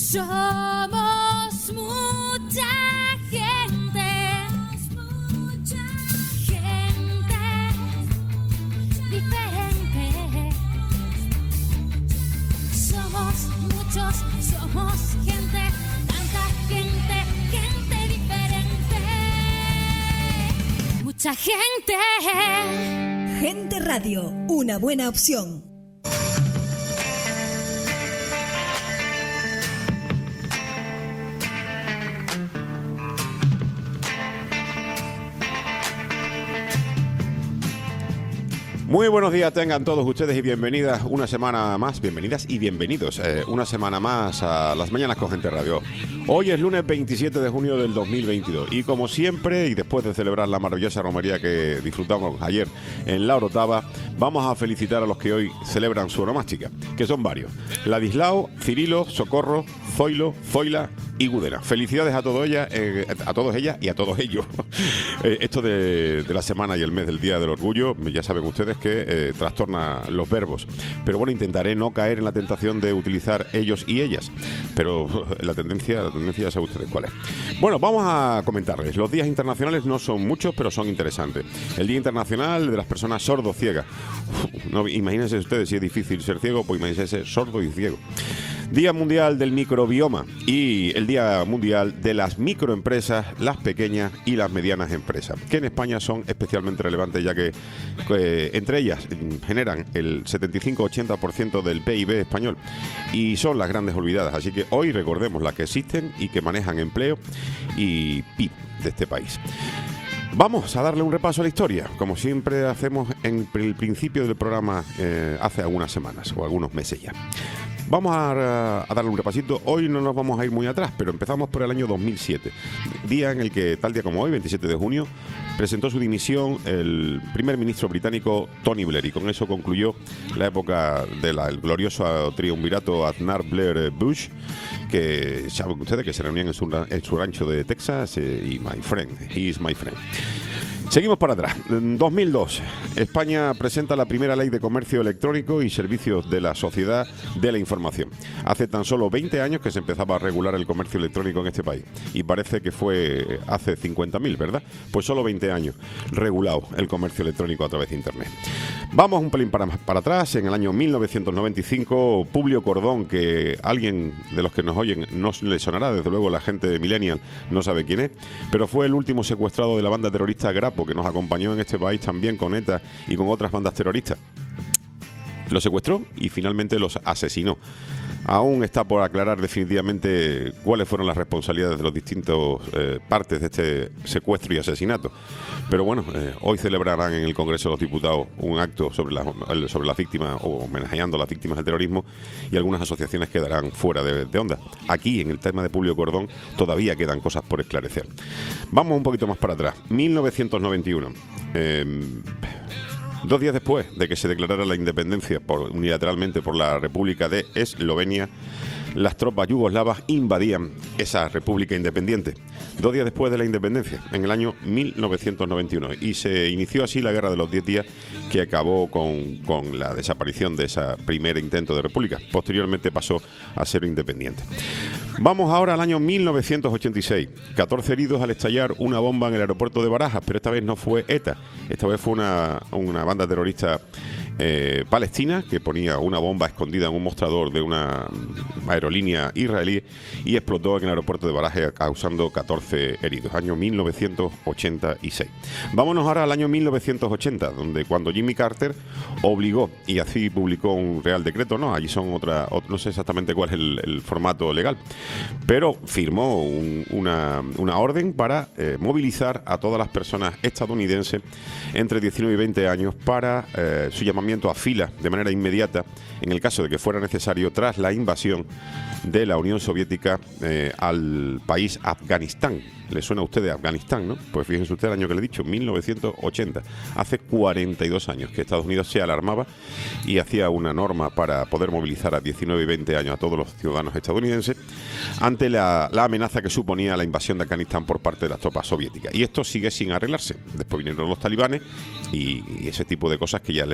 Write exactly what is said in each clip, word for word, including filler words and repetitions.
Somos mucha gente, mucha gente diferente. Somos muchos, somos gente, tanta gente, gente diferente. Mucha gente. Gente Radio, una buena opción. Muy buenos días tengan todos ustedes y bienvenidas una semana más, bienvenidas y bienvenidos eh, una semana más a Las Mañanas con Gente Radio. Hoy es lunes veintisiete de junio del dos mil veintidós y como siempre y después de celebrar la maravillosa romería que disfrutamos ayer en La Orotava, vamos a felicitar a los que hoy celebran su onomástica, que son varios: Ladislao, Cirilo, Socorro, Zoilo, Zoila y Gudena. Felicidades a todos ellas, eh, a todos ellas y a todos ellos. eh, esto de, de la semana y el mes del Día del Orgullo, ya saben ustedes que eh, trastorna los verbos. Pero bueno, intentaré no caer en la tentación de utilizar ellos y ellas. Pero la tendencia, la tendencia ya saben ustedes cuál es. Bueno, vamos a comentarles. Los días internacionales no son muchos, pero son interesantes. El Día Internacional de las Personas Sordo-Ciegas. No, imagínense ustedes si es difícil ser ciego, pues imagínense ser sordo y ciego. Día Mundial del Microbioma y el Día Mundial de las Microempresas, las pequeñas y las medianas empresas, que en España son especialmente relevantes, ya que eh, entre ellas generan el setenta y cinco a ochenta por ciento del P I B español y son las grandes olvidadas. Así que hoy recordemos las que existen y que manejan empleo y P I B de este país. Vamos a darle un repaso a la historia, como siempre hacemos en el principio del programa eh, hace algunas semanas o algunos meses ya. Vamos a, a darle un repasito. Hoy no nos vamos a ir muy atrás, pero empezamos por el año dos mil siete, día en el que, tal día como hoy, veintisiete de junio, presentó su dimisión el primer ministro británico Tony Blair, y con eso concluyó la época del glorioso triunvirato Aznar-Blair-Bush, que saben ustedes que se reunían en su, en su rancho de Texas, eh, y my friend, he is my friend. Seguimos para atrás. En dos mil dos, España presenta la primera ley de comercio electrónico y servicios de la sociedad de la información. Hace tan solo veinte años que se empezaba a regular el comercio electrónico en este país. Y parece que fue hace cincuenta mil, ¿verdad? Pues solo veinte años regulado el comercio electrónico a través de Internet. Vamos un pelín para, para atrás. En el año mil novecientos noventa y cinco, Publio Cordón, que alguien de los que nos oyen no le sonará, desde luego la gente de Millennial no sabe quién es, pero fue el último secuestrado de la banda terrorista Grapo, que nos acompañó en este país también con ETA y con otras bandas terroristas. Lo secuestró y finalmente los asesinó. Aún está por aclarar definitivamente cuáles fueron las responsabilidades de los distintos eh, partes de este secuestro y asesinato. Pero bueno, eh, hoy celebrarán en el Congreso de los Diputados un acto sobre las sobre las víctimas, o homenajeando a las víctimas del terrorismo, y algunas asociaciones quedarán fuera de, de onda. Aquí, en el tema de Publio Cordón, todavía quedan cosas por esclarecer. Vamos un poquito más para atrás. mil novecientos noventa y uno. Eh, Dos días después de que se declarara la independencia por, unilateralmente por la República de Eslovenia, las tropas yugoslavas invadían esa república independiente. Dos días después de la independencia, en el año mil novecientos noventa y uno. Y se inició así la Guerra de los Diez Días, que acabó con, con la desaparición de ese primer intento de república. Posteriormente pasó a ser independiente. Vamos ahora al año mil novecientos ochenta y seis. catorce heridos al estallar una bomba en el aeropuerto de Barajas, pero esta vez no fue ETA. Esta vez fue una, una banda terrorista eh, palestina que ponía una bomba escondida en un mostrador de una aerolínea israelí y explotó en el aeropuerto de Barajas, causando catorce heridos. Año mil novecientos ochenta y seis. Vámonos ahora al año mil novecientos ochenta, donde cuando Jimmy Carter obligó, y así publicó un real decreto, no, allí son otra, otra no sé exactamente cuál es el, el formato legal, pero firmó un, una, una orden para eh, movilizar a todas las personas estadounidenses entre diecinueve y veinte años para eh, su llamamiento a filas de manera inmediata en el caso de que fuera necesario tras la invasión de la Unión Soviética eh, al país Afganistán. ¿Le suena a usted de Afganistán, no? Pues fíjense usted el año que le he dicho, mil novecientos ochenta. Hace cuarenta y dos años que Estados Unidos se alarmaba y hacía una norma para poder movilizar a diecinueve y veinte años a todos los ciudadanos estadounidenses ante la, la amenaza que suponía la invasión de Afganistán por parte de las tropas soviéticas. Y esto sigue sin arreglarse. Después vinieron los talibanes y, y ese tipo de cosas que ya les sonarán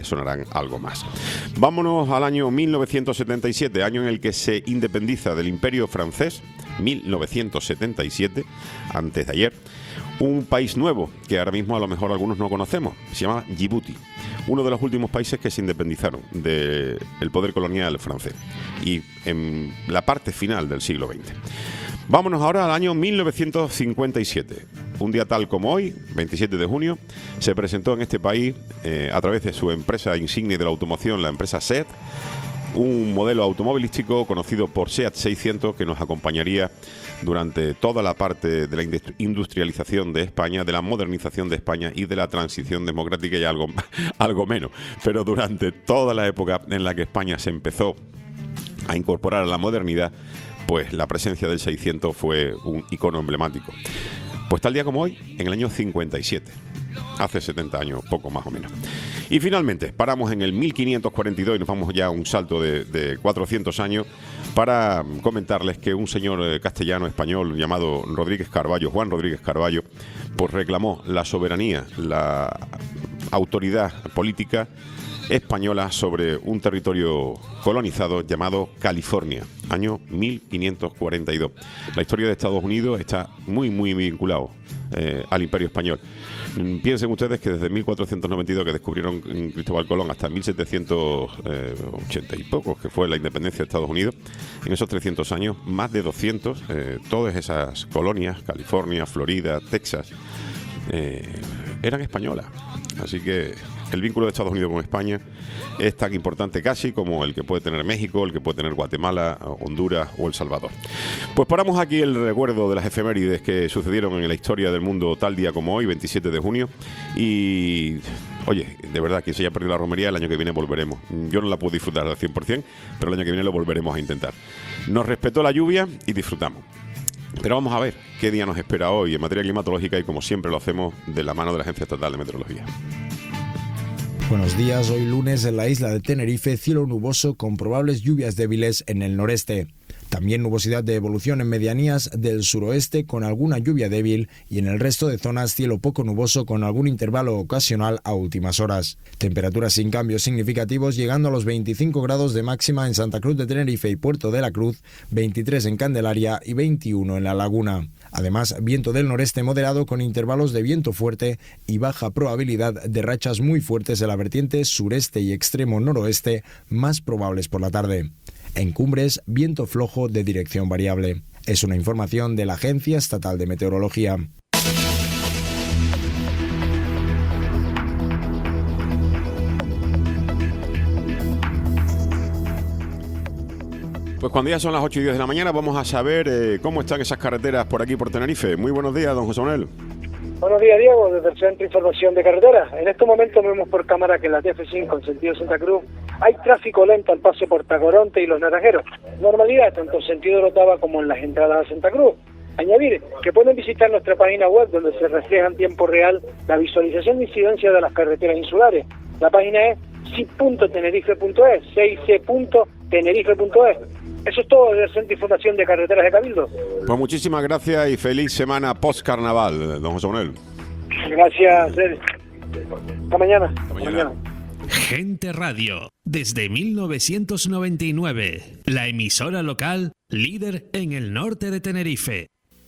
necesitan algo más. Vámonos al año mil novecientos setenta y siete, año en el que se independiza del Imperio francés, mil novecientos setenta y siete, antes de ayer, un país nuevo que ahora mismo a lo mejor algunos no conocemos, se llama Djibouti, uno de los últimos países que se independizaron del poder colonial francés y en la parte final del siglo veinte. Vámonos ahora al año mil novecientos cincuenta y siete. Un día tal como hoy, veintisiete de junio, se presentó en este país, eh, a través de su empresa insignia de la automoción, la empresa SEAT, un modelo automovilístico conocido por SEAT seiscientos que nos acompañaría durante toda la parte de la industrialización de España, de la modernización de España y de la transición democrática y algo, algo menos. Pero durante toda la época en la que España se empezó a incorporar a la modernidad, pues la presencia del seiscientos fue un icono emblemático. Pues tal día como hoy, en el año cincuenta y siete, hace setenta años, poco más o menos. Y finalmente, paramos en el mil quinientos cuarenta y dos y nos vamos ya a un salto de, de cuatrocientos años para comentarles que un señor castellano español llamado Rodríguez Carballo, Juan Rodríguez Carballo, pues reclamó la soberanía, la autoridad política española sobre un territorio colonizado llamado California, año mil quinientos cuarenta y dos. La historia de Estados Unidos está muy, muy vinculado eh, al Imperio Español. Piensen ustedes que desde mil cuatrocientos noventa y dos, que descubrieron Cristóbal Colón, hasta mil setecientos ochenta y pocos, que fue la independencia de Estados Unidos, en esos trescientos años, más de doscientos, eh, todas esas colonias, California, Florida, Texas, eh, eran españolas. Así que el vínculo de Estados Unidos con España es tan importante casi como el que puede tener México, el que puede tener Guatemala, Honduras o El Salvador. Pues paramos aquí el recuerdo de las efemérides que sucedieron en la historia del mundo tal día como hoy, veintisiete de junio. Y, oye, de verdad, quien se haya perdido la romería, el año que viene volveremos. Yo no la puedo disfrutar al cien por ciento, pero el año que viene lo volveremos a intentar. Nos respetó la lluvia y disfrutamos. Pero vamos a ver qué día nos espera hoy en materia climatológica y como siempre lo hacemos de la mano de la Agencia Estatal de Meteorología. Buenos días, hoy lunes en la isla de Tenerife, cielo nuboso con probables lluvias débiles en el noreste. También nubosidad de evolución en medianías del suroeste con alguna lluvia débil y en el resto de zonas cielo poco nuboso con algún intervalo ocasional a últimas horas. Temperaturas sin cambios significativos llegando a los veinticinco grados de máxima en Santa Cruz de Tenerife y Puerto de la Cruz, veintitrés en Candelaria y veintiuno en La Laguna. Además, viento del noreste moderado con intervalos de viento fuerte y baja probabilidad de rachas muy fuertes de la vertiente sureste y extremo noroeste, más probables por la tarde. En cumbres, viento flojo de dirección variable. Es una información de la Agencia Estatal de Meteorología. Pues cuando ya son las ocho y diez de la mañana vamos a saber eh, cómo están esas carreteras por aquí por Tenerife. Muy buenos días, don José Manuel. Buenos días, Diego, desde el Centro de Información de Carreteras. En este momento vemos por cámara que en la T F cinco en sentido Santa Cruz hay tráfico lento al paso por Tacoronte y Los Naranjeros. Normalidad tanto en sentido de Orotava como en las entradas a Santa Cruz. Añadir que pueden visitar nuestra página web donde se refleja en tiempo real la visualización de incidencia de las carreteras insulares. La página es s i c punto tenerife punto es, c i c punto tenerife punto es. Eso es todo desde el Centro de Información de Carreteras de Cabildo. Pues muchísimas gracias y feliz semana post-carnaval, don José Manuel. Gracias, Ed. Hasta mañana. Hasta mañana. Gente Radio, desde mil novecientos noventa y nueve, la emisora local líder en el norte de Tenerife.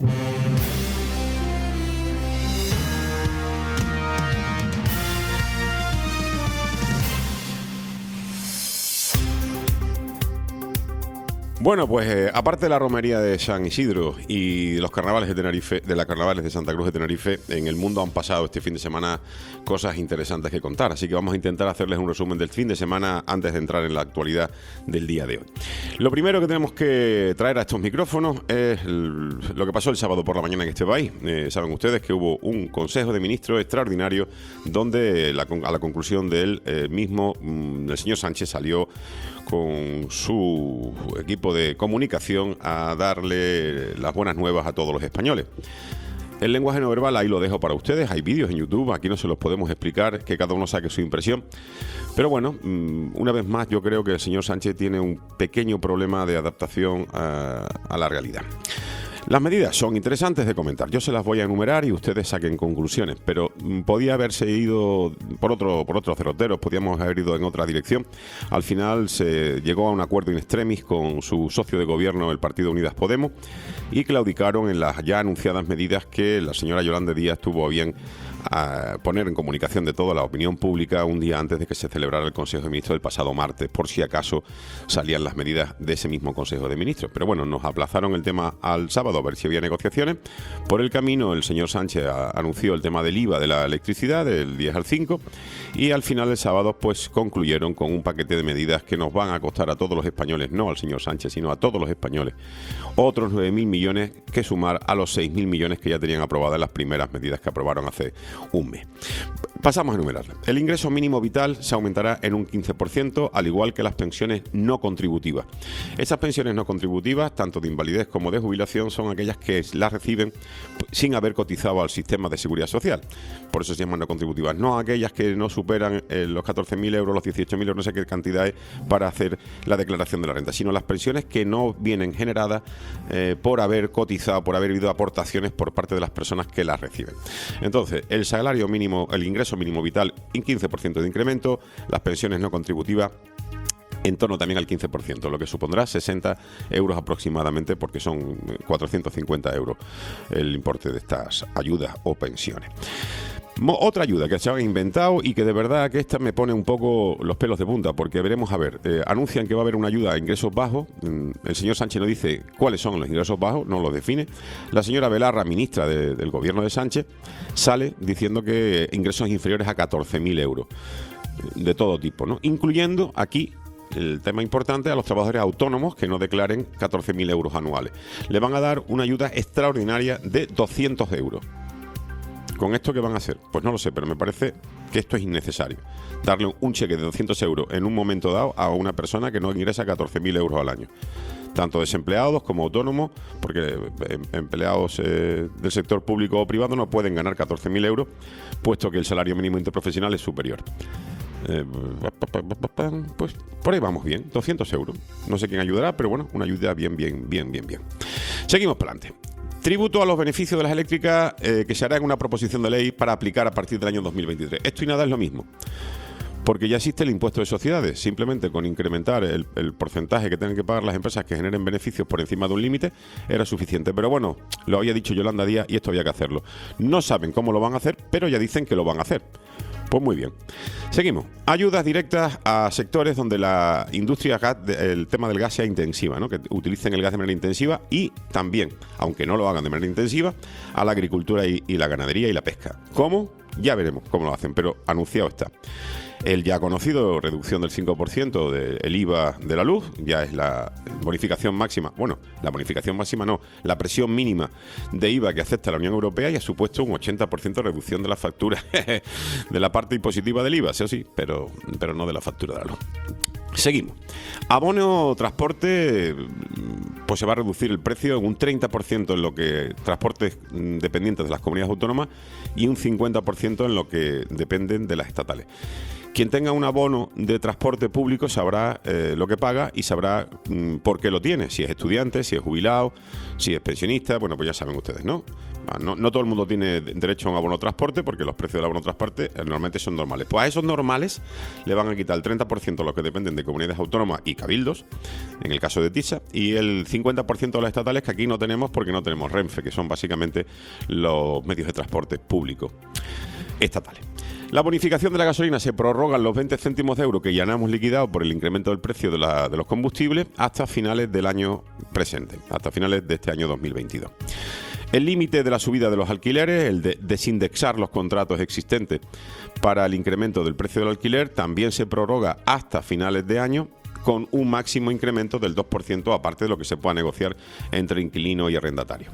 Bueno, pues eh, aparte de la romería de San Isidro y de los carnavales de Tenerife, de las carnavales de Santa Cruz de Tenerife, en el mundo han pasado este fin de semana cosas interesantes que contar. Así que vamos a intentar hacerles un resumen del fin de semana antes de entrar en la actualidad del día de hoy. Lo primero que tenemos que traer a estos micrófonos es el, lo que pasó el sábado por la mañana en este país. Eh, saben ustedes que hubo un Consejo de Ministros extraordinario donde la, a la conclusión del eh, mismo, mm, el señor Sánchez salió con su equipo de comunicación a darle las buenas nuevas a todos los españoles. El lenguaje no verbal ahí lo dejo para ustedes, hay vídeos en YouTube, aquí no se los podemos explicar, que cada uno saque su impresión. Pero bueno, una vez más yo creo que el señor Sánchez tiene un pequeño problema de adaptación a, a la realidad. Las medidas son interesantes de comentar. Yo se las voy a enumerar y ustedes saquen conclusiones, pero mm, podía haberse ido por otro por otros derroteros, podíamos haber ido en otra dirección. Al final se llegó a un acuerdo in extremis con su socio de gobierno, el Partido Unidas Podemos, y claudicaron en las ya anunciadas medidas que la señora Yolanda Díaz tuvo a bien a poner en comunicación de toda la opinión pública un día antes de que se celebrara el Consejo de Ministros del pasado martes, por si acaso salían las medidas de ese mismo Consejo de Ministros. Pero bueno, nos aplazaron el tema al sábado a ver si había negociaciones. Por el camino, el señor Sánchez a, anunció el tema del I V A de la electricidad del diez al cinco, y al final el sábado pues concluyeron con un paquete de medidas que nos van a costar a todos los españoles, no al señor Sánchez, sino a todos los españoles, otros nueve mil millones que sumar a los seis mil millones que ya tenían aprobadas las primeras medidas que aprobaron hace un mes. Pasamos a enumerarla. El ingreso mínimo vital se aumentará en un quince por ciento, al igual que las pensiones no contributivas. Esas pensiones no contributivas, tanto de invalidez como de jubilación, son aquellas que las reciben sin haber cotizado al sistema de seguridad social. Por eso se llaman no contributivas. No aquellas que no superan eh, los catorce mil euros, los dieciocho mil euros, no sé qué cantidad es para hacer la declaración de la renta, sino las pensiones que no vienen generadas eh, por haber cotizado, por haber habido aportaciones por parte de las personas que las reciben. Entonces, el salario mínimo, el ingreso mínimo vital, en quince por ciento de incremento, las pensiones no contributivas en torno también al quince por ciento, lo que supondrá sesenta euros aproximadamente, porque son cuatrocientos cincuenta euros el importe de estas ayudas o pensiones. Otra ayuda que se ha inventado y que de verdad que esta me pone un poco los pelos de punta, porque veremos, a ver, eh, anuncian que va a haber una ayuda a ingresos bajos. El señor Sánchez no dice cuáles son los ingresos bajos, no los define. La señora Belarra, ministra de, del gobierno de Sánchez, sale diciendo que ingresos inferiores a catorce mil euros, de todo tipo, ¿no? Incluyendo aquí el tema importante a los trabajadores autónomos que no declaren catorce mil euros anuales. Le van a dar una ayuda extraordinaria de doscientos euros. ¿Con esto qué van a hacer? Pues no lo sé, pero me parece que esto es innecesario. Darle un cheque de doscientos euros en un momento dado a una persona que no ingresa catorce mil euros al año. Tanto desempleados como autónomos, porque empleados eh, del sector público o privado no pueden ganar catorce mil euros, puesto que el salario mínimo interprofesional es superior. Eh, pues por ahí vamos bien, doscientos euros. No sé quién ayudará, pero bueno, una ayuda bien, bien, bien, bien, bien. Seguimos para adelante. Tributo a los beneficios de las eléctricas eh, que se hará en una proposición de ley para aplicar a partir del año dos mil veintitrés. Esto y nada es lo mismo, porque ya existe el impuesto de sociedades. Simplemente con incrementar el, el porcentaje que tienen que pagar las empresas que generen beneficios por encima de un límite era suficiente. Pero bueno, lo había dicho Yolanda Díaz y esto había que hacerlo. No saben cómo lo van a hacer, pero ya dicen que lo van a hacer. Pues muy bien. Seguimos. Ayudas directas a sectores donde la industria, el tema del gas sea intensiva, ¿no? Que utilicen el gas de manera intensiva, y también, aunque no lo hagan de manera intensiva, a la agricultura y, y la ganadería y la pesca. ¿Cómo? Ya veremos cómo lo hacen, pero anunciado está. El ya conocido reducción del cinco por ciento del I V A de la luz, ya es la bonificación máxima, bueno, la bonificación máxima no, la presión mínima de I V A que acepta la Unión Europea, y ha supuesto un ochenta por ciento de reducción de la factura de la parte impositiva del I V A, sí o sí, pero, pero no de la factura de la luz. Seguimos. Abono transporte, pues se va a reducir el precio en un treinta por ciento en lo que transportes dependientes de las comunidades autónomas y un cincuenta por ciento en lo que dependen de las estatales. Quien tenga un abono de transporte público sabrá eh, lo que paga y sabrá mmm, por qué lo tiene, si es estudiante, si es jubilado, si es pensionista. Bueno, pues ya saben ustedes, ¿no? No, no todo el mundo tiene derecho a un abono de transporte, porque los precios del abono de transporte eh, normalmente son normales. Pues a esos normales le van a quitar el treinta por ciento a los que dependen de comunidades autónomas y cabildos, en el caso de TISA, y el cincuenta por ciento de los estatales, que aquí no tenemos porque no tenemos Renfe, que son básicamente los medios de transporte públicos estatales. La bonificación de la gasolina se prorroga en los veinte céntimos de euro que ya no hemos liquidado por el incremento del precio de, la, de los combustibles hasta finales del año presente, hasta finales de este año dos mil veintidós. El límite de la subida de los alquileres, el de desindexar los contratos existentes para el incremento del precio del alquiler, también se prorroga hasta finales de año, con un máximo incremento del dos por ciento, aparte de lo que se pueda negociar entre inquilino y arrendatario.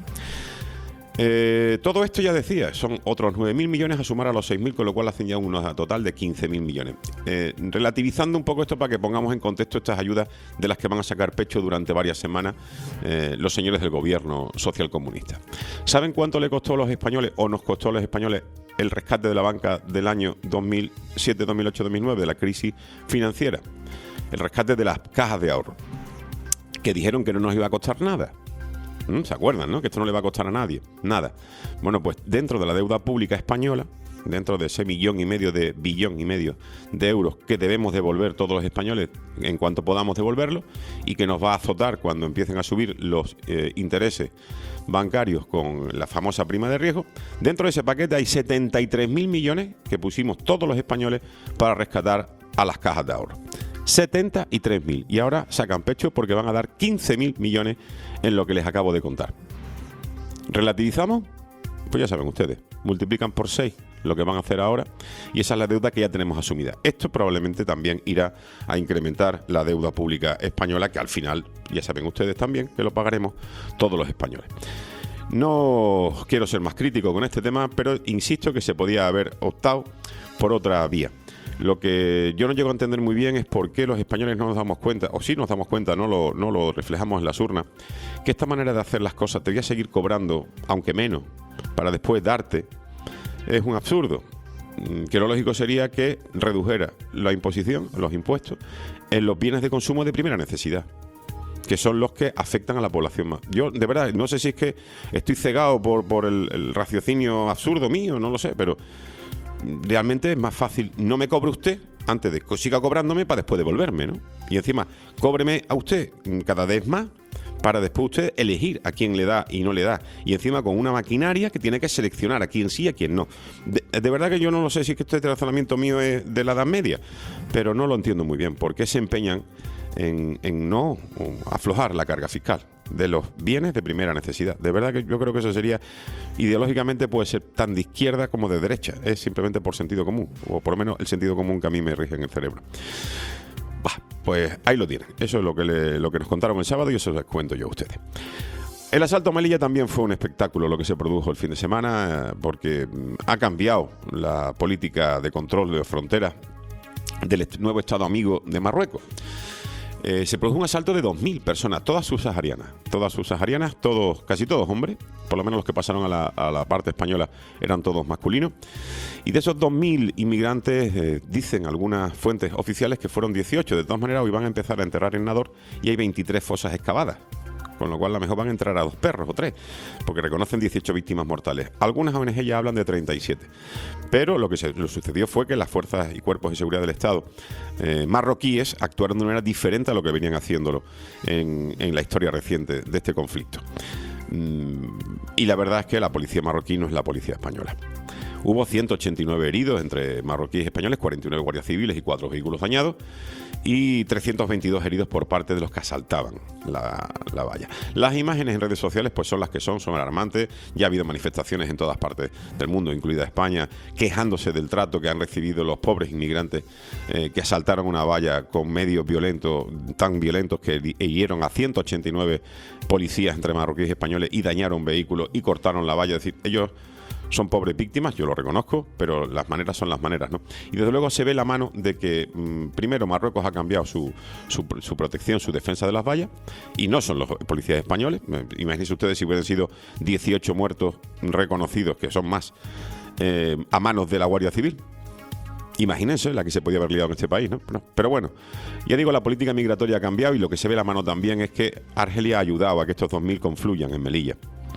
Eh, todo esto, ya decía, son otros nueve mil millones a sumar a los seis mil, con lo cual hacen ya un total de quince mil millones. Eh, relativizando un poco esto para que pongamos en contexto estas ayudas de las que van a sacar pecho durante varias semanas eh, los señores del gobierno socialcomunista. ¿Saben cuánto le costó a los españoles, o nos costó a los españoles, el rescate de la banca del año dos mil siete, dos mil ocho, dos mil nueve, de la crisis financiera? El rescate de las cajas de ahorro, que dijeron que no nos iba a costar nada. ¿Mm? ¿Se acuerdan, no? Que esto no le va a costar a nadie, nada. Bueno, pues dentro de la deuda pública española, dentro de ese millón y medio de billón y medio de euros que debemos devolver todos los españoles en cuanto podamos devolverlo, y que nos va a azotar cuando empiecen a subir los eh, intereses bancarios con la famosa prima de riesgo, dentro de ese paquete hay setenta y tres mil millones que pusimos todos los españoles para rescatar a las cajas de ahorro. setenta y tres mil. Y ahora sacan pecho porque van a dar quince mil millones en lo que les acabo de contar. ¿Relativizamos? Pues ya saben ustedes, multiplican por seis lo que van a hacer ahora, y esa es la deuda que ya tenemos asumida. Esto probablemente también irá a incrementar la deuda pública española, que al final, ya saben ustedes también, que lo pagaremos todos los españoles. No quiero ser más crítico con este tema, pero insisto que se podía haber optado por otra vía. Lo que yo no llego a entender muy bien es por qué los españoles no nos damos cuenta, o sí nos damos cuenta, no lo, no lo reflejamos en las urnas, que esta manera de hacer las cosas, te voy a seguir cobrando, aunque menos, para después darte, es un absurdo. Que lo lógico sería que redujera la imposición, los impuestos, en los bienes de consumo de primera necesidad, que son los que afectan a la población más. Yo, de verdad, no sé si es que estoy cegado por, por el, el raciocinio absurdo mío, no lo sé, pero realmente es más fácil, no me cobre usted antes de que siga cobrándome para después devolverme, ¿no? Y encima, cóbreme a usted cada vez más para después usted elegir a quién le da y no le da. Y encima con una maquinaria que tiene que seleccionar a quién sí y a quién no. De, de verdad que yo no lo sé si es que este razonamiento mío es de la Edad Media, pero no lo entiendo muy bien. ¿Por qué se empeñan en, en no aflojar la carga fiscal de los bienes de primera necesidad? De verdad que yo creo que eso sería, ideológicamente puede ser tan de izquierda como de derecha. Es simplemente por sentido común, o por lo menos el sentido común que a mí me rige en el cerebro. Bah, pues ahí lo tienen. Eso es lo que, le, lo que nos contaron el sábado y eso les cuento yo a ustedes. El asalto a Melilla también fue un espectáculo lo que se produjo el fin de semana, porque ha cambiado la política de control de fronteras del nuevo Estado amigo de Marruecos. Eh, se produjo un asalto de dos mil personas, todas subsaharianas, todas subsaharianas, todos, casi todos hombres, por lo menos los que pasaron a la, a la parte española eran todos masculinos, y de esos dos mil inmigrantes eh, dicen algunas fuentes oficiales que fueron dieciocho, de todas maneras hoy van a empezar a enterrar en Nador y hay veintitrés fosas excavadas, con lo cual a lo mejor van a entrar a dos perros o tres, porque reconocen dieciocho víctimas mortales. Algunas O N G ya hablan de treinta y siete. Pero lo que se, lo sucedió fue que las fuerzas y cuerpos de seguridad del Estado eh, marroquíes actuaron de una manera diferente a lo que venían haciéndolo en, en la historia reciente de este conflicto. Mm, y la verdad es que la policía marroquí no es la policía española. Hubo ciento ochenta y nueve heridos entre marroquíes y españoles, cuarenta y nueve guardias civiles y cuatro vehículos dañados, y trescientos veintidós heridos por parte de los que asaltaban la, la valla. Las imágenes en redes sociales pues son las que son, son alarmantes. Ya ha habido manifestaciones en todas partes del mundo, incluida España, quejándose del trato que han recibido los pobres inmigrantes eh, que asaltaron una valla con medios violentos, tan violentos que hirieron a ciento ochenta y nueve policías entre marroquíes y españoles y dañaron vehículos y cortaron la valla. Es decir, ellos son pobres víctimas, yo lo reconozco, pero las maneras son las maneras, ¿no? Y desde luego se ve la mano de que, mmm, primero, Marruecos ha cambiado su, su, su protección, su defensa de las vallas, y no son los policías españoles. Imagínense ustedes si hubieran sido dieciocho muertos reconocidos, que son más, eh, a manos de la Guardia Civil. Imagínense la que se podía haber liado en este país, ¿no? Pero bueno, ya digo, la política migratoria ha cambiado y lo que se ve la mano también es que Argelia ha ayudado a que estos dos mil confluyan en Melilla.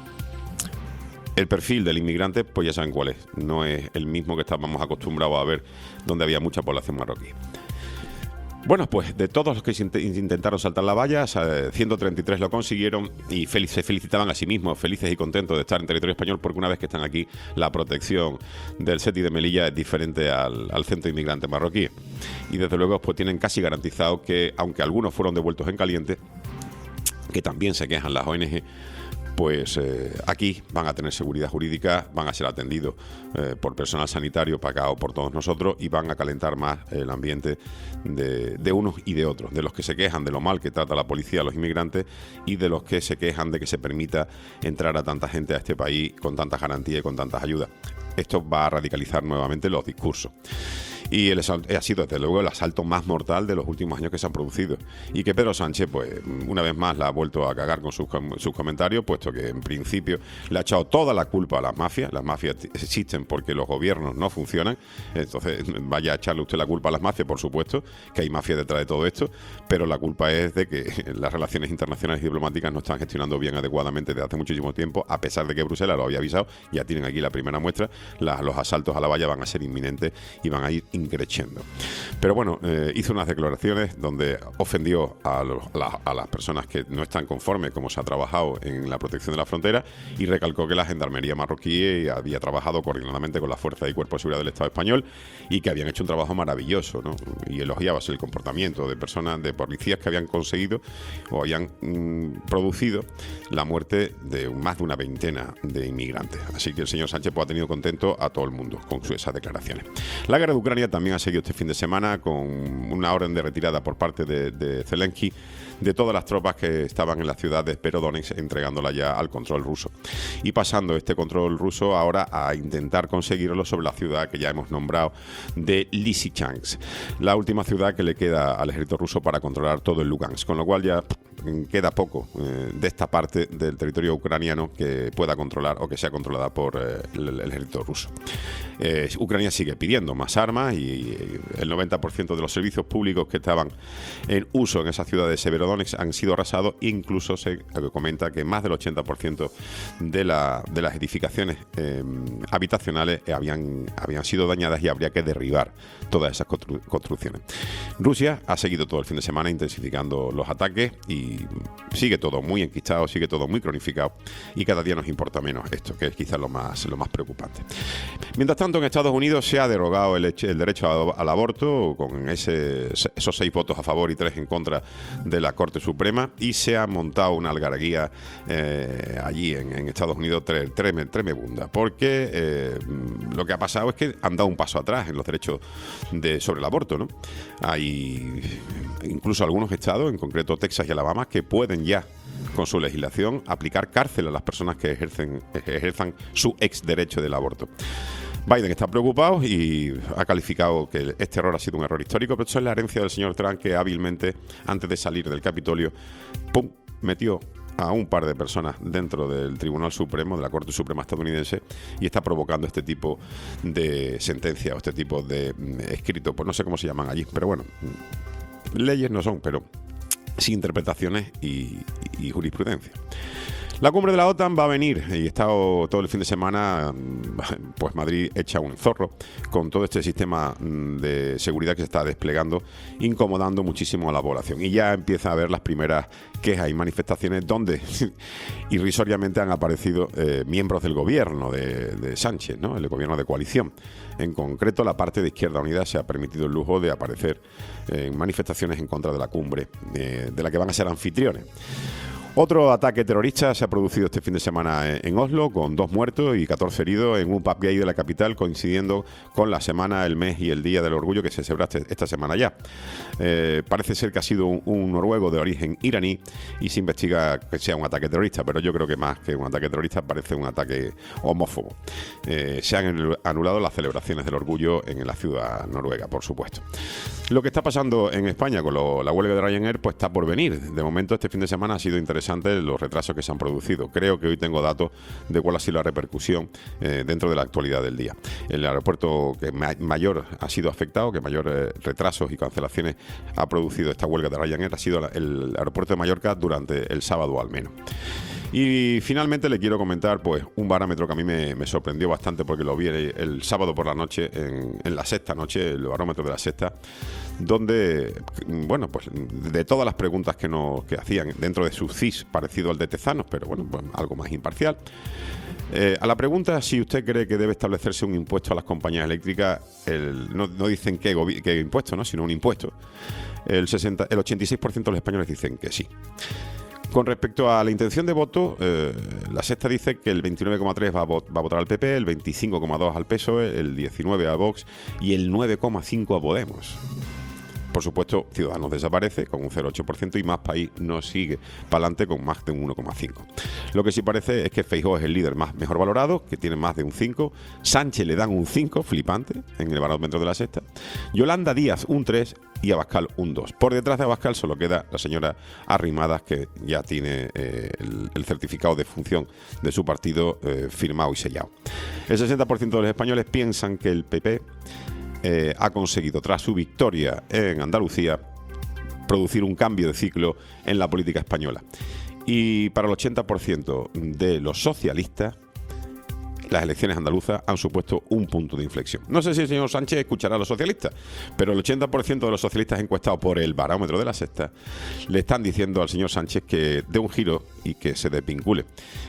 El perfil del inmigrante, pues ya saben cuál es. No es el mismo que estábamos acostumbrados a ver donde había mucha población marroquí. Bueno, pues de todos los que intentaron saltar la valla, ciento treinta y tres lo consiguieron y fel- se felicitaban a sí mismos, felices y contentos de estar en territorio español, porque una vez que están aquí, la protección del SETI de Melilla es diferente al, al centro inmigrante marroquí. Y desde luego pues tienen casi garantizado que, aunque algunos fueron devueltos en caliente, que también se quejan las O N G, pues eh, aquí van a tener seguridad jurídica, van a ser atendidos eh, por personal sanitario pagado por todos nosotros y van a calentar más el ambiente de, de unos y de otros, de los que se quejan de lo mal que trata la policía a los inmigrantes y de los que se quejan de que se permita entrar a tanta gente a este país con tantas garantías y con tantas ayudas. esto va a radicalizar nuevamente los discursos. Y el, ha sido, desde luego, el asalto más mortal de los últimos años que se han producido. Y que Pedro Sánchez, pues, una vez más la ha vuelto a cagar con sus, sus comentarios, puesto que, en principio, le ha echado toda la culpa a las mafias. Las mafias existen porque los gobiernos no funcionan. Entonces, vaya a echarle usted la culpa a las mafias, por supuesto, que hay mafias detrás de todo esto, pero la culpa es de que las relaciones internacionales y diplomáticas no están gestionando bien adecuadamente desde hace muchísimo tiempo, a pesar de que Bruselas lo había avisado. Ya tienen aquí la primera muestra. La, los asaltos a la valla van a ser inminentes y van a ir increciendo. Pero bueno, eh, hizo unas declaraciones donde ofendió a, los, a, la, a las personas que no están conformes como se ha trabajado en la protección de la frontera, y recalcó que la gendarmería marroquí había trabajado coordinadamente con las fuerzas y cuerpos de seguridad del Estado español y que habían hecho un trabajo maravilloso, ¿no? Y elogiaba el comportamiento de personas, de policías que habían conseguido o habían mmm, producido la muerte de más de una veintena de inmigrantes. Así que el señor Sánchez pues, ha tenido contento a todo el mundo con su, esas declaraciones. La guerra de Ucrania también ha seguido este fin de semana con una orden de retirada por parte de, de Zelensky de todas las tropas que estaban en la ciudad de Severodonetsk, entregándola ya al control ruso. Y pasando este control ruso ahora a intentar conseguirlo sobre la ciudad que ya hemos nombrado de Lysychansk, la última ciudad que le queda al ejército ruso para controlar todo el Lugansk, con lo cual ya queda poco eh, de esta parte del territorio ucraniano que pueda controlar o que sea controlada por eh, el, el ejército ruso. Eh, Ucrania sigue pidiendo más armas y, y el noventa por ciento de los servicios públicos que estaban en uso en esa ciudad de Severodonetsk han sido arrasados. Incluso se comenta que más del ochenta por ciento de, la, de las edificaciones eh, habitacionales habían, habían sido dañadas y habría que derribar todas esas constru- construcciones. Rusia ha seguido todo el fin de semana intensificando los ataques y sigue todo muy enquistado, sigue todo muy cronificado y cada día nos importa menos esto, que es quizás lo más, lo más preocupante. Mientras tanto, en Estados Unidos se ha derogado el, el derecho al aborto con ese, esos seis votos a favor y tres en contra de la Corte Suprema, y se ha montado una algarabía eh, allí en, en Estados Unidos tre, tre, tremebunda, porque eh, lo que ha pasado es que han dado un paso atrás en los derechos de, sobre el aborto, ¿no? Hay incluso algunos estados, en concreto Texas y Alabama, que pueden ya con su legislación aplicar cárcel a las personas que ejercen, ejerzan su ex derecho del aborto. Biden está preocupado y ha calificado que este error ha sido un error histórico, pero eso es la herencia del señor Trump, que hábilmente, antes de salir del Capitolio, ¡pum!, metió a un par de personas dentro del Tribunal Supremo, de la Corte Suprema estadounidense, y está provocando este tipo de sentencias o este tipo de escritos, pues no sé cómo se llaman allí, pero bueno, leyes no son, pero sí interpretaciones y, y jurisprudencia. La cumbre de la OTAN va a venir y he estado todo el fin de semana, pues Madrid echa un zorro con todo este sistema de seguridad que se está desplegando, incomodando muchísimo a la población. Y ya empieza a haber las primeras quejas y manifestaciones donde irrisoriamente han aparecido eh, miembros del gobierno de, de Sánchez, ¿no? El gobierno de coalición. En concreto, la parte de Izquierda Unida se ha permitido el lujo de aparecer en manifestaciones en contra de la cumbre, eh, de la que van a ser anfitriones. Otro ataque terrorista se ha producido este fin de semana en Oslo, con dos muertos y catorce heridos en un pub gay de la capital, coincidiendo con la semana, el mes y el Día del Orgullo que se celebra esta semana ya. Eh, parece ser que ha sido un, un noruego de origen iraní y se investiga que sea un ataque terrorista, pero yo creo que más que un ataque terrorista parece un ataque homófobo. Eh, se han anulado las celebraciones del orgullo en la ciudad noruega, por supuesto. Lo que está pasando en España con lo, la huelga de Ryanair pues está por venir. De momento, este fin de semana ha sido interesante los retrasos que se han producido. Creo que hoy tengo datos de cuál ha sido la repercusión eh, dentro de la actualidad del día. El aeropuerto que ma- mayor ha sido afectado, que mayor eh, retrasos y cancelaciones ha producido esta huelga de Ryanair, ha sido la, el aeropuerto de Mallorca durante el sábado al menos. Y finalmente le quiero comentar pues un barómetro que a mí me, me sorprendió bastante, porque lo vi el, el sábado por la noche, en, en la sexta noche, el barómetro de la sexta, donde, bueno, pues de todas las preguntas que nos que hacían dentro de su C I S, parecido al de Tezanos, pero bueno, pues algo más imparcial, eh, a la pregunta si usted cree que debe establecerse un impuesto a las compañías eléctricas, el, no, no dicen qué, gobi- qué impuesto, ¿no?, sino un impuesto, el, sesenta, el ochenta y seis por ciento de los españoles dicen que sí. Con respecto a la intención de voto, eh, la sexta dice que el veintinueve coma tres por ciento va a, vot- va a votar al P P, el veinticinco coma dos por ciento al P S O E, el diecinueve por ciento a Vox y el nueve coma cinco por ciento a Podemos. por supuesto, Ciudadanos desaparece con un cero coma ocho por ciento y Más País no sigue para adelante con más de un uno coma cinco por ciento. Lo que sí parece es que Feijóo es el líder más mejor valorado, que tiene más de un cinco. Sánchez le dan un cinco, flipante, en el barómetro de La Sexta. Yolanda Díaz un tres y Abascal un dos. Por detrás de Abascal solo queda la señora Arrimadas, que ya tiene eh, el, el certificado de función de su partido eh, firmado y sellado. El sesenta por ciento de los españoles piensan que el P P eh, ha conseguido, tras su victoria en Andalucía, producir un cambio de ciclo en la política española. Y para el ochenta por ciento de los socialistas, las elecciones andaluzas han supuesto un punto de inflexión. No sé si el señor Sánchez escuchará a los socialistas, pero el ochenta por ciento de los socialistas encuestados por el barómetro de La Sexta le están diciendo al señor Sánchez que dé un giro y que se desvincule.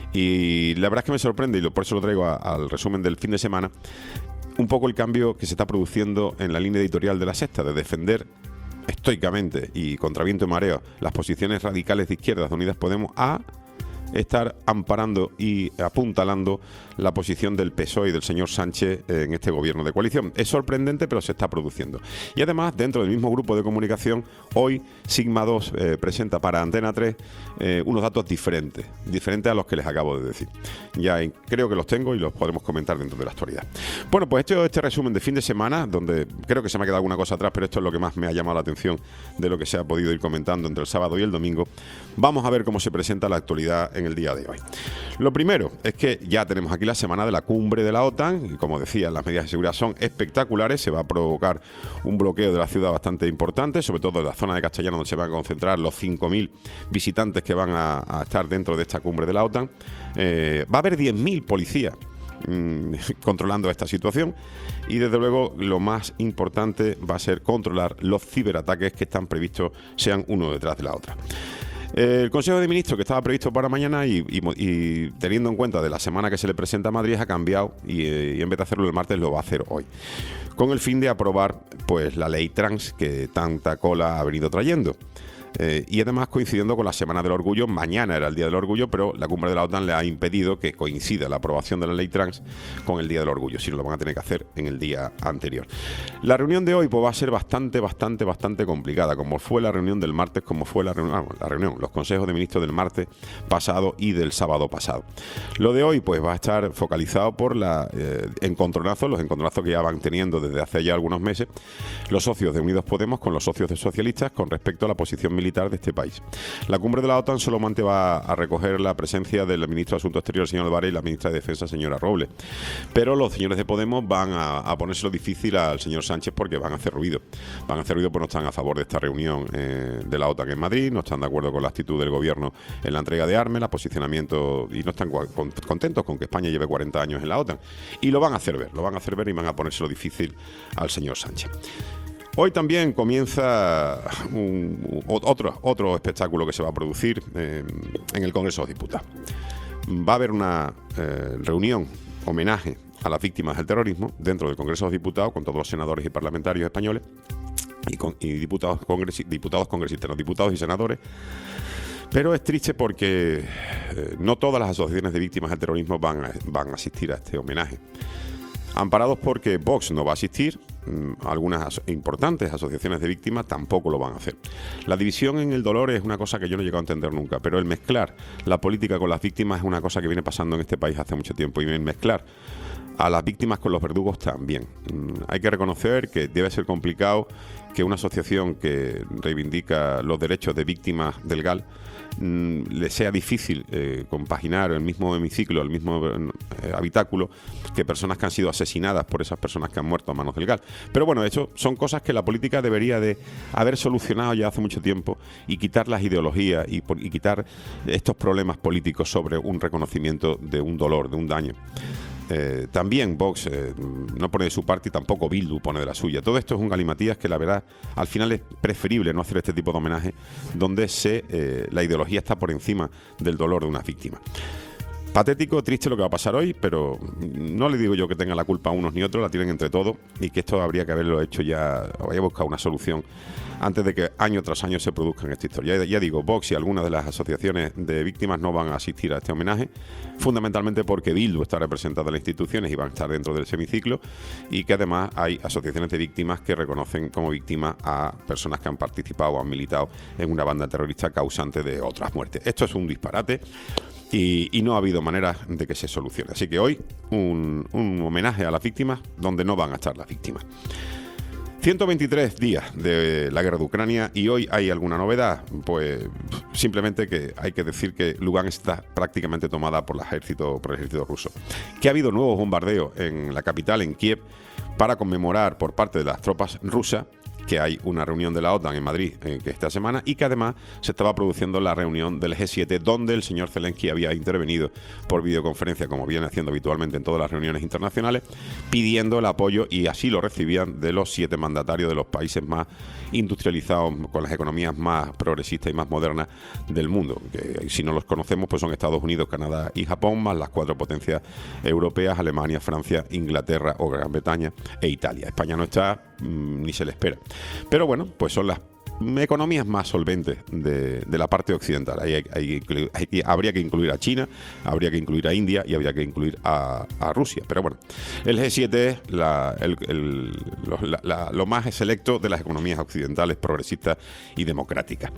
Y la verdad es que me sorprende, y por eso lo traigo a, al resumen del fin de semana, un poco el cambio que se está produciendo en la línea editorial de La Sexta, de defender estoicamente y contra viento y mareo las posiciones radicales de izquierdas de Unidas Podemos, a estar amparando y apuntalando la posición del P S O E y del señor Sánchez en este gobierno de coalición. Es sorprendente, pero se está produciendo. Y además, dentro del mismo grupo de comunicación, hoy Sigma dos eh, presenta para Antena tres eh, unos datos diferentes, diferentes a los que les acabo de decir. Ya creo que los tengo y los podremos comentar dentro de la actualidad. Bueno, pues este, este resumen de fin de semana, donde creo que se me ha quedado alguna cosa atrás, pero esto es lo que más me ha llamado la atención de lo que se ha podido ir comentando entre el sábado y el domingo. Vamos a ver cómo se presenta la actualidad en el día de hoy. Lo primero es que ya tenemos aquí la semana de la cumbre de la OTAN y, como decía, las medidas de seguridad son espectaculares. Se va a provocar un bloqueo de la ciudad bastante importante, sobre todo en la zona de Castellana, donde se van a concentrar los cinco mil visitantes que van a, a estar dentro de esta cumbre de la OTAN. Eh, va a haber diez mil policías mmm, controlando esta situación, y desde luego lo más importante va a ser controlar los ciberataques que están previstos, sean uno detrás de la otra. El Consejo de Ministros, que estaba previsto para mañana y, y, y teniendo en cuenta de la semana que se le presenta a Madrid, ha cambiado y, y en vez de hacerlo el martes lo va a hacer hoy, con el fin de aprobar pues la ley trans que tanta cola ha venido trayendo. Eh, y además coincidiendo con la Semana del Orgullo. Mañana era el Día del Orgullo, pero la cumbre de la OTAN le ha impedido que coincida la aprobación de la ley trans con el Día del Orgullo, si no lo van a tener que hacer en el día anterior. La reunión de hoy pues va a ser bastante, bastante, bastante complicada, como fue la reunión del martes, como fue la reunión, ah, la reunión, los consejos de ministros del martes pasado y del sábado pasado. Lo de hoy pues va a estar focalizado por la eh, encontronazos, los encontronazos que ya van teniendo desde hace ya algunos meses los socios de Unidos Podemos con los socios de socialistas con respecto a la posición militar de este país. La cumbre de la OTAN solamente va a recoger la presencia del ministro de Asuntos Exteriores, señor Álvarez, y la ministra de Defensa, señora Robles. Pero los señores de Podemos van a, a ponérselo difícil al señor Sánchez porque van a hacer ruido. Van a hacer ruido porque no están a favor de esta reunión eh, de la OTAN en Madrid, no están de acuerdo con la actitud del gobierno en la entrega de armas, el posicionamiento, y no están contentos con que España lleve cuarenta años en la OTAN. Y lo van a hacer ver, lo van a hacer ver y van a ponérselo difícil al señor Sánchez. Hoy también comienza un, otro, otro espectáculo que se va a producir eh, en el Congreso de los Diputados. Va a haber una eh, reunión, homenaje a las víctimas del terrorismo dentro del Congreso de los Diputados, con todos los senadores y parlamentarios españoles y, con, y diputados, congresi, diputados congresistas, no, diputados y senadores. Pero es triste porque eh, no todas las asociaciones de víctimas del terrorismo van a, van a asistir a este homenaje. Amparados porque Vox no va a asistir, algunas aso- importantes asociaciones de víctimas tampoco lo van a hacer. La división en el dolor es una cosa que yo no he llegado a entender nunca, pero el mezclar la política con las víctimas es una cosa que viene pasando en este país hace mucho tiempo, y el mezclar a las víctimas con los verdugos también. Hay que reconocer que debe ser complicado que una asociación que reivindica los derechos de víctimas del G A L mmm, le sea difícil eh, compaginar el mismo hemiciclo, el mismo eh, habitáculo, que personas que han sido asesinadas por esas personas que han muerto a manos del G A L. Pero bueno, eso son cosas que la política debería de haber solucionado ya hace mucho tiempo, y quitar las ideologías y, y quitar estos problemas políticos sobre un reconocimiento de un dolor, de un daño. Eh, también Vox eh, no pone de su parte y tampoco Bildu pone de la suya. Todo esto es un galimatías que la verdad al final es preferible no hacer este tipo de homenaje donde se, eh, la ideología está por encima del dolor de una víctima. Patético, triste lo que va a pasar hoy, pero no le digo yo que tengan la culpa a unos ni otros, la tienen entre todos, y que esto habría que haberlo hecho ya, habría buscado una solución antes de que año tras año se produzcan esta historia. Ya, ya digo, Vox y algunas de las asociaciones de víctimas no van a asistir a este homenaje, fundamentalmente porque Bildu está representada en las instituciones y van a estar dentro del semiciclo, y que además hay asociaciones de víctimas que reconocen como víctimas a personas que han participado o han militado en una banda terrorista causante de otras muertes. Esto es un disparate. Y, y no ha habido manera de que se solucione. Así que hoy un, un homenaje a las víctimas donde no van a estar las víctimas. ciento veintitrés días de la guerra de Ucrania y hoy hay alguna novedad. Pues simplemente que hay que decir que Lugansk está prácticamente tomada por el ejército, por el ejército ruso. Que ha habido nuevos bombardeos en la capital, en Kiev, para conmemorar por parte de las tropas rusas que hay una reunión de la OTAN en Madrid eh, que esta semana, y que además se estaba produciendo la reunión del G siete, donde el señor Zelensky había intervenido por videoconferencia, como viene haciendo habitualmente en todas las reuniones internacionales, pidiendo el apoyo, y así lo recibían, de los siete mandatarios de los países más industrializados, con las economías más progresistas y más modernas del mundo, que si no los conocemos pues son Estados Unidos, Canadá y Japón, más las cuatro potencias europeas, Alemania, Francia, Inglaterra o Gran Bretaña e Italia. España no está, mmm, ni se le espera. Pero bueno, pues son las economías más solventes de, de la parte occidental. Ahí hay, hay, hay, habría que incluir a China, habría que incluir a India y habría que incluir a, a Rusia. Pero bueno, el G siete es la, el, el, lo, la, la, lo más selecto de las economías occidentales, progresistas y democráticas.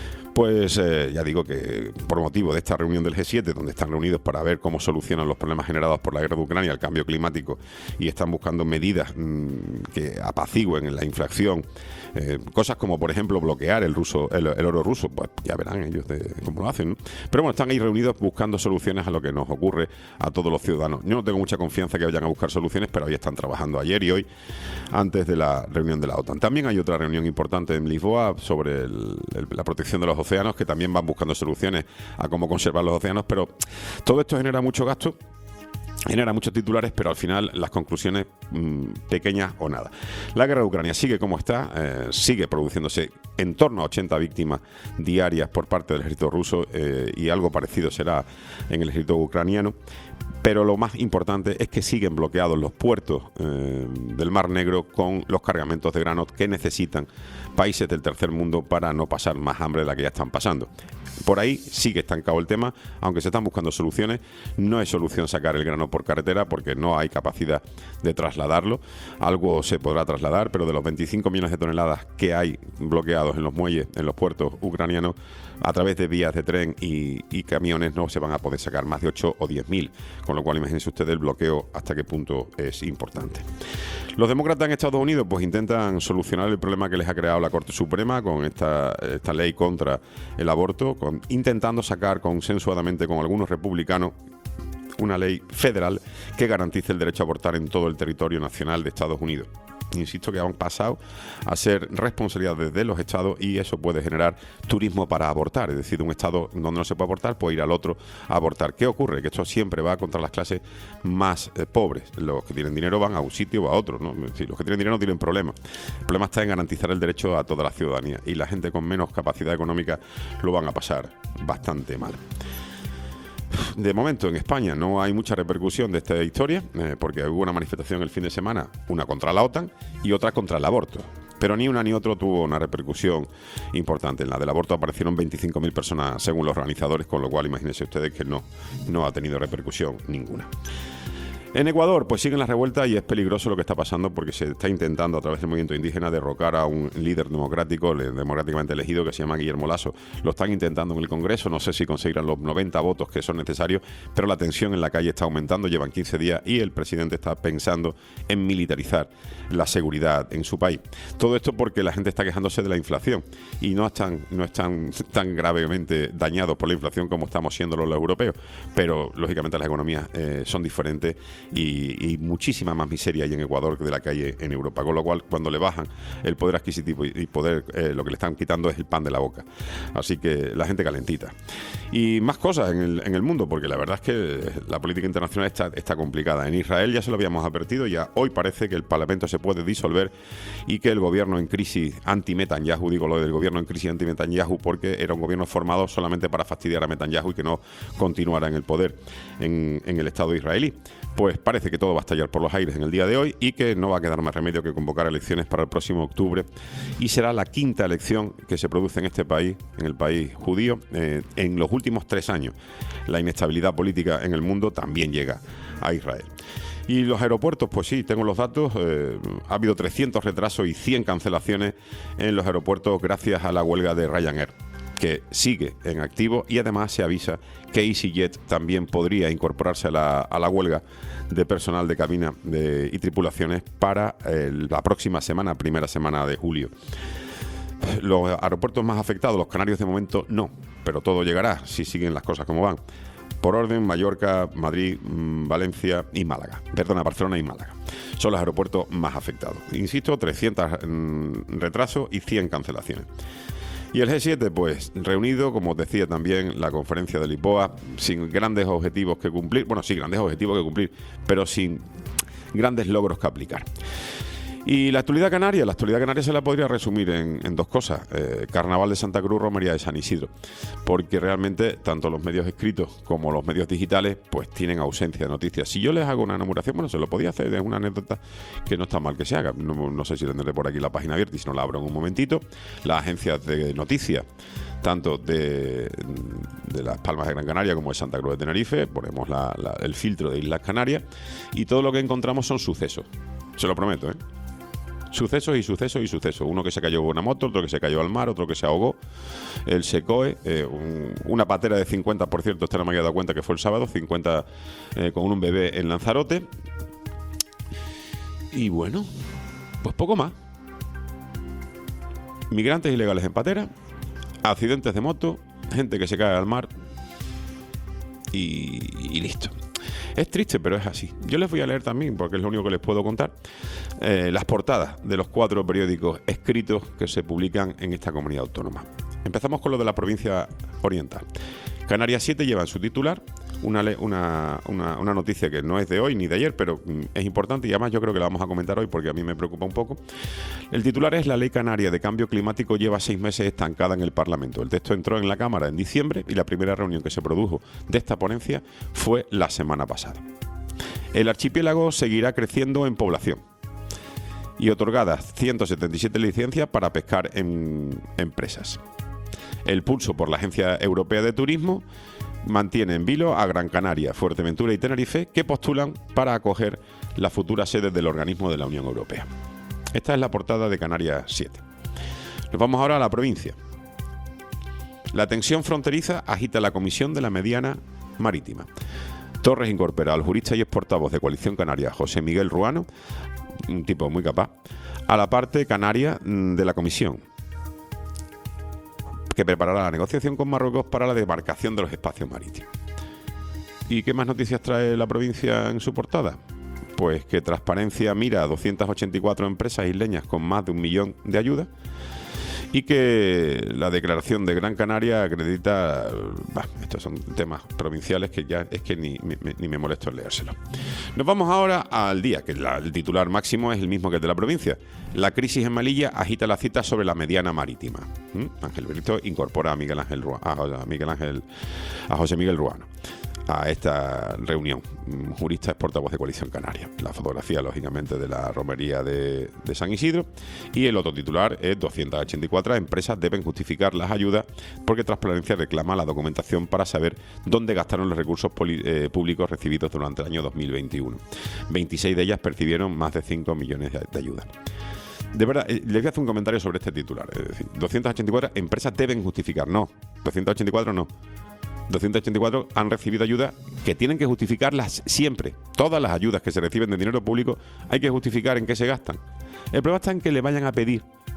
Pues eh, ya digo que por motivo de esta reunión del G siete, donde están reunidos para ver cómo solucionan los problemas generados por la guerra de Ucrania, el cambio climático, y están buscando medidas mmm, que apacigüen la inflación, eh, cosas como por ejemplo bloquear el ruso, el, el oro ruso, pues ya verán ellos de cómo lo hacen, ¿no? Pero bueno, están ahí reunidos buscando soluciones a lo que nos ocurre a todos los ciudadanos. Yo no tengo mucha confianza que vayan a buscar soluciones, pero ahí están trabajando ayer y hoy, antes de la reunión de la OTAN. También hay otra reunión importante en Lisboa sobre el, el, la protección de los océanos, que también van buscando soluciones a cómo conservar los océanos, pero todo esto genera mucho gasto, genera muchos titulares, pero al final las conclusiones mmm, pequeñas o nada. La guerra de Ucrania sigue como está, eh, sigue produciéndose en torno a ochenta víctimas diarias por parte del ejército ruso, eh, y algo parecido será en el ejército ucraniano. Pero lo más importante es que siguen bloqueados los puertos eh, del Mar Negro con los cargamentos de granos que necesitan países del tercer mundo para no pasar más hambre de la que ya están pasando. Por ahí sigue estancado el tema, aunque se están buscando soluciones. No es solución sacar el grano por carretera porque no hay capacidad de trasladarlo. Algo se podrá trasladar, pero de los veinticinco millones de toneladas que hay bloqueados en los muelles, en los puertos ucranianos, a través de vías de tren y, y camiones no se van a poder sacar más de ocho o diez mil, con lo cual imagínense ustedes el bloqueo hasta qué punto es importante. Los demócratas en Estados Unidos pues intentan solucionar el problema que les ha creado la Corte Suprema con esta, esta ley contra el aborto, con, intentando sacar consensuadamente con algunos republicanos una ley federal que garantice el derecho a abortar en todo el territorio nacional de Estados Unidos. Insisto que han pasado a ser responsabilidades de los estados, y eso puede generar turismo para abortar, es decir, un estado donde no se puede abortar puede ir al otro a abortar. ¿Qué ocurre? Que esto siempre va contra las clases más eh, pobres. Los que tienen dinero van a un sitio o a otro, ¿no? Es decir, los que tienen dinero no tienen problema. El problema está en garantizar el derecho a toda la ciudadanía, y la gente con menos capacidad económica lo van a pasar bastante mal. De momento en España no hay mucha repercusión de esta historia, eh, porque hubo una manifestación el fin de semana, una contra la OTAN y otra contra el aborto. Pero ni una ni otro tuvo una repercusión importante. En la del aborto aparecieron veinticinco mil personas según los organizadores, con lo cual imagínense ustedes que no, no ha tenido repercusión ninguna. En Ecuador, pues siguen las revueltas y es peligroso lo que está pasando porque se está intentando a través del movimiento indígena derrocar a un líder democrático, democráticamente elegido, que se llama Guillermo Lasso. Lo están intentando en el Congreso, no sé si conseguirán los noventa votos que son necesarios, pero la tensión en la calle está aumentando, llevan quince días y el presidente está pensando en militarizar la seguridad en su país. Todo esto porque la gente está quejándose de la inflación y no están, no están tan gravemente dañados por la inflación como estamos siendo los europeos, pero lógicamente las economías eh, son diferentes y, y muchísima más miseria hay en Ecuador que de la que hay en Europa, con lo cual cuando le bajan el poder adquisitivo y, y poder, eh, lo que le están quitando es el pan de la boca. Así que la gente calentita. Y más cosas en el, en el mundo, porque la verdad es que la política internacional está, está complicada. En Israel ya se lo habíamos advertido, ya hoy parece que el Parlamento se puede disolver y que el gobierno en crisis anti-Netanyahu, digo lo del gobierno en crisis anti-Netanyahu porque era un gobierno formado solamente para fastidiar a Netanyahu y que no continuara en el poder en, en el Estado israelí. Pues parece que todo va a estallar por los aires en el día de hoy y que no va a quedar más remedio que convocar elecciones para el próximo octubre, y será la quinta elección que se produce en este país, en el país judío, eh, en los últimos tres años. La inestabilidad política en el mundo también llega a Israel. Y los aeropuertos, pues sí, tengo los datos, eh, ha habido trescientos retrasos y cien cancelaciones en los aeropuertos gracias a la huelga de Ryanair, que sigue en activo, y además se avisa que EasyJet también podría incorporarse a la, a la huelga de personal de cabina de, y tripulaciones para eh, la próxima semana, primera semana de julio. Los aeropuertos más afectados, los canarios de momento no, pero todo llegará si siguen las cosas como van. Por orden, Mallorca, Madrid, mmm, Valencia y Málaga. Perdona, Barcelona y Málaga. Son los aeropuertos más afectados. Insisto, trescientos mmm, retrasos y cien cancelaciones. Y el G siete, pues, reunido, como os decía también, la conferencia de Lisboa, sin grandes objetivos que cumplir. Bueno, sí, grandes objetivos que cumplir, pero sin grandes logros que aplicar. Y la actualidad canaria, la actualidad canaria se la podría resumir en, en dos cosas. Eh, Carnaval de Santa Cruz, Romería de San Isidro. Porque realmente, tanto los medios escritos como los medios digitales, pues tienen ausencia de noticias. Si yo les hago una enumeración, bueno, se lo podía hacer, es una anécdota que no está mal que se haga. No, no sé si tendré por aquí la página abierta y si no la abro en un momentito. Las agencias de noticias, tanto de, de Las Palmas de Gran Canaria como de Santa Cruz de Tenerife, ponemos la, la, el filtro de Islas Canarias y todo lo que encontramos son sucesos. Se lo prometo, ¿eh? Sucesos y sucesos y sucesos. Uno que se cayó con una moto, otro que se cayó al mar, otro que se ahogó, el Secoe, eh, un, una patera de cincuenta, por cierto, esta no me había dado cuenta que fue el sábado, cincuenta eh, con un bebé en Lanzarote. Y bueno, pues poco más. Migrantes ilegales en patera, accidentes de moto, gente que se cae al mar y, y listo. Es triste, pero es así. Yo les voy a leer también, porque es lo único que les puedo contar, eh, las portadas de los cuatro periódicos escritos que se publican en esta comunidad autónoma. Empezamos con lo de la provincia oriental. Canarias siete lleva en su titular una, una, una, una noticia que no es de hoy ni de ayer, pero es importante y además yo creo que la vamos a comentar hoy porque a mí me preocupa un poco. El titular es: la Ley Canaria de Cambio Climático lleva seis meses estancada en el Parlamento. El texto entró en la Cámara en diciembre y la primera reunión que se produjo de esta ponencia fue la semana pasada. El archipiélago seguirá creciendo en población y otorgadas ciento setenta y siete licencias para pescar en empresas. El pulso por la Agencia Europea de Turismo mantiene en vilo a Gran Canaria, Fuerteventura y Tenerife, que postulan para acoger la futura sede del organismo de la Unión Europea. Esta es la portada de Canarias siete. Nos vamos ahora a la provincia. La tensión fronteriza agita la Comisión de la Mediana Marítima. Torres incorpora al jurista y ex portavoz de Coalición Canaria, José Miguel Ruano, un tipo muy capaz, a la parte canaria de la comisión, que preparará la negociación con Marruecos para la demarcación de los espacios marítimos. ¿Y qué más noticias trae la provincia en su portada? Pues que Transparencia mira a doscientas ochenta y cuatro empresas isleñas con más de un millón de ayudas y que la declaración de Gran Canaria acredita... Bah, estos son temas provinciales que ya es que ni, ni, ni me molesto en leérselos. Nos vamos ahora al día, que la, el titular máximo es el mismo que el de la provincia. La crisis en Melilla agita la cita sobre la mediana marítima. ¿Mm? Ángel Brito incorpora a Miguel Ángel, a Miguel Ángel, a José Miguel Ruano a esta reunión. Un jurista es portavoz de Coalición Canaria. La fotografía, lógicamente, de la romería de, de San Isidro. Y el otro titular es: doscientas ochenta y cuatro empresas deben justificar las ayudas porque Transparencia reclama la documentación para saber dónde gastaron los recursos poli, eh, públicos recibidos durante el año dos mil veintiuno. veintiséis de ellas percibieron más de cinco millones de, de ayudas. De verdad, eh, les voy a hacer un comentario sobre este titular. Es decir, doscientas ochenta y cuatro empresas deben justificar. No, doscientas ochenta y cuatro no. doscientas ochenta y cuatro han recibido ayudas que tienen que justificarlas siempre. Todas las ayudas que se reciben de dinero público hay que justificar en qué se gastan. El problema está en que le vayan a pedir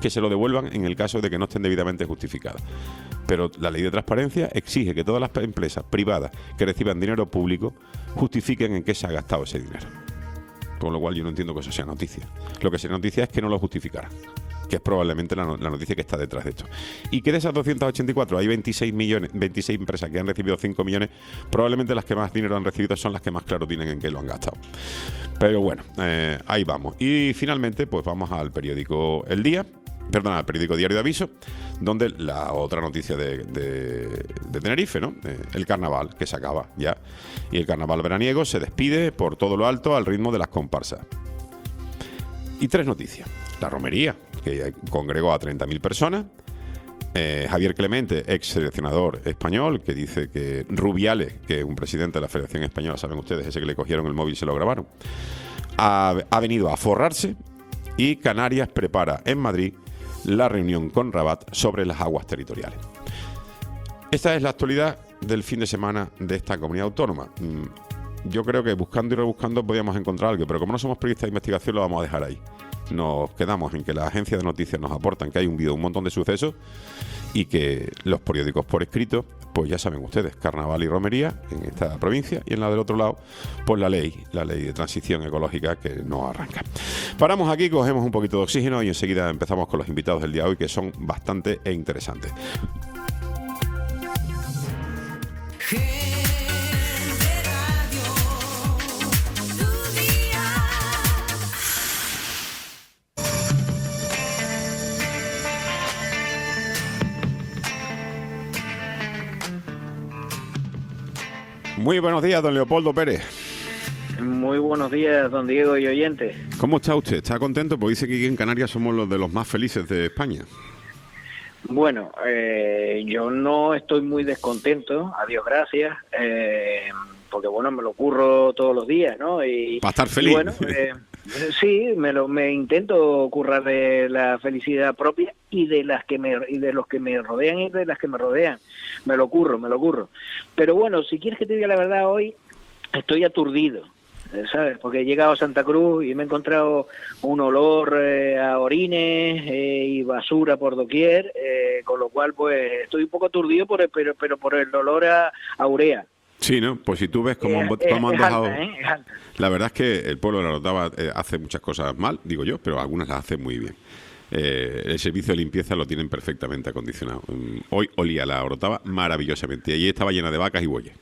que se lo devuelvan en el caso de que no estén debidamente justificadas. Pero la ley de transparencia exige que todas las empresas privadas que reciban dinero público justifiquen en qué se ha gastado ese dinero. Con lo cual yo no entiendo que eso sea noticia. Lo que sea noticia es que no lo justificaran, que es probablemente la, no, la noticia que está detrás de esto. Y que de esas doscientas ochenta y cuatro hay veintiséis millones, veintiséis empresas que han recibido cinco millones, probablemente las que más dinero han recibido son las que más claro tienen en qué lo han gastado. Pero bueno, eh, ahí vamos. Y finalmente, pues vamos al periódico El Día, perdón, al periódico Diario de Aviso, donde la otra noticia de, de, de Tenerife, ¿no? Eh, el carnaval, que se acaba ya. Y el carnaval veraniego se despide por todo lo alto al ritmo de las comparsas. Y tres noticias. La romería, que congregó a treinta mil personas. Eh, Javier Clemente, ex seleccionador español, que dice que Rubiales, que es un presidente de la Federación Española, saben ustedes, ese que le cogieron el móvil y se lo grabaron, ha, ha venido a forrarse. Y Canarias prepara en Madrid la reunión con Rabat sobre las aguas territoriales. Esta es la actualidad del fin de semana de esta comunidad autónoma. Yo creo que buscando y rebuscando podíamos encontrar algo, pero como no somos periodistas de investigación, lo vamos a dejar ahí. Nos quedamos en que las agencias de noticias nos aportan que hay un vídeo, un montón de sucesos, y que los periódicos por escrito, pues ya saben ustedes, carnaval y romería en esta provincia, y en la del otro lado, pues la ley, la ley de transición ecológica que no arranca. Paramos aquí, cogemos un poquito de oxígeno y enseguida empezamos con los invitados del día de hoy, que son bastante e interesantes. Muy buenos días, don Leopoldo Pérez. Muy buenos días, don Diego y oyentes. ¿Cómo está usted? ¿Está contento? Porque dice que aquí en Canarias somos los de los más felices de España. Bueno, eh, yo no estoy muy descontento, a Dios gracias, eh, porque bueno, me lo curro todos los días, ¿no? Y, para estar feliz. Y bueno, eh, sí, me lo me intento currar de la felicidad propia y de las que me y de los que me rodean y de las que me rodean. Me lo curro, me lo curro. Pero bueno, si quieres que te diga la verdad, hoy estoy aturdido, ¿sabes? Porque he llegado a Santa Cruz y me he encontrado un olor eh, a orines eh, y basura por doquier, eh, con lo cual pues estoy un poco aturdido, por el, pero pero por el olor a, a urea. Sí, ¿no? Pues si tú ves cómo, Eh, han, eh, cómo han es dejado... alta, ¿eh? Es alta. La verdad es que el pueblo de la Orotava eh, hace muchas cosas mal, digo yo, pero algunas las hace muy bien. Eh, el servicio de limpieza lo tienen perfectamente acondicionado. Um, hoy olía la Orotava maravillosamente. Y allí estaba llena de vacas y bueyes.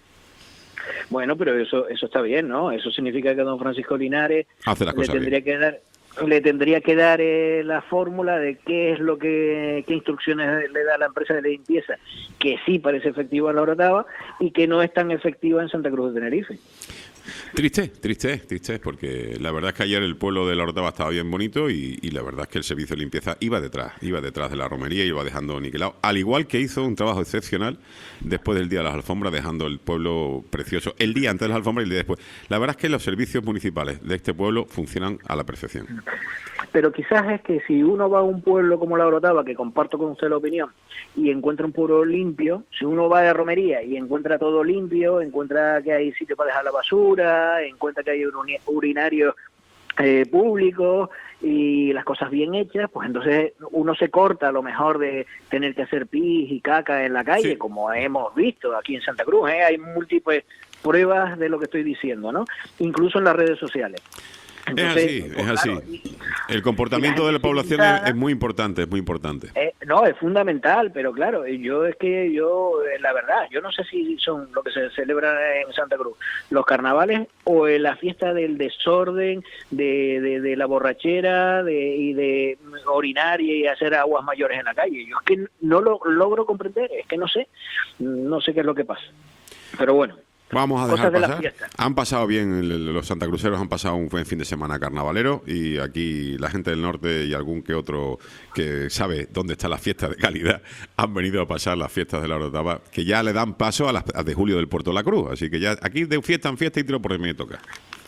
Bueno, pero eso eso está bien, ¿no? Eso significa que don Francisco Linares Hace las le cosas tendría bien. que dar le tendría que dar eh, la fórmula de qué es lo que qué instrucciones le da la empresa de limpieza, que sí parece efectiva en la Orotava y que no es tan efectiva en Santa Cruz de Tenerife. Triste, triste, triste, porque la verdad es que ayer el pueblo de la Orotava estaba bien bonito y, y la verdad es que el servicio de limpieza iba detrás, iba detrás de la romería y iba dejando niquelado, al igual que hizo un trabajo excepcional después del Día de las Alfombras, dejando el pueblo precioso el día antes de las alfombras y el día después. La verdad es que los servicios municipales de este pueblo funcionan a la perfección. Pero quizás es que si uno va a un pueblo como la Orotava, que comparto con usted la opinión, y encuentra un pueblo limpio, si uno va de romería y encuentra todo limpio, encuentra que hay sitio para dejar la basura, encuentra que hay un urinario eh, público y las cosas bien hechas, pues entonces uno se corta a lo mejor de tener que hacer pis y caca en la calle, Sí. como hemos visto aquí en Santa Cruz, ¿eh? Hay múltiples pruebas de lo que estoy diciendo, ¿no? Incluso en las redes sociales. Entonces, es así, pues, es así. claro, y- El comportamiento y la de la gente población es, civilizada- es muy importante, es muy importante. Eh, no, es fundamental, pero claro, yo es que yo, eh, la verdad, yo no sé si son lo que se celebra en Santa Cruz, los carnavales o eh, la fiesta del desorden, de, de, de la borrachera de, y de orinar y hacer aguas mayores en la calle. Yo es que no lo logro comprender, es que no sé, no sé qué es lo que pasa. Pero bueno. Vamos a dejar Cosas de la pasar. fiesta. Han pasado bien, el- los santacruceros han pasado un buen fin de semana carnavalero y aquí la gente del norte y algún que otro que sabe dónde está la fiesta de calidad han venido a pasar las fiestas de la Orotava, que ya le dan paso a las a de julio del Puerto de la Cruz. Así que ya aquí de fiesta en fiesta y tiro por el medio toca.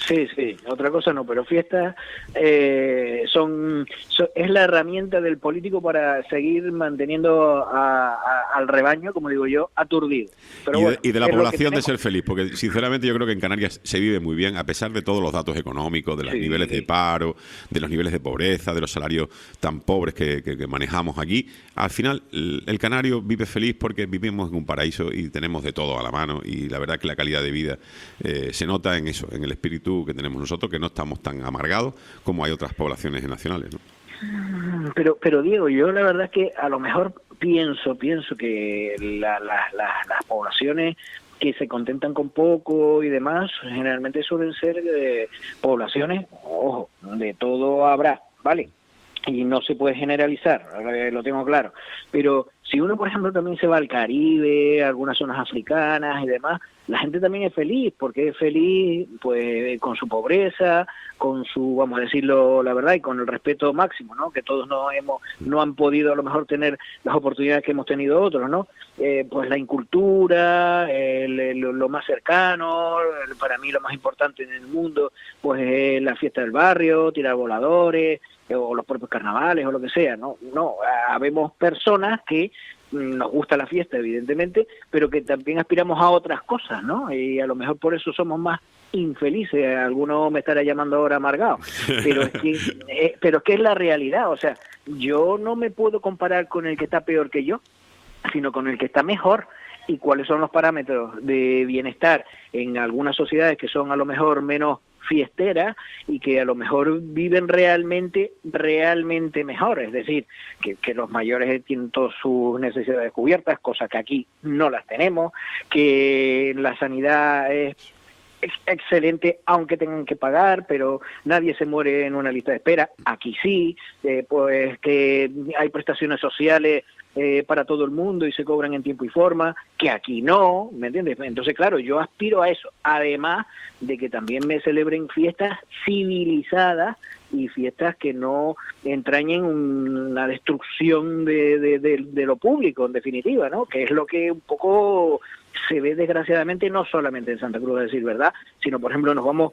Sí, sí, otra cosa no, pero fiestas eh, son, son es la herramienta del político para seguir manteniendo a, a, al rebaño, como digo yo, aturdido. Pero y, bueno, de, y de la es lo que población de tenemos. ser feliz, porque sinceramente yo creo que en Canarias se vive muy bien, a pesar de todos los datos económicos, de los Sí. niveles de paro, de los niveles de pobreza, de los salarios tan pobres que, que, que manejamos aquí. Al final, el, el canario vive feliz porque vivimos en un paraíso y tenemos de todo a la mano, y la verdad que la calidad de vida eh, se nota en eso, en el espíritu que tenemos nosotros, que no estamos tan amargados como hay otras poblaciones nacionales, ¿no? Pero, pero Diego, yo la verdad es que a lo mejor pienso, pienso que la, la, la, las poblaciones que se contentan con poco y demás, generalmente suelen ser eh, poblaciones, ojo, de todo habrá, ¿vale? Y no se puede generalizar, eh, lo tengo claro. Pero si uno, por ejemplo, también se va al Caribe, a algunas zonas africanas y demás, la gente también es feliz, porque es feliz pues con su pobreza, con su, vamos a decirlo la verdad, y con el respeto máximo, ¿no? Que todos no hemos, no han podido a lo mejor tener las oportunidades que hemos tenido otros, ¿no? Eh, pues la incultura, el, el, lo más cercano, el, para mí lo más importante en el mundo, pues es la fiesta del barrio, tirar voladores, o los propios carnavales o lo que sea, no, no, habemos personas que nos gusta la fiesta evidentemente, pero que también aspiramos a otras cosas, ¿no? Y a lo mejor por eso somos más infelices. Alguno me estará llamando ahora amargado, pero es que eh, pero es que es la realidad. O sea, yo no me puedo comparar con el que está peor que yo, sino con el que está mejor. Y cuáles son los parámetros de bienestar en algunas sociedades que son a lo mejor menos fiesteras y que a lo mejor viven realmente realmente mejor, es decir, que, que los mayores tienen todas sus necesidades cubiertas, cosas que aquí no las tenemos, que la sanidad es excelente aunque tengan que pagar, pero nadie se muere en una lista de espera, aquí sí, eh, pues que hay prestaciones sociales eh, para todo el mundo y se cobran en tiempo y forma, que aquí no, ¿me entiendes? Entonces, claro, yo aspiro a eso, además de que también me celebren fiestas civilizadas y fiestas que no entrañen una destrucción de, de, de, de lo público, en definitiva, ¿no? Que es lo que un poco se ve desgraciadamente no solamente en Santa Cruz, a decir verdad, sino, por ejemplo, nos vamos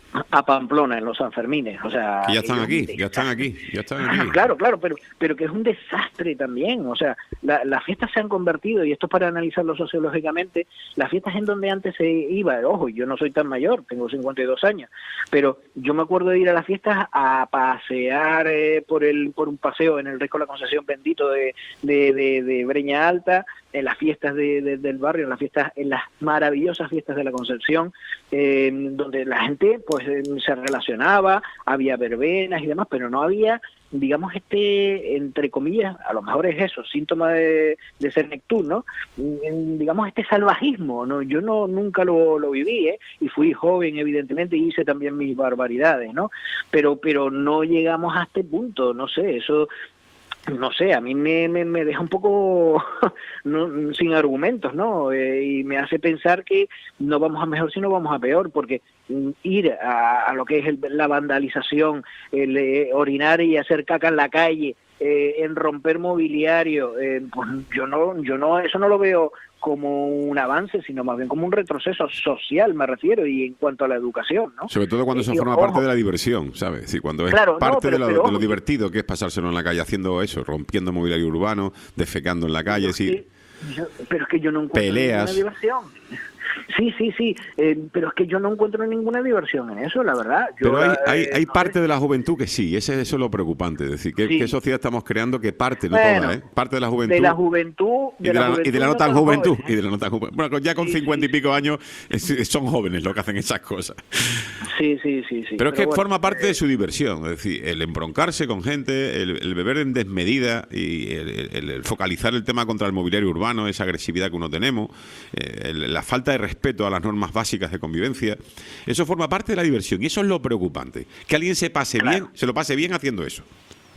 a Pamplona en los Sanfermines, o sea, que ya están aquí, ya están aquí, ya están aquí. Claro, claro, pero pero que es un desastre también, o sea, la, las fiestas se han convertido, y esto es para analizarlo sociológicamente, las fiestas en donde antes se iba, ojo, yo no soy tan mayor, tengo cincuenta y dos años, pero yo me acuerdo de ir a las fiestas a pasear eh, por el por un paseo en el Riesco de la Concepción bendito de, de, de, de Breña Alta, en las fiestas de, de, del barrio, en las fiestas, en las maravillosas fiestas de la Concepción, eh, donde la gente pues eh, se relacionaba, había verbenas y demás, pero no había, digamos, este, entre comillas, a lo mejor es eso, síntoma de, de ser Nectún, ¿no? Digamos, este salvajismo, ¿no? Yo no nunca lo, lo viví, ¿eh? Y fui joven, evidentemente, y hice también mis barbaridades, ¿no? Pero, pero no llegamos a este punto, no sé, eso... No sé, a mí me, me, me deja un poco no, sin argumentos, ¿no? Eh, y me hace pensar que no vamos a mejor, sino vamos a peor, porque ir a, a lo que es el, la vandalización, el eh, orinar y hacer caca en la calle, eh, en romper mobiliario, eh, pues yo no, yo no, eso no lo veo como un avance, sino más bien como un retroceso social, me refiero, y en cuanto a la educación, ¿no? Sobre todo cuando eso y, forma ojo, parte de la diversión, ¿sabes? Es decir, cuando es claro, parte no, pero, de, lo, pero, de lo divertido que es pasárselo en la calle haciendo eso, rompiendo mobiliario urbano, defecando en la calle, pero, sí. es que yo, pero es que yo no encuentro Peleas. ninguna diversión. Sí, sí, sí, eh, pero es que yo no encuentro ninguna diversión en eso, la verdad. Yo, Pero hay, eh, hay, hay no parte sé. de la juventud que sí, ese, eso es lo preocupante. Es decir, ¿qué, Sí. qué sociedad estamos creando? Que parte, no Bueno, toda, ¿eh? Parte de la juventud. De la juventud, Y de, la, juventud y de la no no tan tan juventud. jóvenes, ¿eh? Y de la no tan juventud. Bueno, ya con Sí, cincuenta sí. y pico años es- son jóvenes los que hacen esas cosas. Sí, sí, sí, sí. Pero es que bueno, forma parte eh, de su diversión. Es decir, el embroncarse con gente, el, el beber en desmedida y el, el- el focalizar el tema contra el mobiliario urbano, esa agresividad que uno tenemos, eh, el- la falta de respeto a las normas básicas de convivencia, eso forma parte de la diversión. Y eso es lo preocupante. Que alguien se pase Claro. bien, se lo pase bien haciendo eso.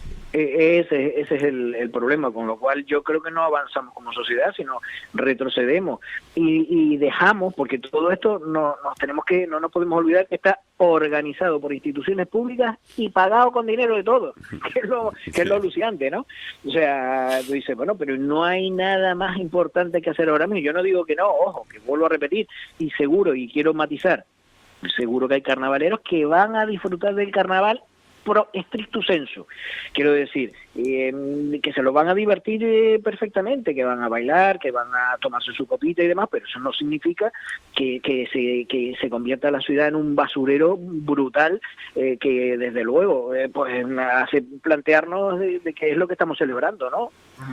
Eh, Ese, ese es el, el problema, con lo cual yo creo que no avanzamos como sociedad, sino retrocedemos y, y dejamos, porque todo esto no nos tenemos que, no nos podemos olvidar que está organizado por instituciones públicas y pagado con dinero de todos, que es lo, que es lo alucinante, ¿no? O sea, tú dices, bueno, pero no hay nada más importante que hacer ahora mismo. Yo no digo que no, ojo, que vuelvo a repetir, y seguro, y quiero matizar, Seguro que hay carnavaleros que van a disfrutar del carnaval pro stricto sensu, quiero decir, eh, que se lo van a divertir eh, perfectamente, que van a bailar, que van a tomarse su copita y demás, pero eso no significa que, que, se, que se convierta la ciudad en un basurero brutal, eh, que desde luego eh, pues hace plantearnos de, de qué es lo que estamos celebrando, ¿no?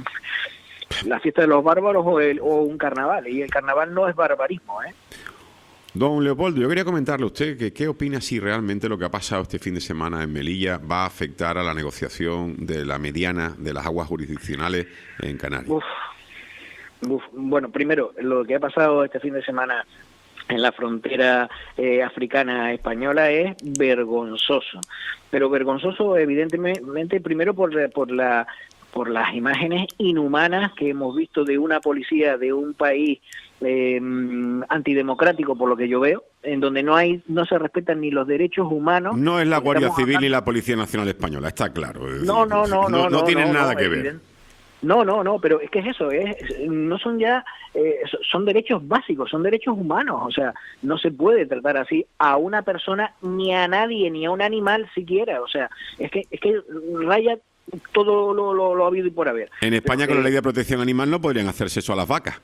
La fiesta de los bárbaros o, el, o un carnaval, y el carnaval no es barbarismo, ¿eh? Don Leopoldo, yo quería comentarle a usted que qué opina si realmente lo que ha pasado este fin de semana en Melilla va a afectar a la negociación de la mediana de las aguas jurisdiccionales en Canarias. Uf, uf. Bueno, primero, lo que ha pasado este fin de semana en la frontera eh, africana española es vergonzoso, pero vergonzoso evidentemente primero por, por la por las imágenes inhumanas que hemos visto de una policía de un país eh, antidemocrático, por lo que yo veo, en donde no hay no se respetan ni los derechos humanos. No es la Guardia Estamos Civil hablando... ni la Policía Nacional Española, está claro. Es No, decir, no, no, no, no, no, no tienen no, nada no, que evidente. ver. No, no, no, pero es que es eso, es, no son ya, eh, son derechos básicos, son derechos humanos, o sea, no se puede tratar así a una persona, ni a nadie, ni a un animal siquiera, o sea, es que es que raya todo lo, lo, lo habido y por haber. En España, pero, con la eh, ley de protección animal, no podrían hacerse eso a las vacas.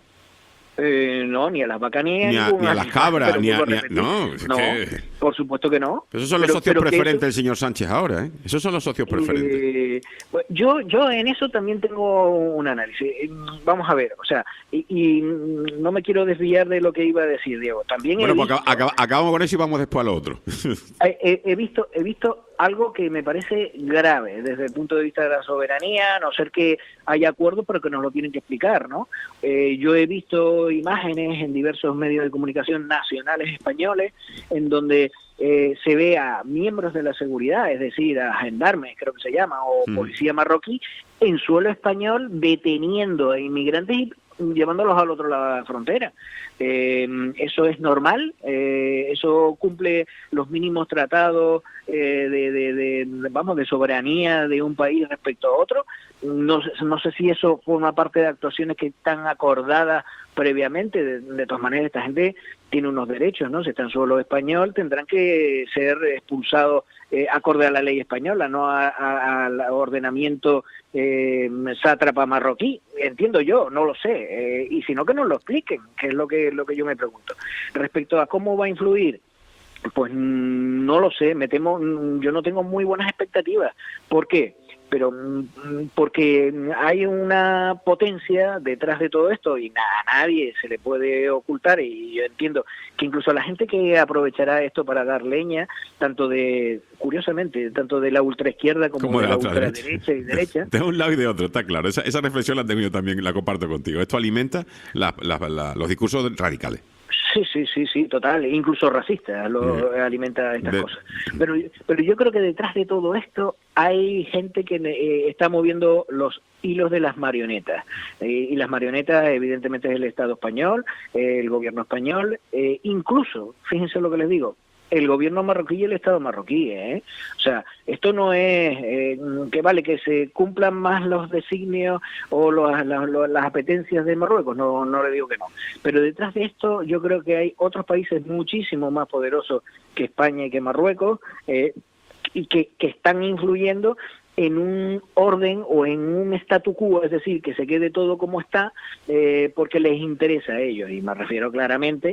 Eh, no, ni a las vacas ni a, Ni a, ningún ni a las animal, cabras, pero ni a... vuelvo Ni a repetir, no, es no, que... por supuesto que no. Esos son los Pero- socios pero que preferentes eso- del señor Sánchez ahora, ¿eh? Esos son los socios preferentes. Eh, pues yo yo en eso también tengo un análisis. Eh, Vamos a ver, o sea, y, y no me quiero desviar de lo que iba a decir, Diego. También Bueno, he, pues visto, acab- acab- acabamos con eso y vamos después al otro. he, he- he visto he visto algo que me parece grave desde el punto de vista de la soberanía, a no ser que haya acuerdo, pero que nos lo tienen que explicar, ¿no? Eh, yo he visto imágenes en diversos medios de comunicación nacionales españoles en donde eh, se ve a miembros de la seguridad, es decir, a gendarmes, creo que se llama, o Mm. policía marroquí, en suelo español deteniendo a inmigrantes y llevándolos al otro lado de la frontera. Eh, ¿Eso es normal? Eh, ¿Eso cumple los mínimos tratados eh, de, de, de, vamos, de soberanía de un país respecto a otro? No, sé- no sé si eso forma parte de actuaciones que están acordadas previamente. De, de todas maneras, esta gente tiene unos derechos, ¿no? Si está en suelo español, tendrán que ser expulsados eh, acorde a la ley española, no a- a- al ordenamiento eh, sátrapa marroquí. Entiendo yo, no lo sé. Eh, y si no, que nos lo expliquen, que es lo que, lo que yo me pregunto. Respecto a cómo va a influir, pues mm, no lo sé, me temo, mm, yo no tengo muy buenas expectativas. ¿Por qué? Pero mm, porque hay una potencia detrás de todo esto y na- a nadie se le puede ocultar, y yo entiendo que incluso la gente que aprovechará esto para dar leña, tanto de, curiosamente, tanto de la ultraizquierda como, Como de de la la otra ultraderecha y derecha, De un lado y de otro, está claro. Esa, esa reflexión la tengo yo también, la comparto contigo. Esto alimenta la- la- la- los discursos radicales. sí, sí, sí, sí, total, incluso racista lo Bien. alimenta estas De- cosas. Pero, pero yo creo que detrás de todo esto hay gente que eh, está moviendo los hilos de las marionetas. Eh, y las marionetas, evidentemente, es el Estado español, eh, el gobierno español, eh, incluso, fíjense lo que les digo, el gobierno marroquí y el Estado marroquí, ¿eh? O sea, esto no es eh, que vale que se cumplan más los designios o los- las, las- las apetencias de Marruecos, no, no le digo que no. Pero detrás de esto yo creo que hay otros países muchísimo más poderosos que España y que Marruecos, eh, y que, que están influyendo en un orden o en un statu quo, es decir, que se quede todo como está, eh, porque les interesa a ellos, y me refiero claramente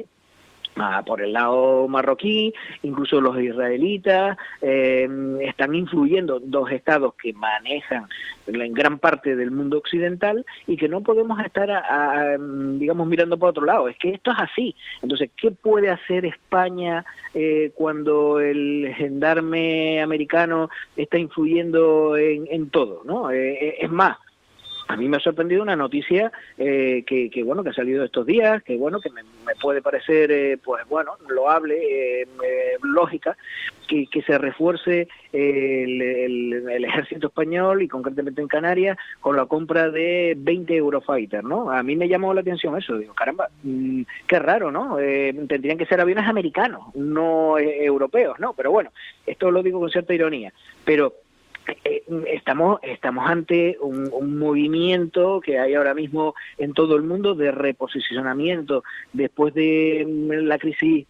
a por el lado marroquí, incluso los israelitas, eh, están influyendo dos estados que manejan en gran parte del mundo occidental y que no podemos estar, a, a, digamos, mirando para otro lado. Es que esto es así. Entonces, ¿qué puede hacer España eh, cuando el gendarme americano está influyendo en, en todo, ¿no? Eh, es más, a mí me ha sorprendido una noticia eh, que, que bueno que ha salido estos días, que bueno que me, me puede parecer eh, pues bueno loable, eh, eh, lógica, que, que se refuerce eh, el, el, el ejército español y concretamente en Canarias con la compra de veinte Eurofighter, ¿no? A mí me llamó la atención eso, digo, caramba, mmm, qué raro, ¿no? Eh, tendrían que ser aviones americanos, no eh, europeos, ¿no? Pero bueno, esto lo digo con cierta ironía, pero Eh, estamos estamos ante un, un movimiento que hay ahora mismo en todo el mundo de reposicionamiento después de la crisis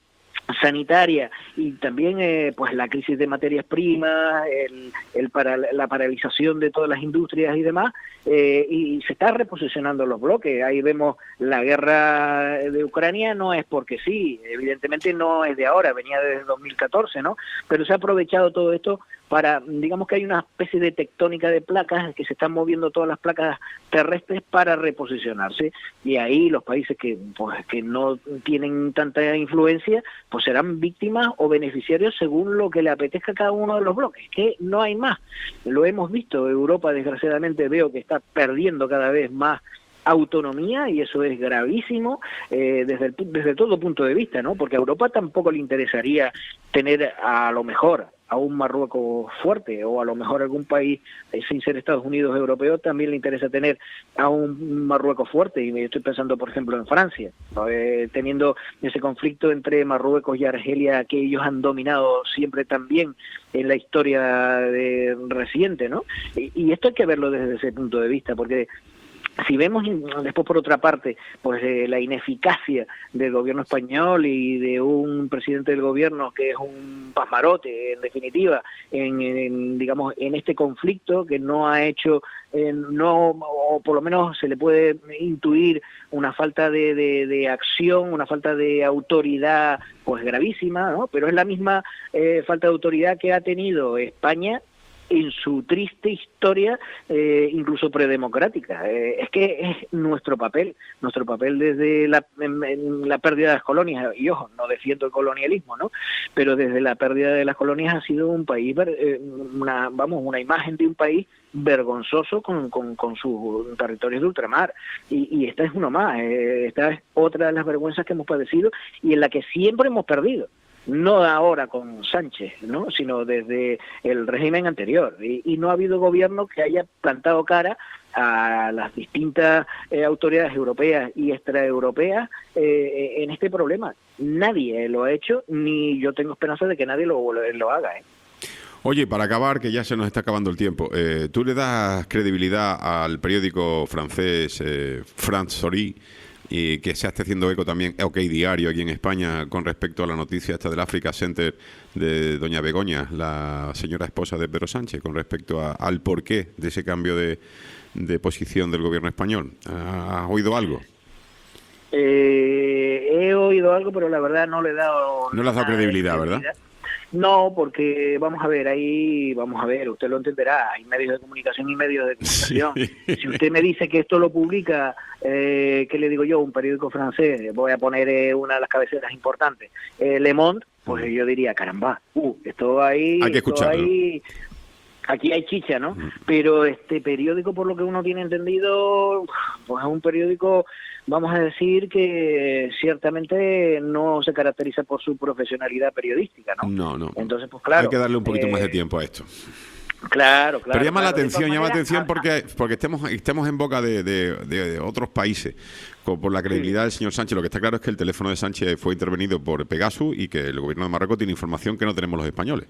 sanitaria y también eh, pues la crisis de materias primas, el, el para, la paralización de todas las industrias y demás, eh, y se está reposicionando los bloques. Ahí vemos la guerra de Ucrania, no es porque sí, evidentemente no es de ahora, venía desde dos mil catorce, ¿no? Pero se ha aprovechado todo esto para, digamos que hay una especie de tectónica de placas, que se están moviendo todas las placas terrestres para reposicionarse, y ahí los países que pues que no tienen tanta influencia, pues serán víctimas o beneficiarios según lo que le apetezca a cada uno de los bloques, que no hay más. Lo hemos visto, Europa desgraciadamente veo que está perdiendo cada vez más autonomía, y eso es gravísimo eh, desde el, desde todo punto de vista, ¿no? Porque a Europa tampoco le interesaría tener a lo mejor a un Marruecos fuerte, o a lo mejor algún país, eh, sin ser Estados Unidos europeo, también le interesa tener a un Marruecos fuerte, y estoy pensando por ejemplo en Francia, ¿no? eh, teniendo ese conflicto entre Marruecos y Argelia que ellos han dominado siempre también en la historia de, reciente, ¿no? Y, y esto hay que verlo desde ese punto de vista, porque si vemos después por otra parte pues eh, la ineficacia del gobierno español y de un presidente del gobierno que es un pasmarote en definitiva en, en digamos en este conflicto, que no ha hecho eh, no o por lo menos se le puede intuir una falta de, de, de acción, una falta de autoridad pues gravísima, ¿no? Pero es la misma eh, falta de autoridad que ha tenido España en su triste historia, eh, incluso predemocrática. Eh, es que es nuestro papel, nuestro papel desde la, en, en la pérdida de las colonias, y ojo, no defiendo el colonialismo, ¿no? Pero desde la pérdida de las colonias ha sido un país, eh, una, vamos, una imagen de un país vergonzoso con, con, con sus territorios de ultramar, y, y esta es uno más, eh, esta es otra de las vergüenzas que hemos padecido y en la que siempre hemos perdido. No ahora con Sánchez, ¿no? Sino desde el régimen anterior. Y, y no ha habido gobierno que haya plantado cara a las distintas eh, autoridades europeas y extraeuropeas eh, en este problema. Nadie lo ha hecho, ni yo tengo esperanza de que nadie lo, lo, lo haga, ¿eh? Oye, para acabar, que ya se nos está acabando el tiempo, eh, ¿tú le das credibilidad al periódico francés eh, France Soir, y que se está haciendo eco también OK Diario aquí en España con respecto a la noticia esta del Africa Center de doña Begoña, la señora esposa de Pedro Sánchez, con respecto a, al porqué de ese cambio de, de posición del gobierno español? ¿Has oído algo? Eh, he oído algo, pero la verdad no le he dado... No le has dado credibilidad, ¿verdad? No, porque vamos a ver, ahí vamos a ver, usted lo entenderá, hay medios de comunicación y medios de comunicación. Sí. Si usted me dice que esto lo publica, eh, ¿qué le digo yo? Un periódico francés, voy a poner eh, una de las cabeceras importantes, eh, Le Monde, pues uh-huh. yo diría, caramba, uh, esto ahí... Hay que escucharlo. Ahí, aquí hay chicha, ¿no? Uh-huh. Pero este periódico, por lo que uno tiene entendido, pues es un periódico... Vamos a decir que ciertamente no se caracteriza por su profesionalidad periodística, ¿no? No, no. Entonces, pues claro. Hay que darle un poquito eh, más de tiempo a esto. Claro, claro. Pero llama claro, la atención, llama la manera, atención a, porque porque estemos estemos en boca de, de, de, de otros países con, por la credibilidad sí. del señor Sánchez. Lo que está claro es que el teléfono de Sánchez fue intervenido por Pegasus y que el gobierno de Marruecos tiene información que no tenemos los españoles.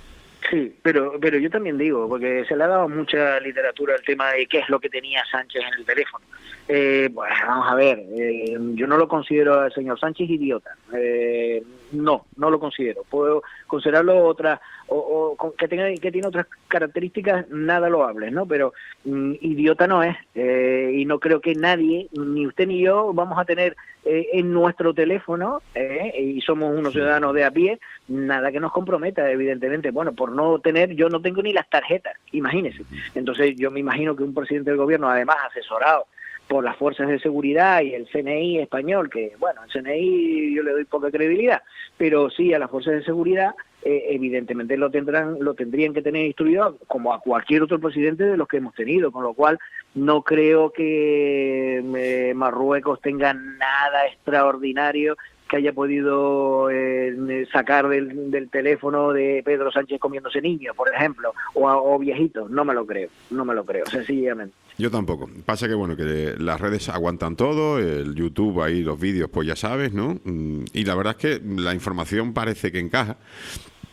Sí, pero pero yo también digo, porque se le ha dado mucha literatura al tema de qué es lo que tenía Sánchez en el teléfono. Eh, pues vamos a ver, eh, yo no lo considero al señor Sánchez idiota. Eh, no, no lo considero. Puedo considerarlo otra, o, o que, tenga, que tiene otras características nada loables, ¿no? Pero mm, idiota no es. Eh, y no creo que nadie, ni usted ni yo, vamos a tener eh, en nuestro teléfono, eh, y somos unos ciudadanos de a pie, nada que nos comprometa, evidentemente. Bueno, por no tener, yo no tengo ni las tarjetas, imagínese. Entonces yo me imagino que un presidente del gobierno, además asesorado por las fuerzas de seguridad y el C N I español, que bueno, el C N I yo le doy poca credibilidad, pero sí a las fuerzas de seguridad, eh, evidentemente lo tendrán, lo tendrían que tener instruido como a cualquier otro presidente de los que hemos tenido, con lo cual no creo que eh, Marruecos tenga nada extraordinario que haya podido eh, sacar del, del teléfono de Pedro Sánchez comiéndose niños, por ejemplo, o, o viejitos. No me lo creo, no me lo creo, sencillamente. Yo tampoco. Pasa que, bueno, que las redes aguantan todo, el YouTube, ahí los vídeos, pues ya sabes, ¿no? Y la verdad es que la información parece que encaja.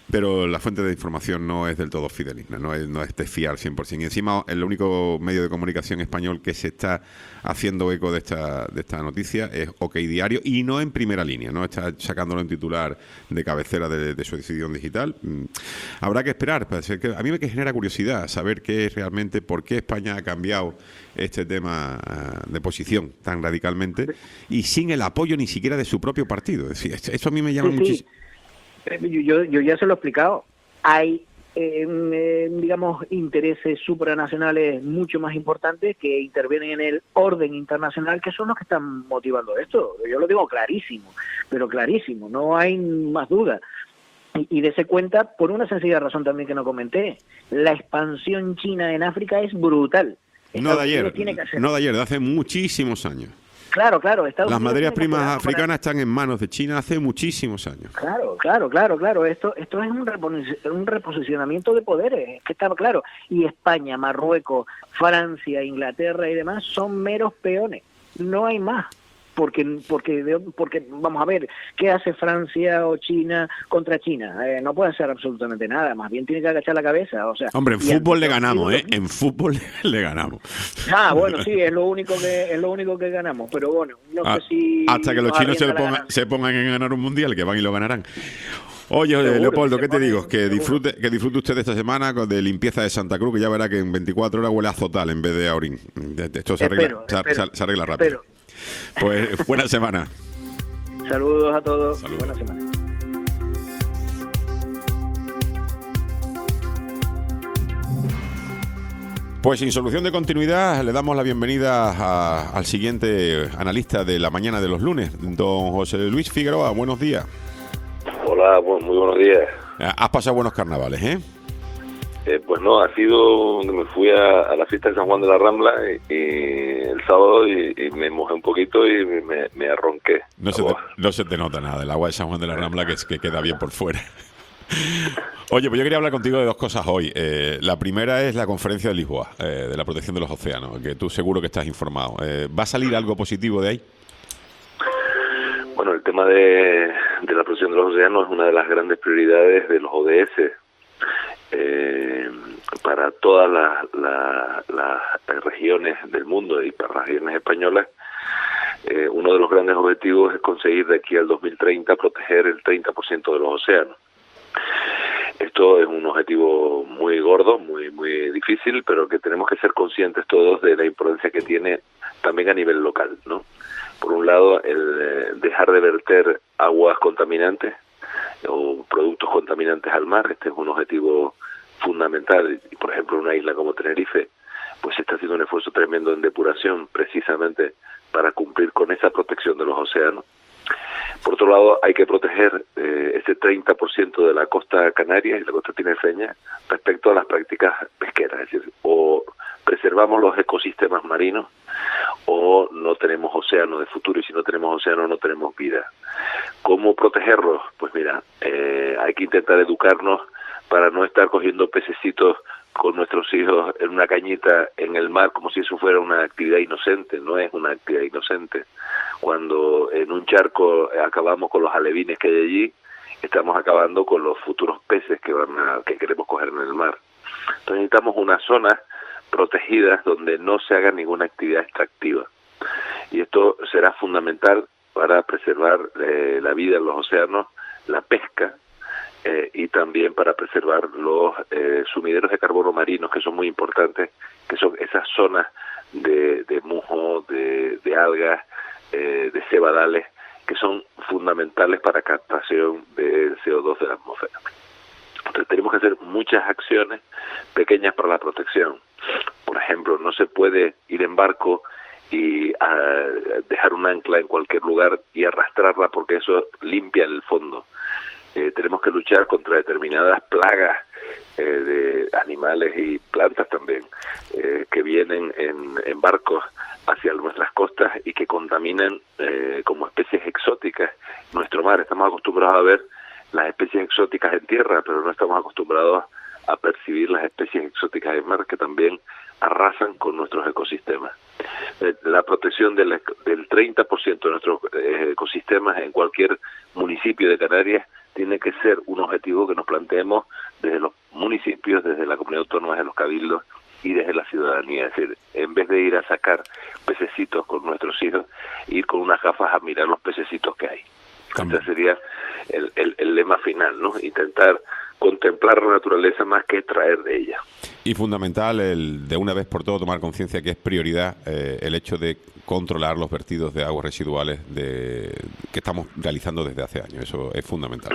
pero la fuente de información no es del todo fidedigna, no es, no es de fiar cien por ciento. Y encima el único medio de comunicación español que se está haciendo eco de esta de esta noticia es OK Diario, y no en primera línea, no está sacándolo en titular de cabecera de, de su edición digital. Mm. Habrá que esperar. Para ser que, a mí me genera curiosidad saber qué es realmente, por qué España ha cambiado este tema uh, de posición tan radicalmente y sin el apoyo ni siquiera de su propio partido. Es decir, eso a mí me llama sí, muchísimo. Sí. Yo, yo ya se lo he explicado. Hay, eh, eh, digamos, intereses supranacionales mucho más importantes que intervienen en el orden internacional, que son los que están motivando esto. Yo lo digo clarísimo, pero clarísimo, no hay más duda. Y, y dése cuenta, por una sencilla razón también que no comenté, la expansión china en África es brutal. No de ayer, no de ayer, de hace muchísimos años. Claro, claro. Estados Las Unidos materias primas para... africanas están en manos de China hace muchísimos años. Claro, claro, claro, claro. Esto, esto es un, repos- un reposicionamiento de poderes, que estaba claro. Y España, Marruecos, Francia, Inglaterra y demás son meros peones. No hay más. Porque, porque, porque, vamos a ver, ¿qué hace Francia o China contra China? Eh, no puede hacer absolutamente nada, más bien tiene que agachar la cabeza. O sea, hombre, en fútbol le ganamos, ¿eh? En fútbol le ganamos. Ah, bueno, sí, es lo único que es lo único que ganamos, pero bueno, no ah, sé si... Hasta que los chinos se, ponga, se pongan en ganar un mundial, que van y lo ganarán. Oye, seguro, Leopoldo, ¿qué te digo? Que disfrute, que disfrute usted esta semana de limpieza de Santa Cruz, que ya verá que en veinticuatro horas huele a Zotal en vez de a orín. Esto se arregla, espero, se, espero, se arregla rápido. Espero. Pues buena semana. Saludos a todos. Saludos. Buena semana. Pues sin solución de continuidad, le damos la bienvenida a, al siguiente analista de la mañana de los lunes, don José Luis Figueroa. Buenos días. Hola, muy buenos días. Has pasado buenos carnavales, ¿eh? Eh, pues no, ha sido donde me fui a, a la fiesta de San Juan de la Rambla y, y el sábado y, y me mojé un poquito y me, me arronqué. No se, te, no se te nota nada, el agua de San Juan de la Rambla que, que queda bien por fuera. Oye, pues yo quería hablar contigo de dos cosas hoy. Eh, la primera es la conferencia de Lisboa, eh, de la protección de los océanos, que tú seguro que estás informado. Eh, ¿Va a salir algo positivo de ahí? Bueno, el tema de, de la protección de los océanos es una de las grandes prioridades de los O D S. Eh, para todas las, las, las regiones del mundo y para las regiones españolas, eh, uno de los grandes objetivos es conseguir de aquí al dos mil treinta proteger el treinta por ciento de los océanos. Esto es un objetivo muy gordo, muy muy difícil, pero que tenemos que ser conscientes todos de la importancia que tiene también a nivel local, ¿no? Por un lado, el eh, dejar de verter aguas contaminantes o productos contaminantes al mar. Este es un objetivo fundamental. Y por ejemplo, una isla como Tenerife pues se está haciendo un esfuerzo tremendo en depuración precisamente para cumplir con esa protección de los océanos. Por otro lado, hay que proteger eh, ese treinta por ciento de la costa canaria y la costa tinerfeña respecto a las prácticas pesqueras. Es decir, o preservamos los ecosistemas marinos o no tenemos océano de futuro, y si no tenemos océano no tenemos vida. ¿Cómo protegerlos? Pues mira, eh, hay que intentar educarnos para no estar cogiendo pececitos con nuestros hijos en una cañita en el mar como si eso fuera una actividad inocente. No es una actividad inocente. Cuando en un charco acabamos con los alevines que hay allí, estamos acabando con los futuros peces que van a, que queremos coger en el mar. Entonces necesitamos unas zonas protegidas donde no se haga ninguna actividad extractiva. Y esto será fundamental para preservar eh, la vida en los océanos, la pesca, eh, y también para preservar los eh, sumideros de carbono marinos, que son muy importantes, que son esas zonas de, de musgo, de, de algas, eh, de cebadales, que son fundamentales para captación del C O dos de la atmósfera. Entonces tenemos que hacer muchas acciones pequeñas para la protección. Por ejemplo, no se puede ir en barco y uh, dejar un ancla en cualquier lugar y arrastrarla, porque eso limpia el fondo. Eh, tenemos que luchar contra determinadas plagas eh, de animales y plantas también, eh, que vienen en, en barcos hacia nuestras costas y que contaminan eh, como especies exóticas nuestro mar. Estamos acostumbrados a ver las especies exóticas en tierra, pero no estamos acostumbrados a percibir las especies exóticas en mar, que también arrasan con nuestros ecosistemas. La protección del, del treinta por ciento de nuestros ecosistemas en cualquier municipio de Canarias tiene que ser un objetivo que nos planteemos desde los municipios, desde la comunidad autónoma, desde los cabildos y desde la ciudadanía. Es decir, en vez de ir a sacar pececitos con nuestros hijos, ir con unas gafas a mirar los pececitos que hay. Ese sería el, el, el lema final, ¿no? Intentar contemplar la naturaleza más que extraer de ella. Y fundamental, el de una vez por todo tomar conciencia que es prioridad eh, el hecho de controlar los vertidos de aguas residuales de, que estamos realizando desde hace años. Eso es fundamental.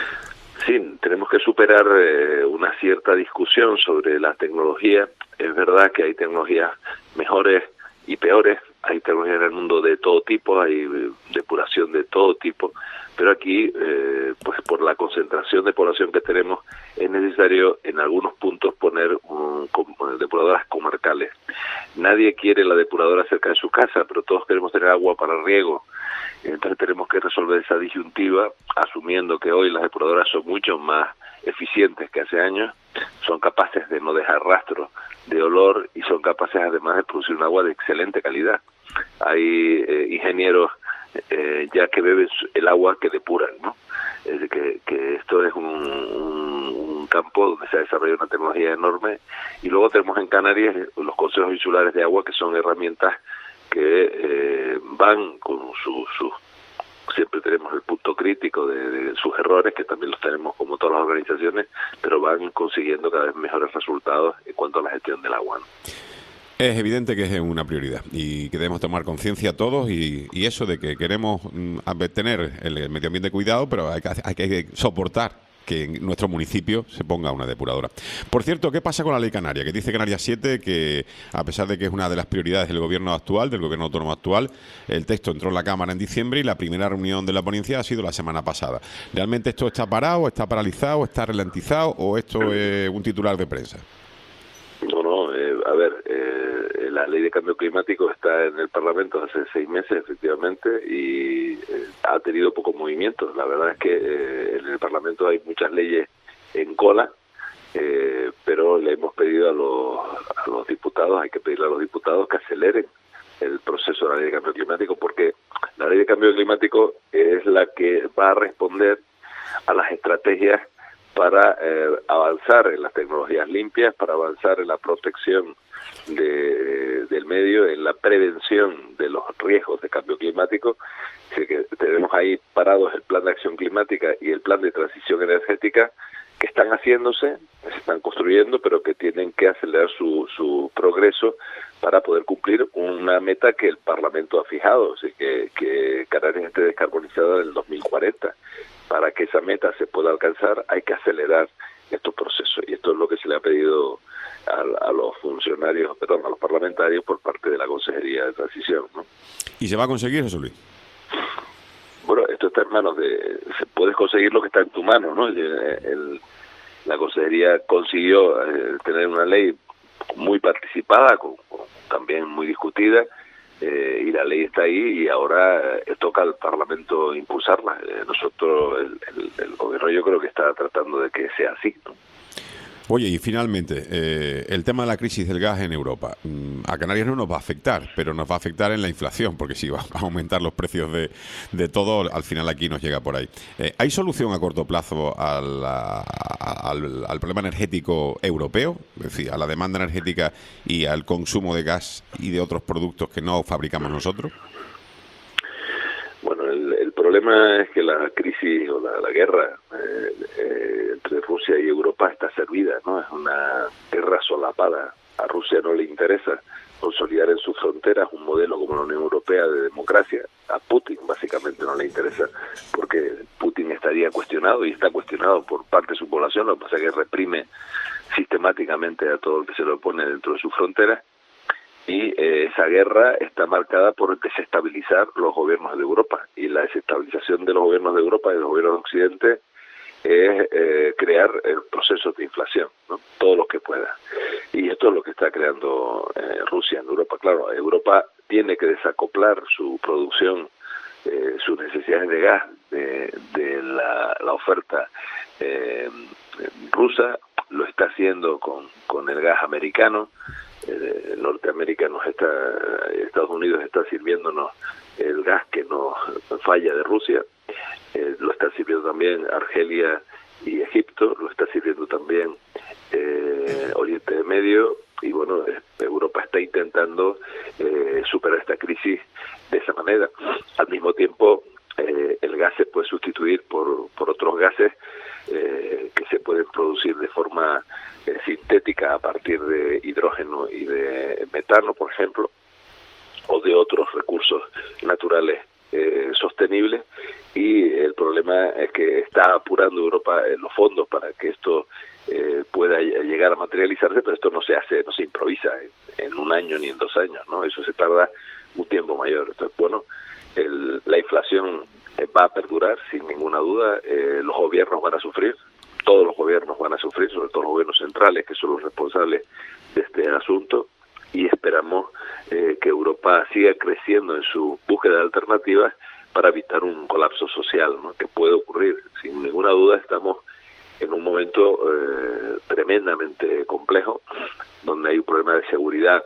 Sí, tenemos que superar eh, una cierta discusión sobre la tecnología. Es verdad que hay tecnologías mejores y peores, hay tecnologías en el mundo de todo tipo, hay eh, depuración de todo tipo, pero aquí, eh, pues por la concentración de población que tenemos, es necesario en algunos puntos poner um, com depuradoras comarcales. Nadie quiere la depuradora cerca de su casa, pero todos queremos tener agua para riego. Entonces tenemos que resolver esa disyuntiva, asumiendo que hoy las depuradoras son mucho más eficientes que hace años, son capaces de no dejar rastro de olor y son capaces además de producir un agua de excelente calidad. Hay eh, ingenieros eh, ya que beben el agua que depuran, ¿no? Es decir, que, que esto es un, un, un campo donde se ha desarrollado una tecnología enorme. Y luego tenemos en Canarias los consejos insulares de agua, que son herramientas que eh, van con sus su, siempre tenemos el punto crítico de, de sus errores, que también los tenemos como todas las organizaciones, pero van consiguiendo cada vez mejores resultados en cuanto a la gestión del agua, ¿no? Es evidente que es una prioridad y que debemos tomar conciencia todos y, y eso de que queremos mm, tener el medio ambiente cuidado, pero hay que, hay que soportar que en nuestro municipio se ponga una depuradora. Por cierto, ¿qué pasa con la Ley Canaria? Que dice Canarias siete que, a pesar de que es una de las prioridades del gobierno actual, del gobierno autónomo actual, el texto entró en la Cámara en diciembre y la primera reunión de la ponencia ha sido la semana pasada. ¿Realmente esto está parado, está paralizado, está ralentizado o esto es un titular de prensa? No, no, eh, a ver, eh, la ley de cambio climático está en el Parlamento hace seis meses, efectivamente, y eh, ha tenido poco movimiento. La verdad es que eh, en el Parlamento hay muchas leyes en cola, eh, pero le hemos pedido a los, a los diputados, hay que pedirle a los diputados que aceleren el proceso de la ley de cambio climático, porque la ley de cambio climático es la que va a responder a las estrategias para eh, avanzar en las tecnologías limpias, para avanzar en la protección de, del medio, en la prevención de los riesgos de cambio climático. Así que tenemos ahí parados el plan de acción climática y el plan de transición energética, que están haciéndose, se están construyendo, pero que tienen que acelerar su, su progreso para poder cumplir una meta que el Parlamento ha fijado, así que, que Canarias esté descarbonizada en el dos mil cuarenta. Para que esa meta se pueda alcanzar hay que acelerar estos procesos, y esto es lo que se le ha pedido a, a los funcionarios, perdón, a los parlamentarios por parte de la Consejería de Transición, ¿no? ¿Y se va a conseguir, José Luis? Bueno, esto está en manos de... Se puedes conseguir lo que está en tu mano, ¿no? El, el, la Consejería consiguió eh, tener una ley muy participada, con, con, también muy discutida, eh, y la ley está ahí y ahora eh, toca al Parlamento impulsarla. Eh, nosotros, el, el, el gobierno, yo creo que está tratando de que sea así, ¿no? Oye, y finalmente, eh, el tema de la crisis del gas en Europa. A Canarias no nos va a afectar, pero nos va a afectar en la inflación, porque si va a aumentar los precios de, de todo, al final aquí nos llega por ahí. Eh, ¿Hay solución a corto plazo a la, a, al, al problema energético europeo? Es decir, a la demanda energética y al consumo de gas y de otros productos que no fabricamos nosotros. Bueno, el, el problema es que la crisis o la, la guerra eh, eh, entre Rusia y Europa está servida, ¿no? Es una guerra solapada. A Rusia no le interesa consolidar en sus fronteras un modelo como la Unión Europea de democracia. A Putin básicamente no le interesa, porque Putin estaría cuestionado y está cuestionado por parte de su población. Lo que pasa es que reprime sistemáticamente a todo el que se le opone dentro de sus fronteras. Y eh, esa guerra está marcada por desestabilizar los gobiernos de Europa, y la desestabilización de los gobiernos de Europa y de los gobiernos de Occidente es eh, crear el proceso de inflación, ¿no? Todo lo que pueda. Y esto es lo que está creando eh, Rusia en Europa. Claro, Europa tiene que desacoplar su producción, eh, sus necesidades de gas de, de la, la oferta eh, rusa. Lo está haciendo con, con el gas americano. Eh, Norteamérica nos está, Estados Unidos está sirviéndonos el gas que nos falla de Rusia, eh, lo están sirviendo también Argelia y Egipto, lo está sirviendo también eh, Oriente Medio, y bueno, Europa está intentando eh, superar esta crisis de esa manera. Al mismo tiempo, eh, el gas se puede sustituir por, por otros gases eh, que se pueden producir de forma eh, sintética a partir de hidrógeno y de metano, por ejemplo, o de otros recursos naturales eh, sostenibles, y el problema es que está apurando Europa eh, los fondos para que esto eh, pueda llegar a materializarse, pero esto no se hace, no se improvisa en, en un año ni en dos años, ¿no? Eso se tarda un tiempo mayor. Entonces, bueno, el, la inflación eh, va a perdurar sin ninguna duda, eh, los gobiernos van a sufrir, todos los gobiernos van a sufrir, sobre todo los gobiernos centrales, que son los responsables de este asunto, y esperamos eh, que Europa siga creciendo en su búsqueda de alternativas para evitar un colapso social, ¿no?, que puede ocurrir. Sin ninguna duda estamos en un momento eh, tremendamente complejo, donde hay un problema de seguridad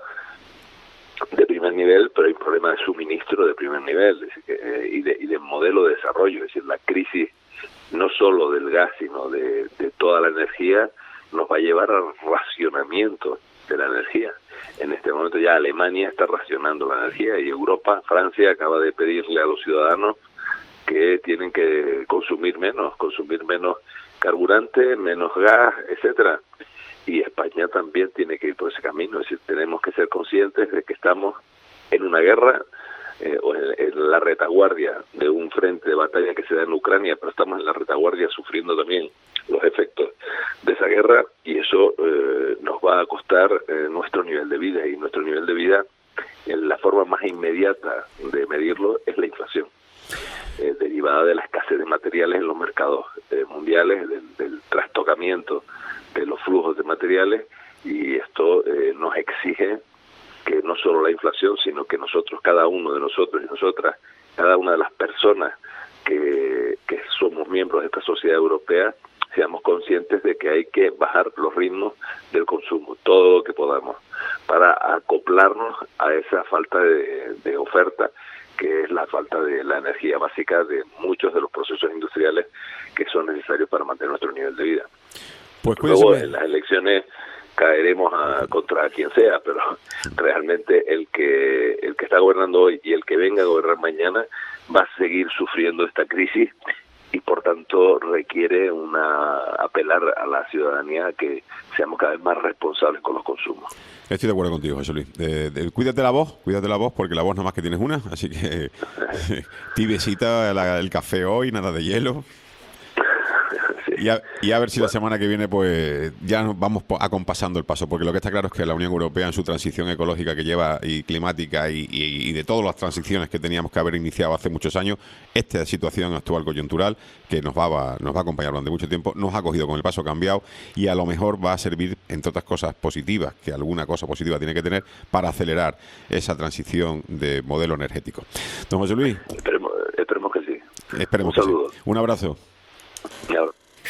de primer nivel, pero hay un problema de suministro de primer nivel, es decir, que, eh, y, de, y de modelo de desarrollo. Es decir, la crisis no solo del gas, sino de, de toda la energía, nos va a llevar al racionamiento de la energía. En este momento ya Alemania está racionando la energía, y Europa, Francia, acaba de pedirle a los ciudadanos que tienen que consumir menos, consumir menos carburante, menos gas, etcétera. Y España también tiene que ir por ese camino. Es decir, tenemos que ser conscientes de que estamos en una guerra eh, o en, en la retaguardia de un frente de batalla que se da en Ucrania, pero estamos en la retaguardia sufriendo también los efectos de esa guerra, y eso eh, nos va a costar eh, nuestro nivel de vida, y nuestro nivel de vida, en la forma más inmediata de medirlo, es la inflación, eh, derivada de la escasez de materiales en los mercados eh, mundiales, del, del trastocamiento de los flujos de materiales, y esto eh, nos exige que no solo la inflación, sino que nosotros, cada uno de nosotros y nosotras, cada una de las personas que, que somos miembros de esta sociedad europea, seamos conscientes de que hay que bajar los ritmos del consumo, todo lo que podamos, para acoplarnos a esa falta de, de oferta, que es la falta de la energía básica de muchos de los procesos industriales que son necesarios para mantener nuestro nivel de vida. Pues luego en las elecciones caeremos a, contra quien sea, pero realmente el que el que está gobernando hoy y el que venga a gobernar mañana va a seguir sufriendo esta crisis, y por tanto requiere una apelar a la ciudadanía a que seamos cada vez más responsables con los consumos. Estoy de acuerdo contigo, José Luis. Eh, de, cuídate la voz, cuídate la voz, porque la voz nada más que tienes una, así que tibiecita la, el café hoy, nada de hielo. Y a, y a ver si la semana que viene pues ya nos vamos acompasando el paso, porque lo que está claro es que la Unión Europea, en su transición ecológica que lleva, y climática, y, y, y de todas las transiciones que teníamos que haber iniciado hace muchos años, esta situación actual coyuntural que nos va, va, nos va a acompañar durante mucho tiempo, nos ha cogido con el paso cambiado, y a lo mejor va a servir, entre otras cosas positivas, que alguna cosa positiva tiene que tener, para acelerar esa transición de modelo energético. Don José Luis. Esperemos, esperemos que sí. Esperemos Un que saludo. sí. Un abrazo. Claro.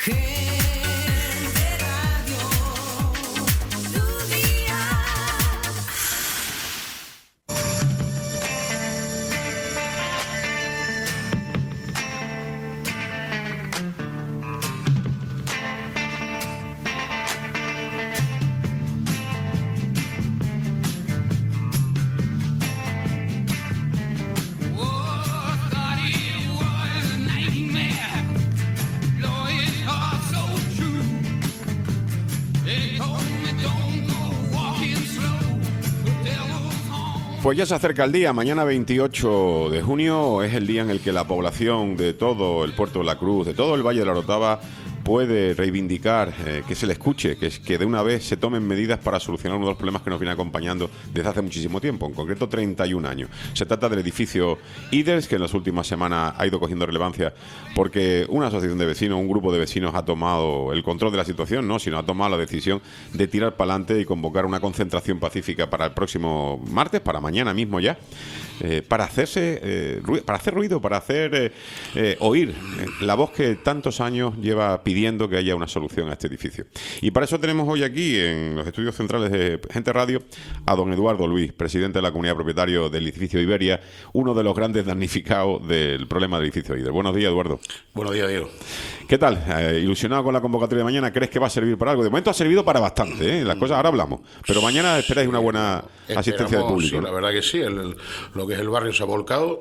Pues ya se acerca el día, mañana veintiocho de junio es el día en el que la población de todo el Puerto de la Cruz, de todo el Valle de la Orotava, puede reivindicar eh, que se le escuche, que, que de una vez se tomen medidas para solucionar uno de los problemas que nos viene acompañando desde hace muchísimo tiempo, en concreto treinta y un años. Se trata del edificio IDERS, que en las últimas semanas ha ido cogiendo relevancia porque una asociación de vecinos, un grupo de vecinos ha tomado el control de la situación, no, sino ha tomado la decisión de tirar para adelante y convocar una concentración pacífica para el próximo martes, para mañana mismo ya, eh, para hacerse eh, ruido, para hacer ruido, para hacer eh, eh, oír eh, la voz que tantos años lleva pidiendo pidiendo que haya una solución a este edificio. Y para eso tenemos hoy aquí, en los estudios centrales de Gente Radio, a don Eduardo Luis, presidente de la comunidad propietario del edificio Iberia, uno de los grandes damnificados del problema del edificio Ider. Buenos días, Eduardo. Buenos días, Diego. ¿Qué tal? Eh, ¿Ilusionado con la convocatoria de mañana? ¿Crees que va a servir para algo? De momento ha servido para bastante, ¿eh? Las cosas ahora hablamos. Pero mañana esperáis una buena asistencia de público, sí, ¿no? La verdad que sí, el, el, lo que es el barrio se ha volcado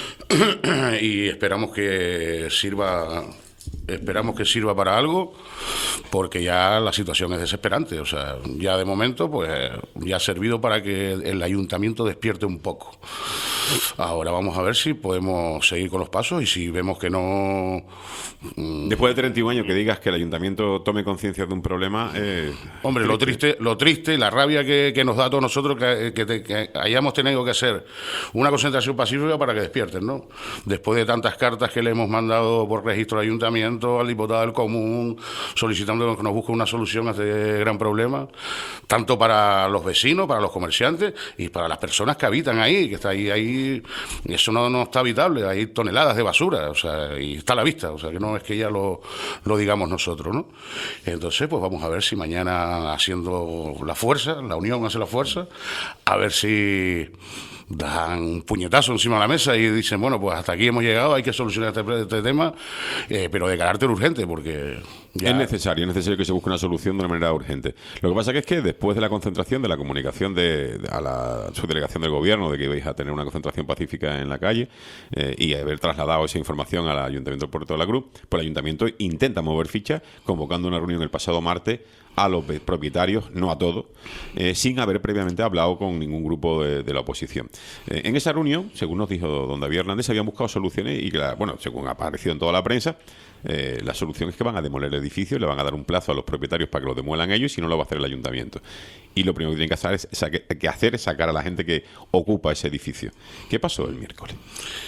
y esperamos que sirva... Esperamos que sirva para algo, porque ya la situación es desesperante. O sea, ya de momento, pues ya ha servido para que el ayuntamiento despierte un poco. Ahora vamos a ver si podemos seguir con los pasos y si vemos que no... Después de treinta y un años que digas que el ayuntamiento tome conciencia de un problema... Eh, Hombre, lo triste, lo triste, la rabia que, que nos da a todos nosotros que, que, que hayamos tenido que hacer una concentración pacífica para que despierten, ¿no? Después de tantas cartas que le hemos mandado por registro al ayuntamiento, al diputado del común, solicitando que nos busque una solución a este gran problema, tanto para los vecinos, para los comerciantes y para las personas que habitan ahí, que está ahí, ahí eso no, no está habitable, hay toneladas de basura, o sea, y está a la vista, o sea, que no es que ya lo, lo digamos nosotros, ¿no? Entonces, pues vamos a ver si mañana, haciendo la fuerza, la unión hace la fuerza, a ver si dan un puñetazo encima de la mesa y dicen, bueno, pues hasta aquí hemos llegado, hay que solucionar este, este tema, eh, pero de carácter urgente, porque ya... Es necesario, es necesario que se busque una solución de una manera urgente. Lo que pasa que es que después de la concentración, de la comunicación de, de a la subdelegación del gobierno de que ibais a tener una concentración pacífica en la calle eh, y haber trasladado esa información al Ayuntamiento de Puerto de la Cruz, pues el Ayuntamiento intenta mover fichas, convocando una reunión el pasado martes a los propietarios, no a todos, eh, sin haber previamente hablado con ningún grupo de, de la oposición. Eh, en esa reunión, según nos dijo don David Hernández, se habían buscado soluciones y que, la, bueno, según ha aparecido en toda la prensa, eh, la solución es que van a demoler el edificio, le van a dar un plazo a los propietarios para que lo demuelan ellos, y si no lo va a hacer el ayuntamiento. Y lo primero que tienen que hacer es, saque, que hacer es sacar a la gente que ocupa ese edificio. ¿Qué pasó el miércoles?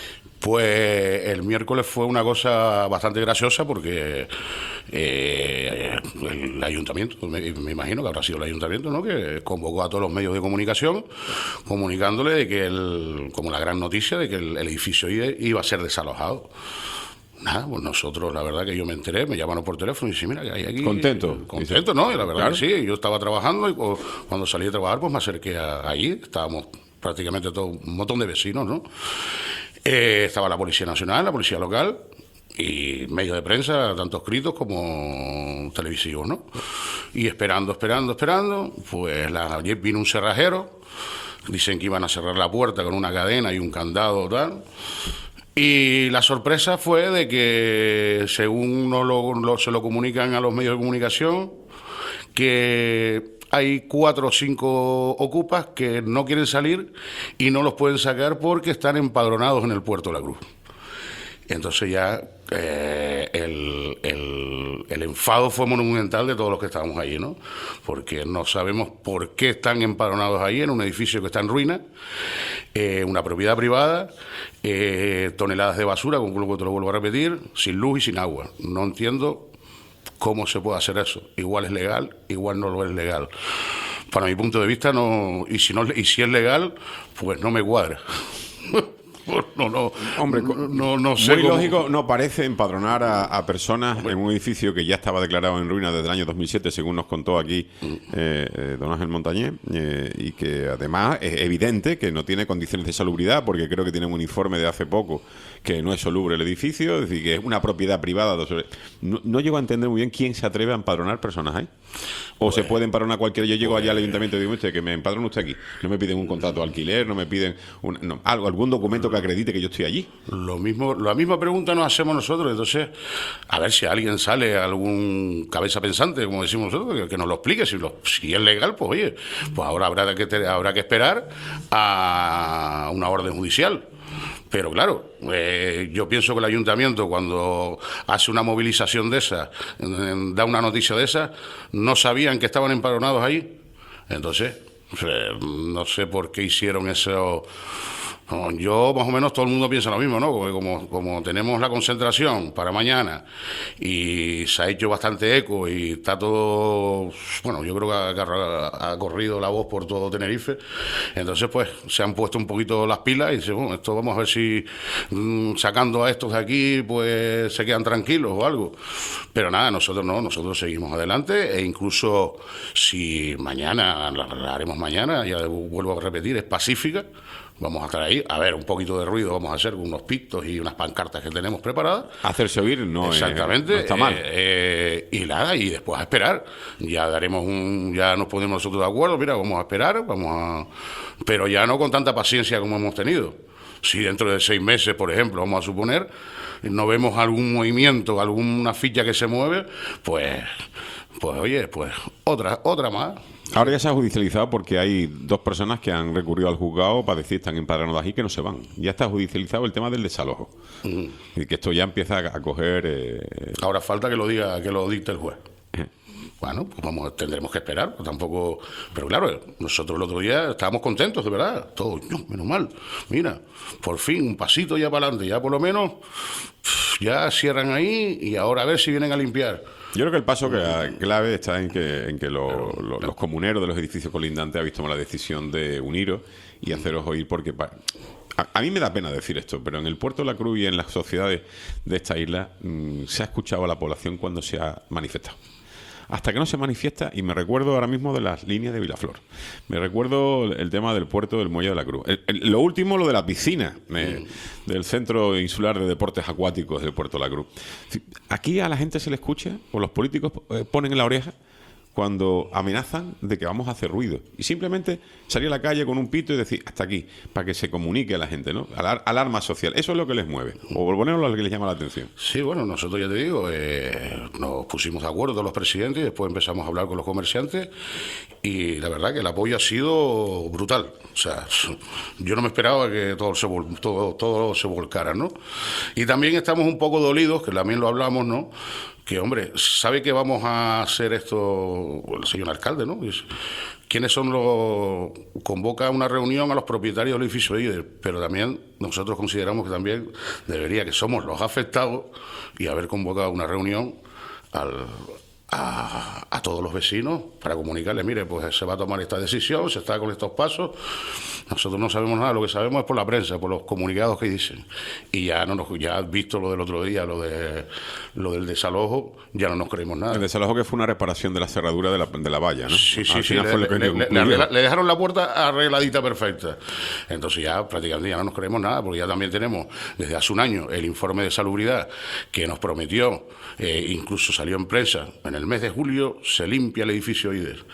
Pues el miércoles fue una cosa bastante graciosa porque eh, el ayuntamiento, me, me imagino que habrá sido el ayuntamiento, ¿no?, que convocó a todos los medios de comunicación comunicándole de que el, como la gran noticia de que el, el edificio iba a ser desalojado. Nada, pues nosotros, la verdad que yo me enteré, me llamaron por teléfono y dije, mira, que hay aquí... Contento. Contento, ¿no? Y la verdad, claro, que sí, yo estaba trabajando y cuando salí de trabajar pues me acerqué a, allí, estábamos prácticamente todo un montón de vecinos, ¿no? Eh, estaba la Policía Nacional, la Policía Local y medios de prensa, tanto escritos como televisivos, ¿no? Y esperando, esperando, esperando, pues la, vino un cerrajero, dicen que iban a cerrar la puerta con una cadena y un candado, tal. Y la sorpresa fue de que, según no lo, lo, se lo comunican a los medios de comunicación, que hay cuatro o cinco ocupas que no quieren salir y no los pueden sacar porque están empadronados en el Puerto de la Cruz. Entonces ya eh, el, el, el enfado fue monumental de todos los que estábamos allí, ¿no? Porque no sabemos por qué están empadronados ahí en un edificio que está en ruina, eh, una propiedad privada, eh, toneladas de basura, con lo que te lo vuelvo a repetir, sin luz y sin agua. No entiendo cómo se puede hacer eso. Igual es legal, igual no lo es legal. Para mi punto de vista, no, y si no, y si es legal, pues no me cuadra. No, no, hombre, no, no, no sé muy cómo... lógico no parece empadronar a, a personas en un edificio que ya estaba declarado en ruina desde el año dos mil siete, según nos contó aquí eh, eh, don Ángel Montañé, eh, y que además es evidente que no tiene condiciones de salubridad, porque creo que tienen un informe de hace poco que no es soluble el edificio, es decir, que es una propiedad privada. No, no llego a entender muy bien quién se atreve a empadronar personas ahí. O pues, se puede empadronar cualquiera. Yo llego pues, allá al ayuntamiento y digo, usted, que me empadrone usted aquí. No me piden un contrato de alquiler, no me piden un, no, algo, algún documento que acredite que yo estoy allí. Lo mismo, la misma pregunta nos hacemos nosotros. Entonces, a ver si alguien sale, algún cabeza pensante, como decimos nosotros, que, que nos lo explique. Si, lo, si es legal, pues oye, pues ahora habrá que, te, habrá que esperar a una orden judicial. Pero claro, eh, yo pienso que el ayuntamiento, cuando hace una movilización de esa, da una noticia de esa, no sabían que estaban empadronados ahí. Entonces, eh, no sé por qué hicieron eso, No, yo, más o menos, todo el mundo piensa lo mismo, ¿no? Porque como, como tenemos la concentración para mañana y se ha hecho bastante eco y está todo, bueno, yo creo que ha, ha, ha corrido la voz por todo Tenerife, entonces pues se han puesto un poquito las pilas y dicen, bueno, esto vamos a ver si mmm, sacando a estos de aquí pues se quedan tranquilos o algo. Pero nada, nosotros no, nosotros seguimos adelante e incluso si mañana, la, la haremos mañana, ya vuelvo a repetir, es pacífica. Vamos a estar ahí, a ver, un poquito de ruido vamos a hacer con unos pictos y unas pancartas que tenemos preparadas. Hacerse oír no, exactamente, eh, no está mal. Eh, eh, y nada, y después a esperar. Ya daremos un, ya nos ponemos nosotros de acuerdo, mira, vamos a esperar, vamos a, pero ya no con tanta paciencia como hemos tenido. Si dentro de seis meses, por ejemplo, vamos a suponer, no vemos algún movimiento, alguna ficha que se mueve, pues, pues oye, pues otra, otra más. Ahora ya se ha judicializado porque hay dos personas que han recurrido al juzgado para decir están empadronados aquí que no se van. Ya está judicializado el tema del desalojo. Mm. Y que esto ya empieza a coger... Eh... Ahora falta que lo diga, que lo dicte el juez. Eh. Bueno, pues vamos, tendremos que esperar. Pues tampoco... Pero claro, nosotros el otro día estábamos contentos, de verdad. Todo, no, menos mal. Mira, por fin, un pasito ya para adelante. Ya por lo menos, ya cierran ahí y ahora a ver si vienen a limpiar. Yo creo que el paso que clave está en que, en que lo, lo, los comuneros de los edificios colindantes habéis tomado la decisión de uniros y haceros oír porque... A, a mí me da pena decir esto, pero en el Puerto de la Cruz y en las sociedades de esta isla mmm, se ha escuchado a la población cuando se ha manifestado. Hasta que no se manifiesta, y me recuerdo ahora mismo de las líneas de Vilaflor. Me recuerdo el tema del puerto del Muelle de la Cruz. El, el, lo último, lo de la piscina eh, mm. del Centro Insular de Deportes Acuáticos del Puerto de la Cruz. Aquí a la gente se le escucha, o los políticos eh, ponen en la oreja, cuando amenazan de que vamos a hacer ruido. Y simplemente salir a la calle con un pito y decir, hasta aquí, para que se comunique a la gente, ¿no? Alar- alarma social. Eso es lo que les mueve. O volvernos lo que les llama la atención. Sí, bueno, nosotros ya te digo, eh, nos pusimos de acuerdo los presidentes y después empezamos a hablar con los comerciantes y la verdad que el apoyo ha sido brutal. O sea, yo no me esperaba que todo se, vol- todo, todo se volcara, ¿no? Y también estamos un poco dolidos, que también lo hablamos, ¿no? Que, hombre, sabe que vamos a hacer esto el señor alcalde, ¿no? ¿Quiénes son los...? Convoca una reunión a los propietarios del edificio I D E R, pero también nosotros consideramos que también debería, que somos los afectados, y haber convocado una reunión al... A, a todos los vecinos para comunicarles, mire, pues se va a tomar esta decisión, se está con estos pasos. Nosotros no sabemos nada, lo que sabemos es por la prensa, por los comunicados que dicen. Y ya no nos, ya has visto lo del otro día, lo de lo del desalojo, ya no nos creemos nada. El desalojo que fue una reparación de la cerradura de la, de la valla, ¿no? Sí, sí, Al sí. final Le, fue lo que le, le, le, le dejaron la puerta arregladita perfecta. Entonces ya prácticamente ya no nos creemos nada, porque ya también tenemos desde hace un año el informe de salubridad que nos prometió, eh, incluso salió en prensa, en el mes de julio se limpia el edificio I D E R.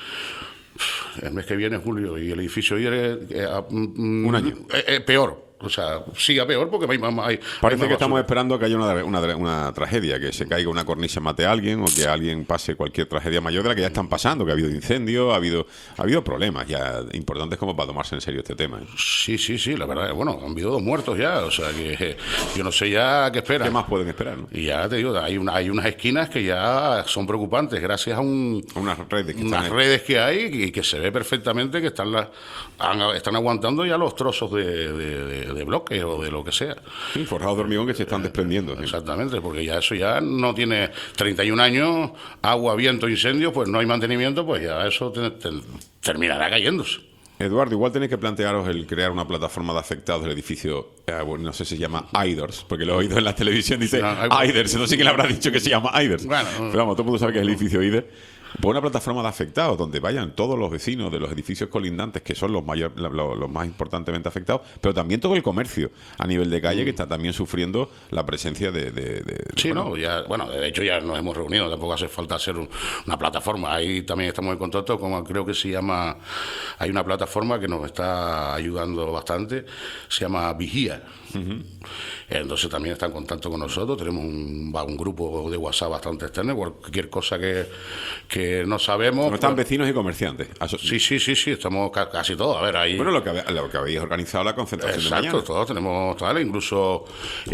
El mes que viene es julio y el edificio I D E R es eh, mm, un año. Eh, eh, peor. O sea, siga peor porque hay más... Hay, Parece hay que estamos esperando que haya una, una, una tragedia, que se caiga una cornisa, mate a alguien, o que alguien pase cualquier tragedia mayor de la que ya están pasando, que ha habido incendios, ha habido ha habido problemas ya importantes como para tomarse en serio este tema, ¿eh? Sí, sí, sí, la verdad, bueno, han habido dos muertos ya, o sea que eh, yo no sé ya qué esperan. ¿Qué más pueden esperar, no? Y ya te digo, hay, una, hay unas esquinas que ya son preocupantes gracias a un, unas redes que, unas están redes que hay y que se ve perfectamente que están, las, han, están aguantando ya los trozos de, de, de, de bloque o de lo que sea. Sí, forjados de hormigón que se están desprendiendo. Sí. Exactamente, porque ya eso ya no tiene treinta y un años, agua, viento, incendio, pues no hay mantenimiento, pues ya eso te, te, terminará cayéndose. Eduardo, igual tenéis que plantearos el crear una plataforma de afectados del edificio, eh, bueno, no sé si se llama A I D E R S, porque lo he oído en la televisión, dice no, hay... A I D E R S, no sé quién le habrá dicho que se llama A I D E R S. Bueno, pero vamos, todo el mundo sabe que es el edificio I D E R. Pues una plataforma de afectados donde vayan todos los vecinos de los edificios colindantes, que son los, mayor, los, los más importantemente afectados, pero también todo el comercio a nivel de calle, que está también sufriendo la presencia de... de, de sí, bueno, no, ya, bueno, de hecho ya nos hemos reunido, tampoco hace falta hacer un, una plataforma. Ahí también estamos en contacto con, creo que se llama, hay una plataforma que nos está ayudando bastante, se llama Vigía. Uh-huh. Entonces también está en contacto con nosotros, tenemos un, un grupo de WhatsApp bastante externo, cualquier cosa que, que no sabemos. No están pues, vecinos y comerciantes. Sí, sí, sí, sí, estamos ca- casi todos. A ver, ahí. Bueno, lo que, lo que habéis organizado la concentración Exacto, de mañana. todos tenemos tal, incluso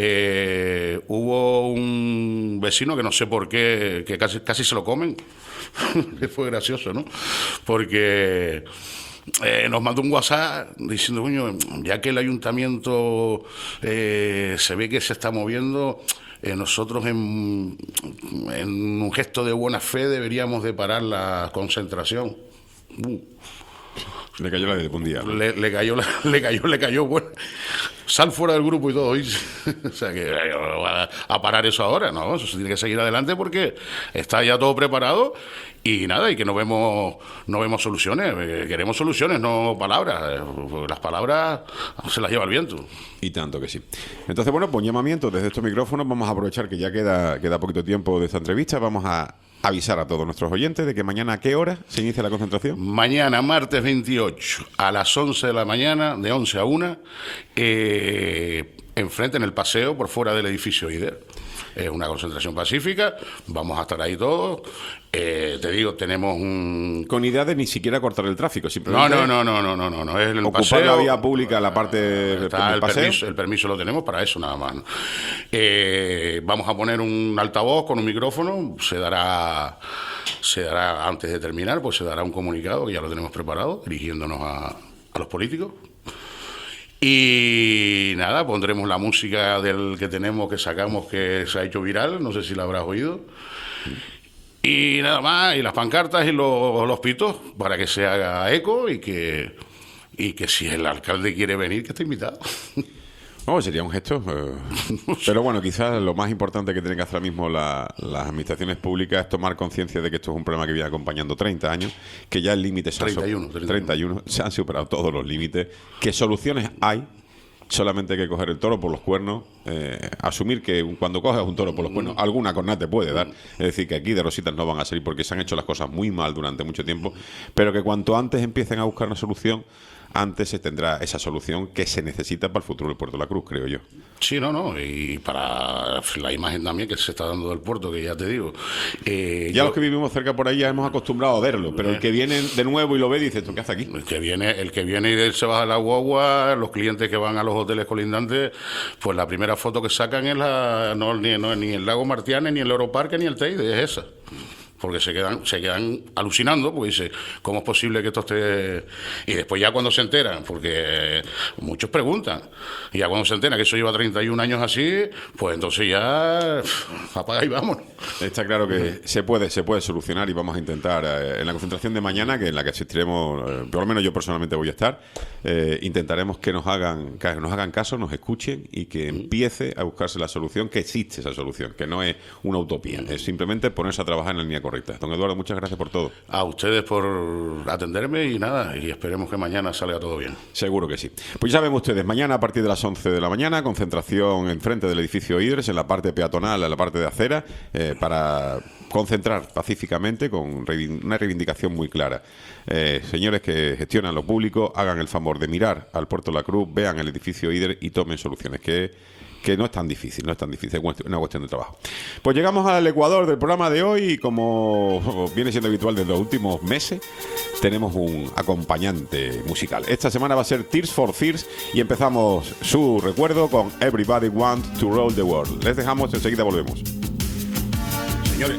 eh, hubo un vecino que no sé por qué, que casi, casi se lo comen. Fue gracioso, ¿no? Porque eh, nos mandó un WhatsApp diciendo, coño, ya que el ayuntamiento eh, se ve que se está moviendo, eh, nosotros en, en un gesto de buena fe deberíamos de parar la concentración. Uh. Le cayó la de un día, ¿no? Le, le cayó, la, le cayó, le cayó, bueno, sal fuera del grupo y todo, ¿oís? O sea, que a, a parar eso ahora, no, eso se tiene que seguir adelante porque está ya todo preparado y nada, y que no vemos, no vemos soluciones, queremos soluciones, no palabras, las palabras se las lleva el viento. Y tanto que sí. Entonces, bueno, pues llamamiento desde estos micrófonos, vamos a aprovechar que ya queda, queda poquito tiempo de esta entrevista, vamos a avisar a todos nuestros oyentes de que mañana a qué hora se inicia la concentración. Mañana, martes veintiocho, a las once de la mañana, de once a una, eh, enfrente en el paseo por fuera del edificio IDER. Es una concentración pacífica, vamos a estar ahí todos. Eh, te digo, tenemos un... Con idea de ni siquiera cortar el tráfico, No, simplemente... no, no, no, no, no, no, no. Es el ocupar paseo, la vía pública, la parte está del el paseo. permiso, el permiso lo tenemos para eso nada más. Eh, vamos a poner un altavoz con un micrófono, se dará, se dará antes de terminar, pues se dará un comunicado que ya lo tenemos preparado, dirigiéndonos a, a los políticos. Y nada, pondremos la música del que tenemos, que sacamos, que se ha hecho viral, no sé si la habrás oído. Y nada más, y las pancartas y los, los pitos, para que se haga eco y que, y que si el alcalde quiere venir, que esté invitado. Oh, sería un gesto. Eh, pero bueno, quizás lo más importante que tienen que hacer ahora mismo la, las administraciones públicas es tomar conciencia de que esto es un problema que viene acompañando treinta años, que ya el límite se treinta y uno, treinta y uno, treinta y uno, se han superado todos los límites, que soluciones hay, solamente hay que coger el toro por los cuernos, eh, asumir que cuando coges un toro por los cuernos, alguna cornada te puede dar, es decir, que aquí de rositas no van a salir porque se han hecho las cosas muy mal durante mucho tiempo, pero que cuanto antes empiecen a buscar una solución, antes se tendrá esa solución que se necesita para el futuro del Puerto de la Cruz, creo yo. Sí, no, no, y para la imagen también que se está dando del puerto, que ya te digo. Eh, ya yo, los que vivimos cerca por ahí ya hemos acostumbrado a verlo, pero el que viene de nuevo y lo ve dice, ¿tú qué hace aquí? El que viene, el que viene y se baja la guagua, los clientes que van a los hoteles colindantes, pues la primera foto que sacan es la, no, ni, no, ni el Lago Martianes, ni el Europarque, ni el Teide, es esa. Porque se quedan se quedan alucinando, porque dice, ¿cómo es posible que esto esté...? Y después ya cuando se enteran, porque muchos preguntan, y ya cuando se enteran que eso lleva treinta y un años así, pues entonces ya apaga y vamos. Está claro que se puede se puede solucionar y vamos a intentar, eh, en la concentración de mañana, que en la que asistiremos, eh, por lo menos yo personalmente voy a estar, eh, intentaremos que nos hagan que nos hagan caso, nos escuchen y que empiece a buscarse la solución, que existe esa solución, que no es una utopía, es simplemente ponerse a trabajar en la línea correcta. Don Eduardo, muchas gracias por todo. A ustedes por atenderme y nada, y esperemos que mañana salga todo bien. Seguro que sí. Pues ya ven ustedes, mañana a partir de las once de la mañana, concentración enfrente del edificio Idres, en la parte peatonal, en la parte de acera, eh, para concentrar pacíficamente con una reivindicación muy clara. Eh, señores que gestionan lo público, hagan el favor de mirar al Puerto de la Cruz, vean el edificio Idres y tomen soluciones, que que no es tan difícil, no es tan difícil, es una cuestión de trabajo. Pues llegamos al ecuador del programa de hoy y como viene siendo habitual desde los últimos meses, tenemos un acompañante musical. Esta semana va a ser Tears for Fears y empezamos su recuerdo con Everybody Wants to Roll the World. Les dejamos, enseguida volvemos. Señores.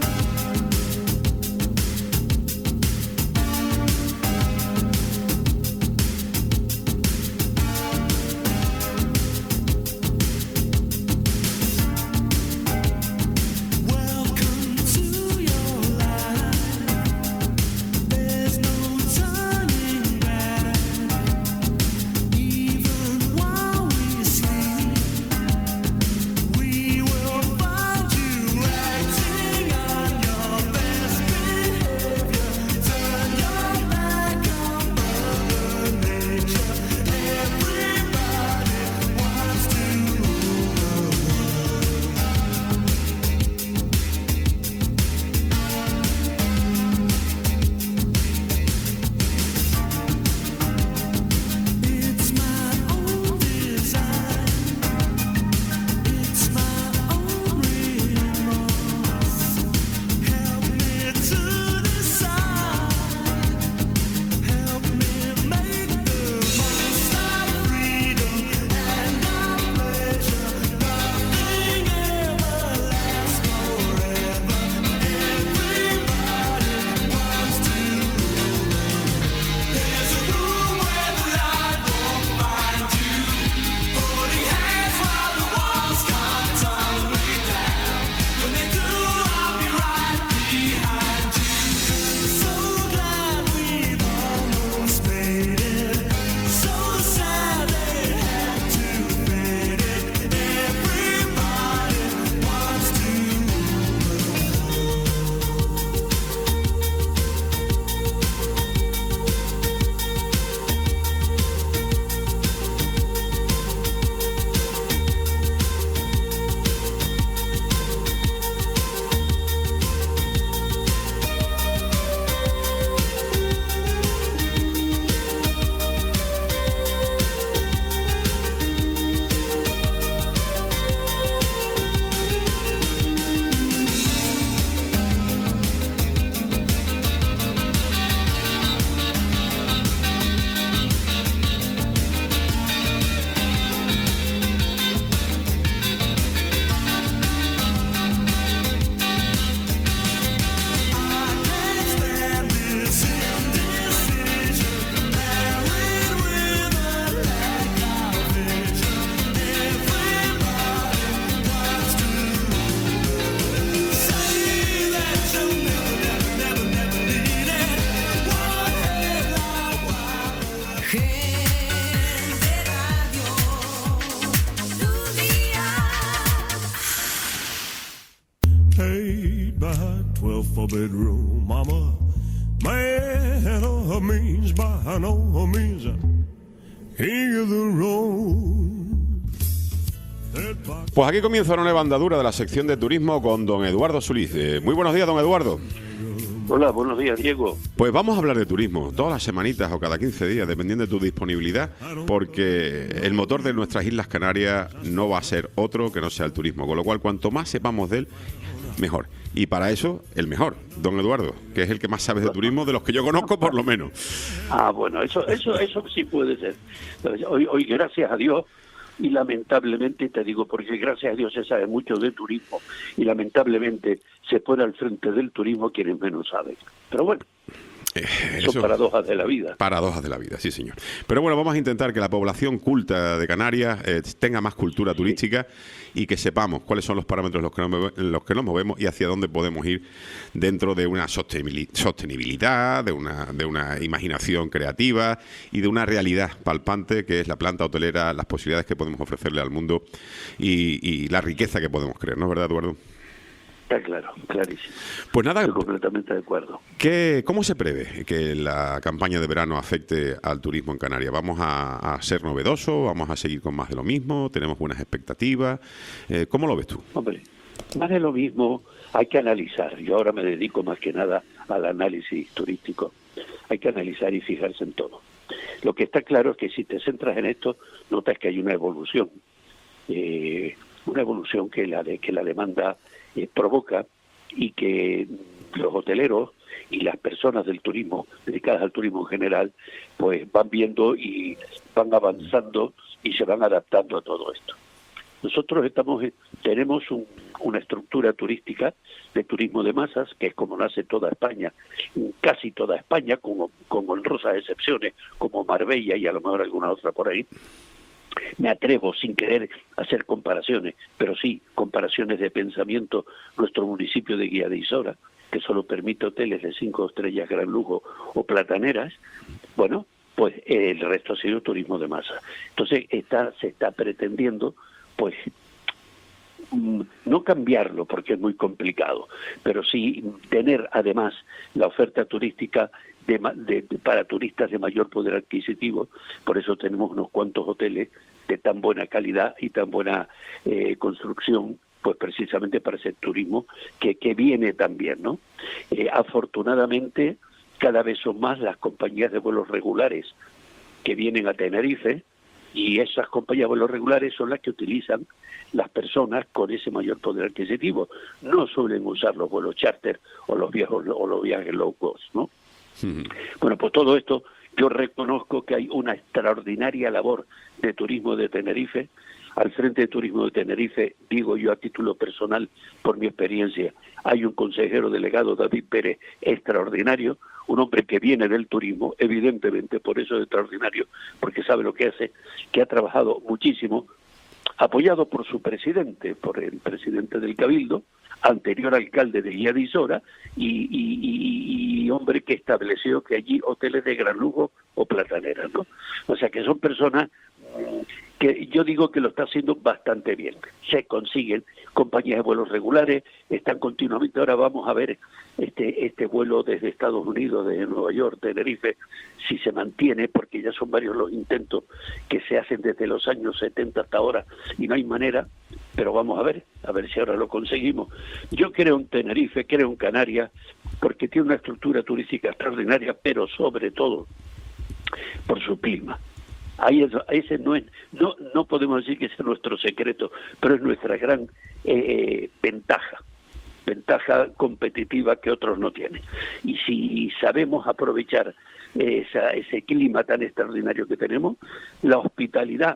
We will find you writing on bedroom, mama. Man of means by no means hear the road. Pues aquí comienza una nueva andadura de la sección de turismo con don Eduardo Solís. Eh, muy buenos días, don Eduardo. Hola, buenos días, Diego. Pues vamos a hablar de turismo, todas las semanitas o cada quince días, dependiendo de tu disponibilidad, porque el motor de nuestras Islas Canarias no va a ser otro que no sea el turismo, con lo cual cuanto más sepamos de él, mejor. Y para eso, el mejor, don Eduardo, que es el que más sabe de turismo de los que yo conozco, por lo menos. Ah, bueno, eso eso eso sí puede ser. Hoy, hoy gracias a Dios, y lamentablemente, te digo, porque gracias a Dios se sabe mucho de turismo, y lamentablemente se pone al frente del turismo quienes menos saben. Pero bueno, Eh, son eso, paradojas de la vida. Paradojas de la vida, sí, señor. Pero bueno, vamos a intentar que la población culta de Canarias eh, tenga más cultura turística y que sepamos cuáles son los parámetros en los que, nos, en los que nos movemos y hacia dónde podemos ir dentro de una sostenibilidad, de una, de una imaginación creativa y de una realidad palpante que es la planta hotelera, las posibilidades que podemos ofrecerle al mundo y, y la riqueza que podemos crear, ¿no es verdad, Eduardo? Está claro, clarísimo. Pues nada, estoy completamente de acuerdo. ¿Qué, ¿Cómo se prevé que la campaña de verano afecte al turismo en Canarias? ¿Vamos a, a ser novedosos? ¿Vamos a seguir con más de lo mismo? ¿Tenemos buenas expectativas? Eh, ¿Cómo lo ves tú? Hombre, más de lo mismo hay que analizar. Yo ahora me dedico más que nada al análisis turístico. Hay que analizar y fijarse en todo. Lo que está claro es que si te centras en esto, notas que hay una evolución. Eh, una evolución que la, de, que la demanda eh, provoca y que los hoteleros y las personas del turismo, dedicadas al turismo en general, pues van viendo y van avanzando y se van adaptando a todo esto. Nosotros estamos tenemos un, una estructura turística de turismo de masas, que es como nace toda España, casi toda España, con, con honrosas excepciones, como Marbella y a lo mejor alguna otra por ahí. Me atrevo, sin querer hacer comparaciones, pero sí comparaciones de pensamiento, nuestro municipio de Guía de Isora, que solo permite hoteles de cinco estrellas, gran lujo o plataneras, bueno, pues el resto ha sido turismo de masa. Entonces está se está pretendiendo, pues, no cambiarlo porque es muy complicado, pero sí tener además la oferta turística de, de, de, para turistas de mayor poder adquisitivo. Por eso tenemos unos cuantos hoteles de tan buena calidad y tan buena eh, construcción, pues precisamente para ese turismo que, que viene también, ¿no? Eh, afortunadamente, cada vez son más las compañías de vuelos regulares que vienen a Tenerife, y esas compañías de vuelos regulares son las que utilizan las personas con ese mayor poder adquisitivo. No suelen usar los vuelos charter o los viejos o los viajes low cost, ¿no? Uh-huh. Bueno, pues todo esto, yo reconozco que hay una extraordinaria labor de turismo de Tenerife. Al frente de turismo de Tenerife, digo yo a título personal, por mi experiencia, hay un consejero delegado, David Pérez, extraordinario, un hombre que viene del turismo, evidentemente por eso es extraordinario, porque sabe lo que hace, que ha trabajado muchísimo, apoyado por su presidente, por el presidente del Cabildo, anterior alcalde de Guía de Isora, y, y, y, y hombre que estableció que allí hoteles de gran lujo o plataneras, ¿no? O sea que son personas que yo digo que lo está haciendo bastante bien. Se consiguen compañías de vuelos regulares, están continuamente. Ahora vamos a ver este este vuelo desde Estados Unidos, desde Nueva York, Tenerife, si se mantiene, porque ya son varios los intentos que se hacen desde los años setenta hasta ahora y no hay manera, pero vamos a ver, a ver si ahora lo conseguimos. Yo creo en Tenerife, creo en Canarias, porque tiene una estructura turística extraordinaria, pero sobre todo por su clima. Ahí es, ese no es, no no podemos decir que sea nuestro secreto, pero es nuestra gran eh, ventaja, ventaja competitiva que otros no tienen. Y si sabemos aprovechar esa, ese clima tan extraordinario que tenemos, la hospitalidad,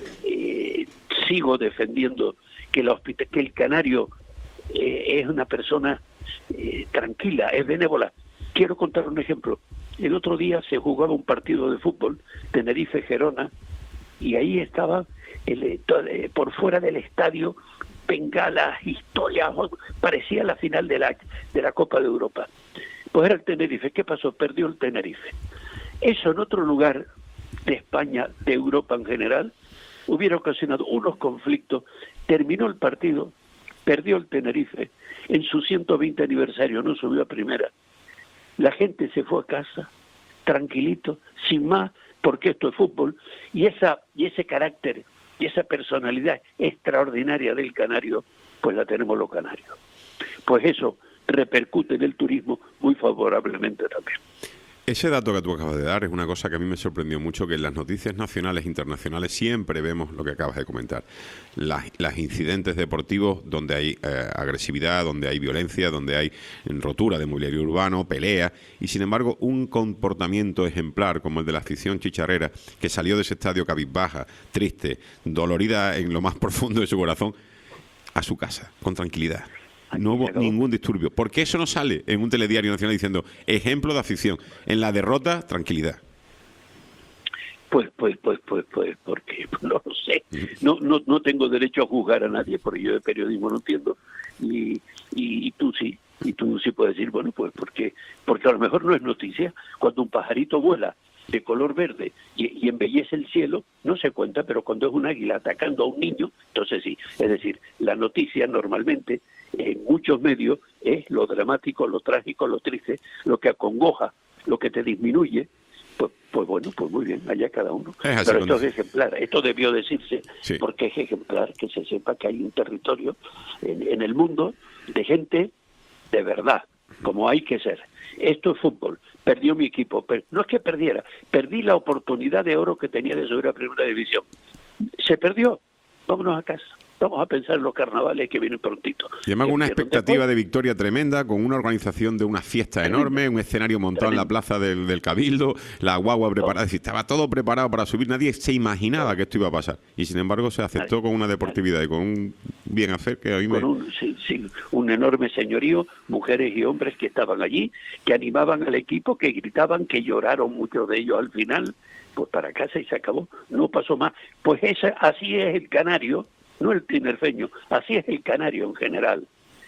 eh, sigo defendiendo que, la hospita- que el canario eh, es una persona eh, tranquila, es benévola. Quiero contar un ejemplo. El otro día se jugaba un partido de fútbol, Tenerife-Gerona, y ahí estaba el, por fuera del estadio bengalas, historias, parecía la final de la, de la Copa de Europa. Pues era el Tenerife. ¿Qué pasó? Perdió el Tenerife. Eso en otro lugar de España, de Europa en general, hubiera ocasionado unos conflictos. Terminó el partido, perdió el Tenerife, en su ciento veinte aniversario no subió a primera. La gente se fue a casa, tranquilito, sin más, porque esto es fútbol, y esa y ese carácter y esa personalidad extraordinaria del canario, pues la tenemos los canarios. Pues eso repercute en el turismo muy favorablemente también. Ese dato que tú acabas de dar es una cosa que a mí me sorprendió mucho, que en las noticias nacionales e internacionales siempre vemos lo que acabas de comentar. Las, las incidentes deportivos donde hay eh, agresividad, donde hay violencia, donde hay rotura de mobiliario urbano, pelea, y sin embargo un comportamiento ejemplar como el de la afición chicharrera, que salió de ese estadio cabizbaja, triste, dolorida en lo más profundo de su corazón, a su casa, con tranquilidad. No hubo ningún disturbio. ¿Por qué eso no sale en un telediario nacional diciendo ejemplo de afición? En la derrota, tranquilidad. Pues, pues, pues, pues, pues, porque no lo sé. No, no, no tengo derecho a juzgar a nadie, porque yo de periodismo no entiendo. Y, y, y tú sí, y tú sí puedes decir, bueno, pues porque, porque a lo mejor no es noticia. Cuando un pajarito vuela de color verde y, y embellece el cielo, no se cuenta, pero cuando es un águila atacando a un niño, entonces sí. Es decir, la noticia normalmente en muchos medios es lo dramático, lo trágico, lo triste, lo que acongoja, lo que te disminuye. Pues, pues bueno, pues muy bien, allá cada uno. Es Pero esto es ejemplar, esto debió decirse, sí. Porque es ejemplar que se sepa que hay un territorio en, en el mundo de gente de verdad, como hay que ser. Esto es fútbol, perdió mi equipo, pero no es que perdiera, perdí la oportunidad de oro que tenía de subir a Primera División. Se perdió, vámonos a casa. Vamos a pensar en los carnavales que vienen prontito. Y además una expectativa de victoria tremenda, con una organización de una fiesta enorme, un escenario montado Tremendo. en la plaza del, del Cabildo, la guagua preparada, es decir, estaba todo preparado para subir, nadie se imaginaba que esto iba a pasar. Y sin embargo se aceptó con una deportividad y con un bien hacer que a mí me... Con un, sí, sí, un enorme señorío, mujeres y hombres que estaban allí, que animaban al equipo, que gritaban, que lloraron muchos de ellos al final, pues para casa y se acabó, no pasó más. Pues esa, así es el canario, no el tinerfeño, así es el canario en general.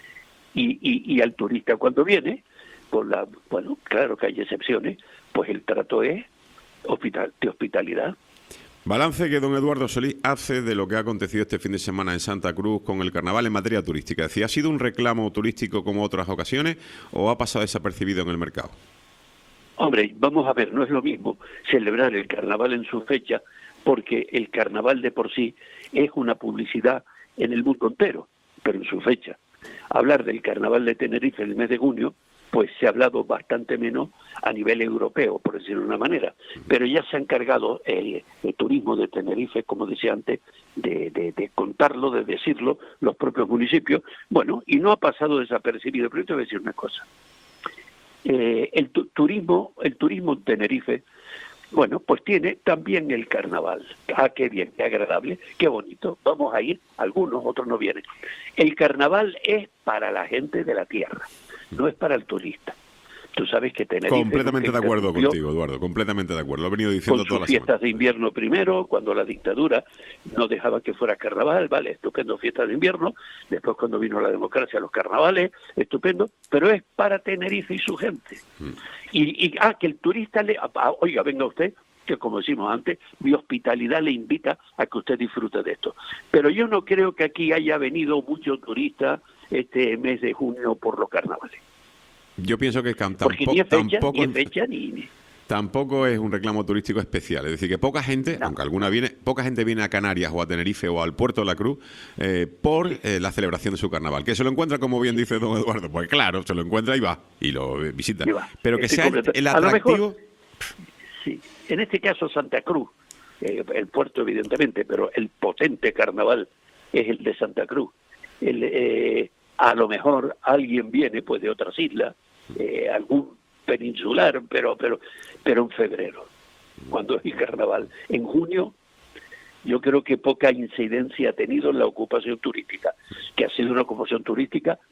Y, y, y al turista cuando viene, con la, bueno, claro que hay excepciones, pues el trato es hospital, de hospitalidad. Balance que don Eduardo Solís hace de lo que ha acontecido este fin de semana en Santa Cruz con el carnaval en materia turística. Es decir, ¿ha sido un reclamo turístico como otras ocasiones o ha pasado desapercibido en el mercado? Hombre, vamos a ver, no es lo mismo celebrar el carnaval en su fecha, porque el carnaval de por sí es una publicidad en el mundo entero, pero en su fecha. Hablar del carnaval de Tenerife en el mes de junio, pues se ha hablado bastante menos a nivel europeo, por decirlo de una manera. Pero ya se ha encargado el, el turismo de Tenerife, como decía antes, de, de, de contarlo, de decirlo, los propios municipios. Bueno, y no ha pasado desapercibido, pero yo te voy a decir una cosa. Eh, el tu, turismo, el turismo en Tenerife, bueno, pues tiene también el carnaval. Ah, qué bien, qué agradable, qué bonito. Vamos a ir, algunos, otros no vienen. El carnaval es para la gente de la tierra, no es para el turista. Tú sabes que Tenerife... Completamente de acuerdo contigo, Eduardo, completamente de acuerdo. Lo he venido diciendo toda la semana. Con sus fiestas de invierno primero, cuando la dictadura no dejaba que fuera carnaval, vale, estupendo, fiestas de invierno. Después cuando vino la democracia, los carnavales, estupendo. Pero es para Tenerife y su gente. Mm. Y, y, ah, que el turista le... Ah, oiga, venga usted, que como decimos antes, mi hospitalidad le invita a que usted disfrute de esto. Pero yo no creo que aquí haya venido mucho turista este mes de junio por los carnavales. Yo pienso que tampoco, Porque ni es fecha, tampoco, ni es fecha, ni... tampoco es un reclamo turístico especial. Es decir, que poca gente, no. aunque alguna viene, poca gente viene a Canarias o a Tenerife o al Puerto de la Cruz eh, por eh, la celebración de su carnaval. Que se lo encuentra, como bien dice don Eduardo, pues claro, se lo encuentra y va, y lo eh, visita. Y Pero que Estoy sea completo. el atractivo... Mejor, sí, en este caso Santa Cruz, eh, el puerto evidentemente, pero el potente carnaval es el de Santa Cruz. El... Eh, A lo mejor alguien viene pues de otras islas, eh, algún peninsular, pero pero pero en febrero, cuando es el carnaval. En junio, yo creo que poca incidencia ha tenido en la ocupación turística, que ha sido una ocupación turística muy,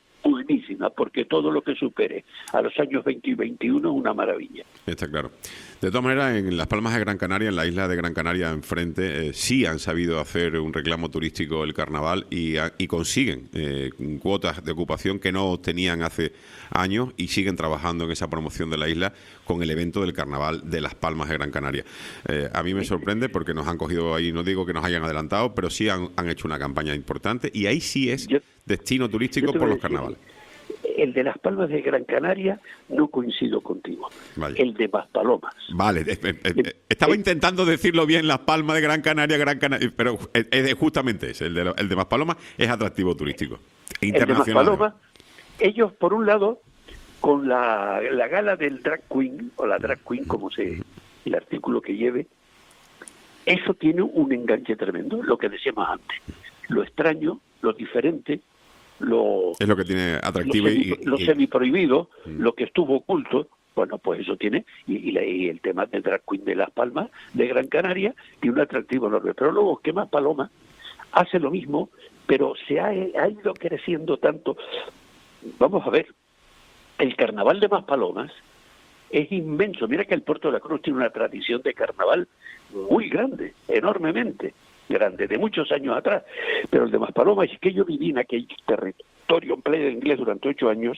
mismísima, porque todo lo que supere a los años veinte y veintiuno es una maravilla. Está claro. De todas maneras, en Las Palmas de Gran Canaria, en la isla de Gran Canaria enfrente, eh, sí han sabido hacer un reclamo turístico el carnaval y, a, y consiguen eh, cuotas de ocupación que no tenían hace años y siguen trabajando en esa promoción de la isla con el evento del carnaval de Las Palmas de Gran Canaria. Eh, a mí me sorprende porque nos han cogido ahí, no digo que nos hayan adelantado, pero sí han, han hecho una campaña importante y ahí sí es yo, destino turístico por los decir, carnavales. El de Las Palmas de Gran Canaria no coincido contigo. Vale. El de Maspalomas. Vale, eh, eh, eh, estaba eh, intentando decirlo bien, Las Palmas de Gran Canaria, Gran Canaria, pero es, es justamente ese, el de, el de Maspalomas es atractivo turístico, internacional. El de Maspalomas, ellos por un lado, con la, la gala del drag queen, o la drag queen como se el artículo que lleve, eso tiene un enganche tremendo, lo que decíamos antes. Lo extraño, lo diferente, lo es lo que tiene atractivo lo, semi, y, lo y, semiprohibido, mm. lo que estuvo oculto, bueno, pues eso tiene, y, y, la, y el tema del drag queen de Las Palmas de Gran Canaria tiene un atractivo enorme. Pero luego, ¿qué más Paloma? Hace lo mismo, pero se ha, ha ido creciendo tanto. Vamos a ver, el carnaval de Maspalomas es inmenso. Mira que el Puerto de la Cruz tiene una tradición de carnaval muy grande, enormemente grande, de muchos años atrás. Pero el de Maspalomas, es que yo viví en aquel territorio en playa de inglés durante ocho años,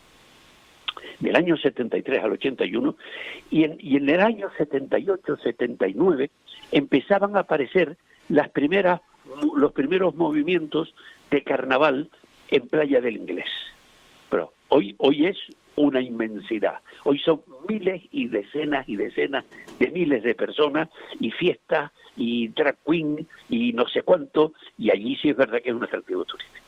del año setenta y tres al ochenta y uno, y en, y en el año setenta y ocho, setenta y nueve empezaban a aparecer las primeras, los primeros movimientos de carnaval en playa del inglés. Pero hoy, hoy es una inmensidad. Hoy son miles y decenas y decenas de miles de personas y fiestas y drag queen y no sé cuánto, y allí sí es verdad que es un atractivo turístico.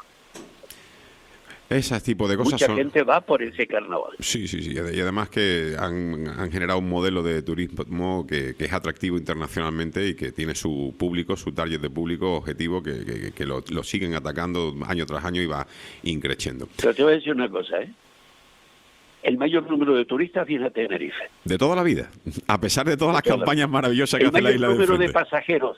Ese tipo de cosas Mucha son... gente va por ese carnaval. Sí, sí, sí. Y además que han, han generado un modelo de turismo que, que es atractivo internacionalmente y que tiene su público, su target de público objetivo, que, que, que lo, lo siguen atacando año tras año y va increciendo. Pero te voy a decir una cosa, ¿eh? El mayor número de turistas viene a Tenerife. De toda la vida, a pesar de todas las toda campañas maravillosas que hace la isla. El mayor número de, de pasajeros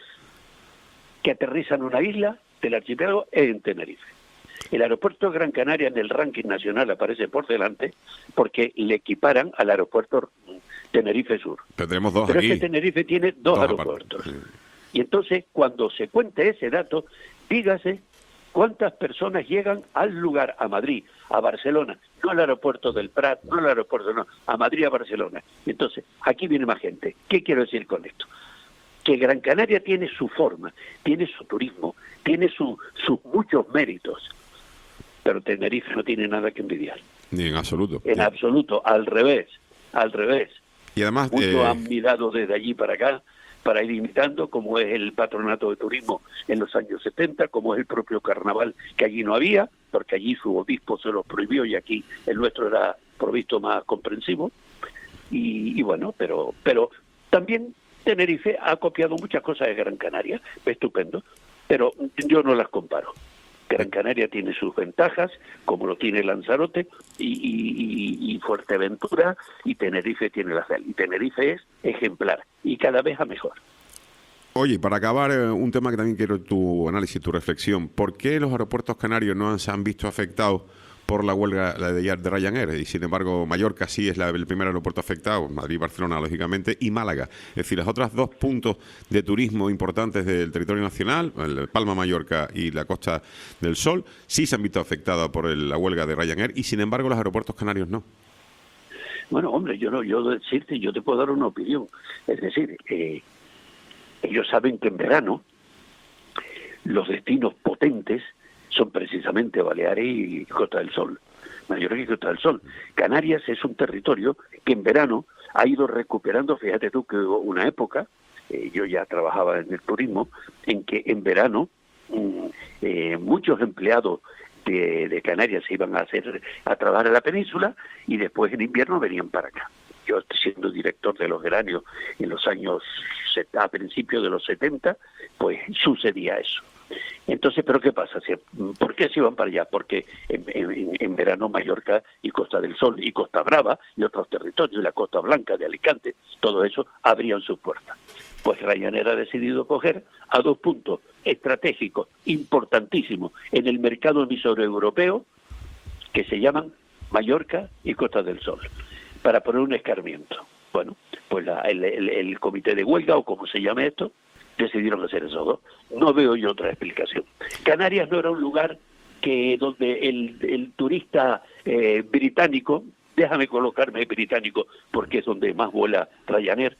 que aterrizan en una isla del archipiélago es en Tenerife. El aeropuerto de Gran Canaria en el ranking nacional aparece por delante porque le equiparan al aeropuerto Tenerife Sur. Pero tenemos dos Pero aquí. es que Tenerife tiene dos, dos aeropuertos. Sí. Y entonces, cuando se cuente ese dato, dígase cuántas personas llegan al lugar, a Madrid, a Barcelona, no al aeropuerto del Prat, no al aeropuerto, no, a Madrid, a Barcelona. Entonces, aquí viene más gente. ¿Qué quiero decir con esto? Que Gran Canaria tiene su forma, tiene su turismo, tiene su, sus muchos méritos, pero Tenerife no tiene nada que envidiar. Ni en absoluto. En sí. absoluto, al revés, al revés. Y además... Muchos eh... han mirado desde allí para acá, para ir imitando, como es el patronato de turismo en los años setenta, como es el propio carnaval, que allí no había, porque allí su obispo se los prohibió y aquí el nuestro era provisto más comprensivo. Y, y bueno, pero pero también Tenerife ha copiado muchas cosas de Gran Canaria, estupendo, pero yo no las comparo. Gran Canaria tiene sus ventajas, como lo tiene Lanzarote y, y, y Fuerteventura, y Tenerife tiene las de él. Y Tenerife es ejemplar, y cada vez a mejor. Oye, para acabar, eh, un tema que también quiero tu análisis, tu reflexión. ¿Por qué los aeropuertos canarios no se han visto afectados por la huelga la de, de Ryanair? Y sin embargo, Mallorca sí es la, el primer aeropuerto afectado, Madrid y Barcelona, lógicamente, y Málaga. Es decir, las otras dos puntos de turismo importantes del territorio nacional, el Palma, Mallorca y la Costa del Sol, sí se han visto afectadas por el, la huelga de Ryanair, y sin embargo los aeropuertos canarios no. Bueno, hombre, yo no, yo decirte, yo te puedo dar una opinión. Es decir, eh, ellos saben que en verano los destinos potentes son precisamente Baleares y Costa del Sol, Mallorca y Costa del Sol. Canarias es un territorio que en verano ha ido recuperando, fíjate tú que hubo una época, eh, yo ya trabajaba en el turismo, en que en verano mm, eh, muchos empleados de, de Canarias se iban a hacer a trabajar en la península y después en invierno venían para acá. Yo siendo director de los geranios en los años, a principios de los setenta, pues sucedía eso. Entonces, ¿pero qué pasa? ¿Por qué se iban para allá? Porque en, en, en verano Mallorca y Costa del Sol y Costa Brava y otros territorios, la Costa Blanca de Alicante, todo eso abrían sus puertas. Pues Ryanair ha decidido coger a dos puntos estratégicos importantísimos en el mercado emisor europeo, que se llaman Mallorca y Costa del Sol, para poner un escarmiento. Bueno, pues la, el, el, el comité de huelga, o como se llame esto, decidieron hacer esos dos. No veo yo otra explicación. Canarias no era un lugar que donde el, el turista eh, británico, déjame colocarme británico porque es donde más vuela Ryanair,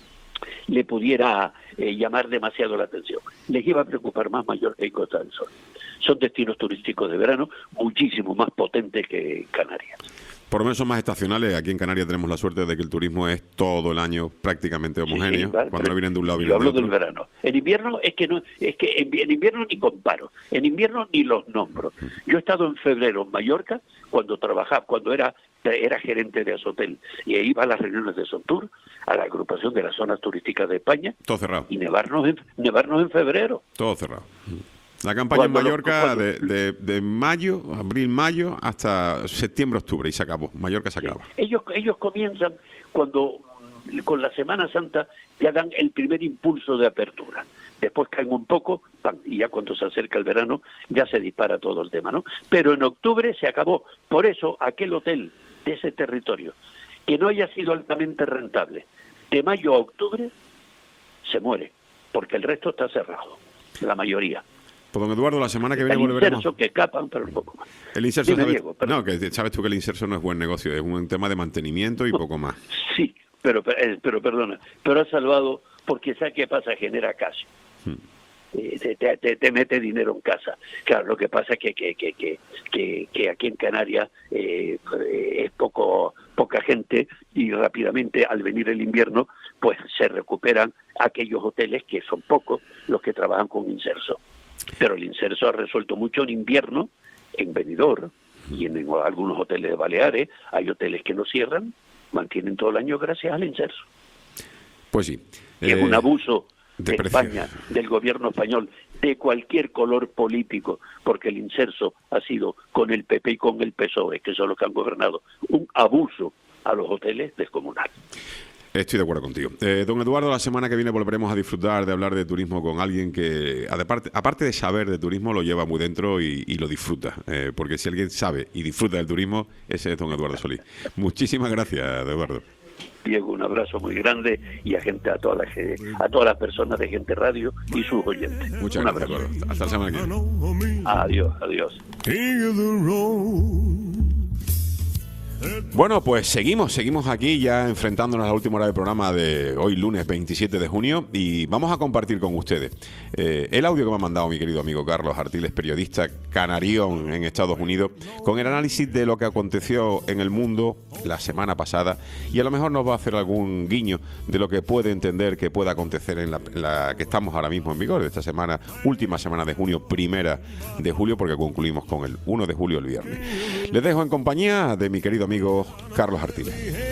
le pudiera eh, llamar demasiado la atención. Les iba a preocupar más Mallorca y Costa del Sol. Son destinos turísticos de verano muchísimo más potentes que Canarias. Por lo menos son más estacionales. Aquí en Canarias tenemos la suerte de que el turismo es todo el año prácticamente homogéneo. Sí, vale, cuando no vienen de un lado, vienen de otro. Yo hablo del verano. En invierno es que no, es que en, en invierno ni comparo. En invierno ni los nombro. Yo he estado en febrero en Mallorca cuando trabajaba, cuando era era gerente de Asotel y iba a las reuniones de Sontur, a la agrupación de las zonas turísticas de España. Todo cerrado. Y nevarnos en, nevarnos en febrero. Todo cerrado. La campaña en Mallorca lo, de, de, de mayo, abril-mayo, hasta septiembre-octubre, y se acabó. Mallorca se acaba. Sí. Ellos, ellos comienzan cuando, con la Semana Santa, ya dan el primer impulso de apertura. Después caen un poco, ¡pam! Y ya cuando se acerca el verano, ya se dispara todo el tema, ¿no? Pero en octubre se acabó. Por eso, aquel hotel de ese territorio, que no haya sido altamente rentable, de mayo a octubre, se muere, porque el resto está cerrado, la mayoría. Pues don Eduardo, la semana que viene el volveremos. Inserso que escapan, pero un poco más. El inserso, Dime, sabes, Diego, pero... no, que sabes tú que el inserso no es buen negocio, es un tema de mantenimiento y no, poco más. Sí, pero, pero, pero perdona, pero ha salvado porque ¿sabes qué pasa? Genera cash. Hmm. Te, te, te mete dinero en casa. Claro, lo que pasa es que que que que, que, que aquí en Canarias eh, es poco poca gente y rápidamente al venir el invierno pues se recuperan aquellos hoteles que son pocos los que trabajan con inserso. Pero el inserso ha resuelto mucho en invierno en Benidorm y en, en algunos hoteles de Baleares. Hay hoteles que no cierran, mantienen todo el año gracias al inserso. Pues sí. Eh, es un abuso de, de España, precio. del gobierno español, de cualquier color político, porque el inserso ha sido con el P P y con el P S O E, que son los que han gobernado, un abuso a los hoteles descomunal. Estoy de acuerdo contigo. Eh, don Eduardo, la semana que viene volveremos a disfrutar de hablar de turismo con alguien que, aparte, aparte de saber de turismo, lo lleva muy dentro y, y lo disfruta. Eh, porque si alguien sabe y disfruta del turismo, ese es don Eduardo Solís. Muchísimas gracias, Eduardo. Diego, un abrazo muy grande y a gente, a todas las a todas las personas de Gente Radio y sus oyentes. Muchas un gracias, abrazo. Eduardo. Hasta la semana que viene. Adiós, adiós. Bueno, pues seguimos, seguimos aquí ya enfrentándonos a la última hora del programa de hoy, lunes veintisiete de junio, y vamos a compartir con ustedes eh, el audio que me ha mandado mi querido amigo Carlos Artiles, periodista canarión en Estados Unidos, con el análisis de lo que aconteció en el mundo la semana pasada, y a lo mejor nos va a hacer algún guiño de lo que puede entender que pueda acontecer en la, en la que estamos ahora mismo en vigor, esta semana, última semana de junio, primera de julio, porque concluimos con el uno de julio, el viernes. Les dejo en compañía de mi querido amigo Carlos Artiles.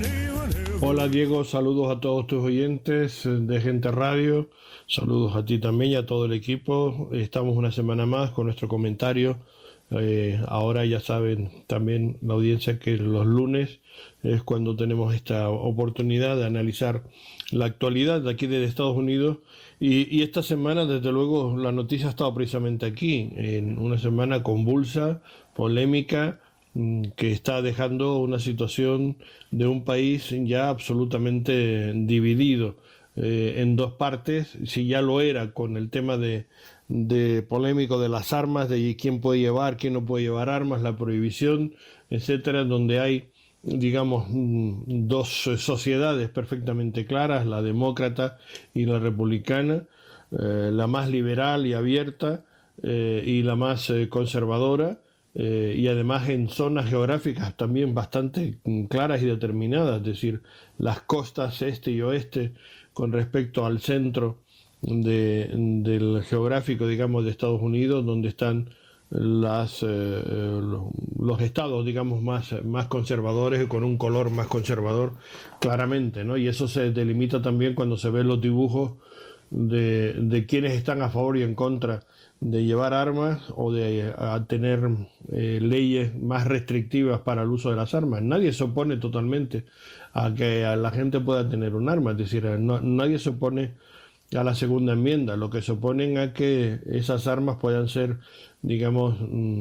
Hola Diego, saludos a todos tus oyentes de Gente Radio, saludos a ti también y a todo el equipo. Estamos una semana más con nuestro comentario. Eh, ahora ya saben también la audiencia que los lunes es cuando tenemos esta oportunidad de analizar la actualidad de aquí de Estados Unidos y, y esta semana desde luego la noticia ha estado precisamente aquí, en una semana convulsa, polémica, que está dejando una situación de un país ya absolutamente dividido eh, en dos partes, si ya lo era con el tema de, de polémico de las armas, de quién puede llevar, quién no puede llevar armas, la prohibición, etcétera, donde hay, digamos, dos sociedades perfectamente claras, la demócrata y la republicana, eh, la más liberal y abierta eh, y la más eh, conservadora. Eh, y además en zonas geográficas también bastante claras y determinadas, es decir, las costas este y oeste con respecto al centro de, del geográfico, digamos, de Estados Unidos, donde están las, eh, los estados, digamos, más, más conservadores y con un color más conservador claramente, ¿no? Y eso se delimita también cuando se ven los dibujos de, de quienes están a favor y en contra de llevar armas o de a tener eh, leyes más restrictivas para el uso de las armas. Nadie se opone totalmente a que a la gente pueda tener un arma, es decir, no, nadie se opone a la segunda enmienda, lo que se oponen a que esas armas puedan ser, digamos,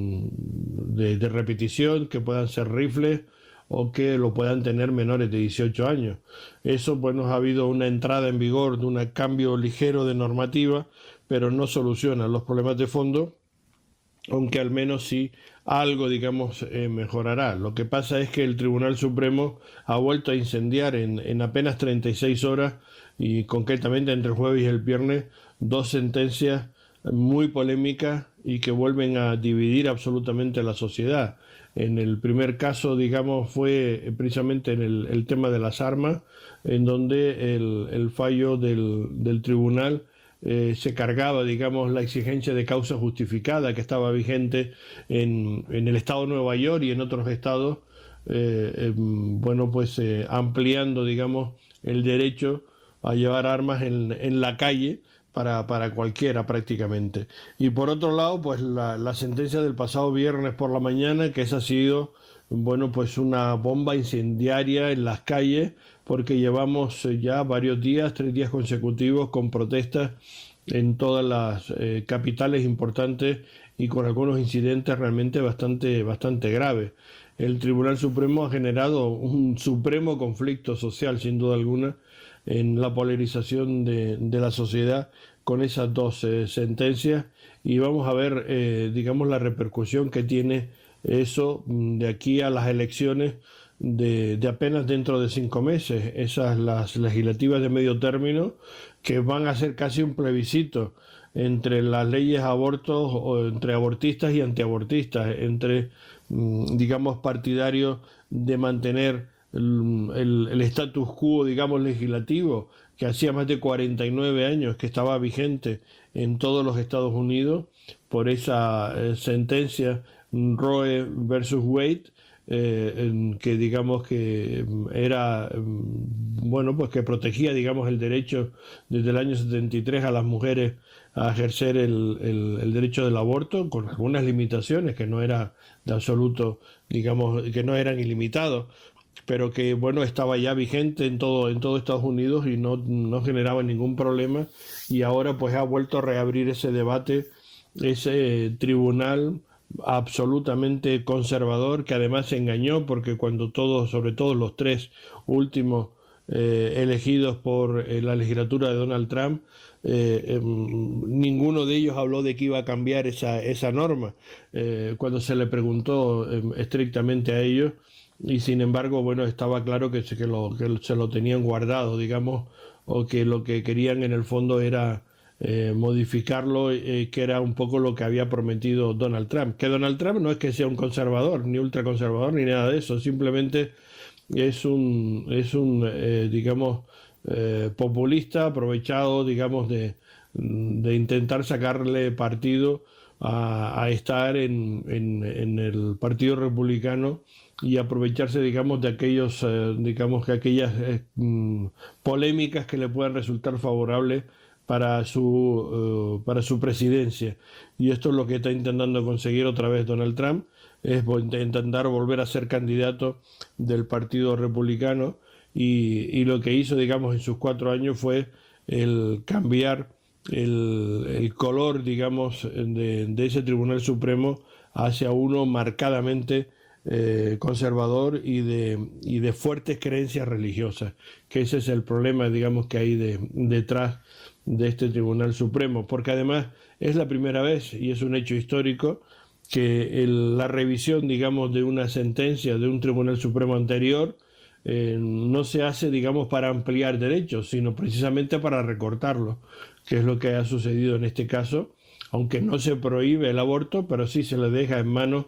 de, de repetición, que puedan ser rifles o que lo puedan tener menores de dieciocho años. Eso, bueno, ha habido una entrada en vigor de un cambio ligero de normativa, pero no soluciona los problemas de fondo, aunque al menos sí algo, digamos, eh, mejorará. Lo que pasa es que el Tribunal Supremo ha vuelto a incendiar en, en apenas treinta y seis horas, y concretamente entre el jueves y el viernes, dos sentencias muy polémicas y que vuelven a dividir absolutamente la sociedad. En el primer caso, digamos, fue precisamente en el, el tema de las armas, en donde el, el fallo del, del tribunal Eh, se cargaba, digamos, la exigencia de causa justificada que estaba vigente en, en el estado de Nueva York y en otros estados, eh, eh, bueno, pues eh, ampliando, digamos, el derecho a llevar armas en, en la calle para, para cualquiera prácticamente. Y por otro lado, pues la, la sentencia del pasado viernes por la mañana, que esa ha sido, bueno, pues una bomba incendiaria en las calles, porque llevamos ya varios días, tres días consecutivos con protestas en todas las eh, capitales importantes y con algunos incidentes realmente bastante, bastante graves. El Tribunal Supremo ha generado un supremo conflicto social, sin duda alguna, en la polarización de, de la sociedad con esas dos eh, sentencias, y vamos a ver, eh, digamos, la repercusión que tiene eso de aquí a las elecciones de, de apenas dentro de cinco meses, esas las legislativas de medio término, que van a ser casi un plebiscito entre las leyes abortos, o entre abortistas y antiabortistas, entre, digamos, partidarios de mantener el, el, el status quo, digamos, legislativo, que hacía más de cuarenta y nueve años que estaba vigente en todos los Estados Unidos por esa eh, sentencia Roe versus Wade, eh, que digamos que era, bueno, pues que protegía, digamos, el derecho desde el año setenta y tres a las mujeres a ejercer el, el, el derecho del aborto, con algunas limitaciones que no era de absoluto, digamos, que no eran ilimitados, pero que, bueno, estaba ya vigente en todo, en todo Estados Unidos y no, no generaba ningún problema, y ahora pues ha vuelto a reabrir ese debate, ese tribunal absolutamente conservador, que además se engañó, porque cuando todos, sobre todo los tres últimos eh, elegidos por eh, la legislatura de Donald Trump, eh, eh, ninguno de ellos habló de que iba a cambiar esa, esa norma, eh, cuando se le preguntó eh, estrictamente a ellos, y sin embargo, bueno, estaba claro que se, que lo, que se lo tenían guardado, digamos, o que lo que querían en el fondo era Eh, modificarlo, eh, que era un poco lo que había prometido Donald Trump. Que Donald Trump no es que sea un conservador, ni ultraconservador, ni nada de eso, simplemente es un, es un eh, digamos, eh, populista aprovechado, digamos, de, de intentar sacarle partido a, a estar en, en, en el Partido Republicano y aprovecharse, digamos, de aquellos, eh, digamos, que aquellas eh, polémicas que le puedan resultar favorables para su, uh, para su presidencia. Y esto es lo que está intentando conseguir otra vez Donald Trump, es intentar volver a ser candidato del Partido Republicano, y, y lo que hizo, digamos, en sus cuatro años fue el cambiar el, el color, digamos, de, de ese Tribunal Supremo hacia uno marcadamente eh, conservador y de, y de fuertes creencias religiosas, que ese es el problema, digamos, que hay de, detrás de este Tribunal Supremo, porque además es la primera vez, y es un hecho histórico, que el, la revisión, digamos, de una sentencia de un Tribunal Supremo anterior eh, no se hace, digamos, para ampliar derechos, sino precisamente para recortarlos, que es lo que ha sucedido en este caso, aunque no se prohíbe el aborto, pero sí se le deja en manos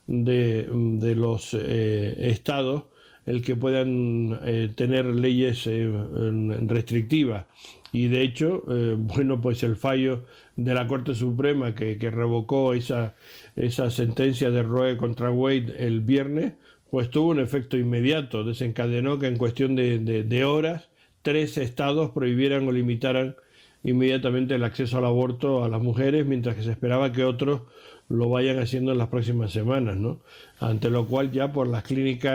de, de los eh, estados el que puedan eh, tener leyes eh, restrictivas. Y de hecho, eh, bueno, pues el fallo de la Corte Suprema que, que revocó esa, esa sentencia de Roe contra Wade el viernes, pues tuvo un efecto inmediato, desencadenó que en cuestión de, de, de horas tres estados prohibieran o limitaran inmediatamente el acceso al aborto a las mujeres, mientras que se esperaba que otros lo vayan haciendo en las próximas semanas, ¿no? Ante lo cual ya por las clínicas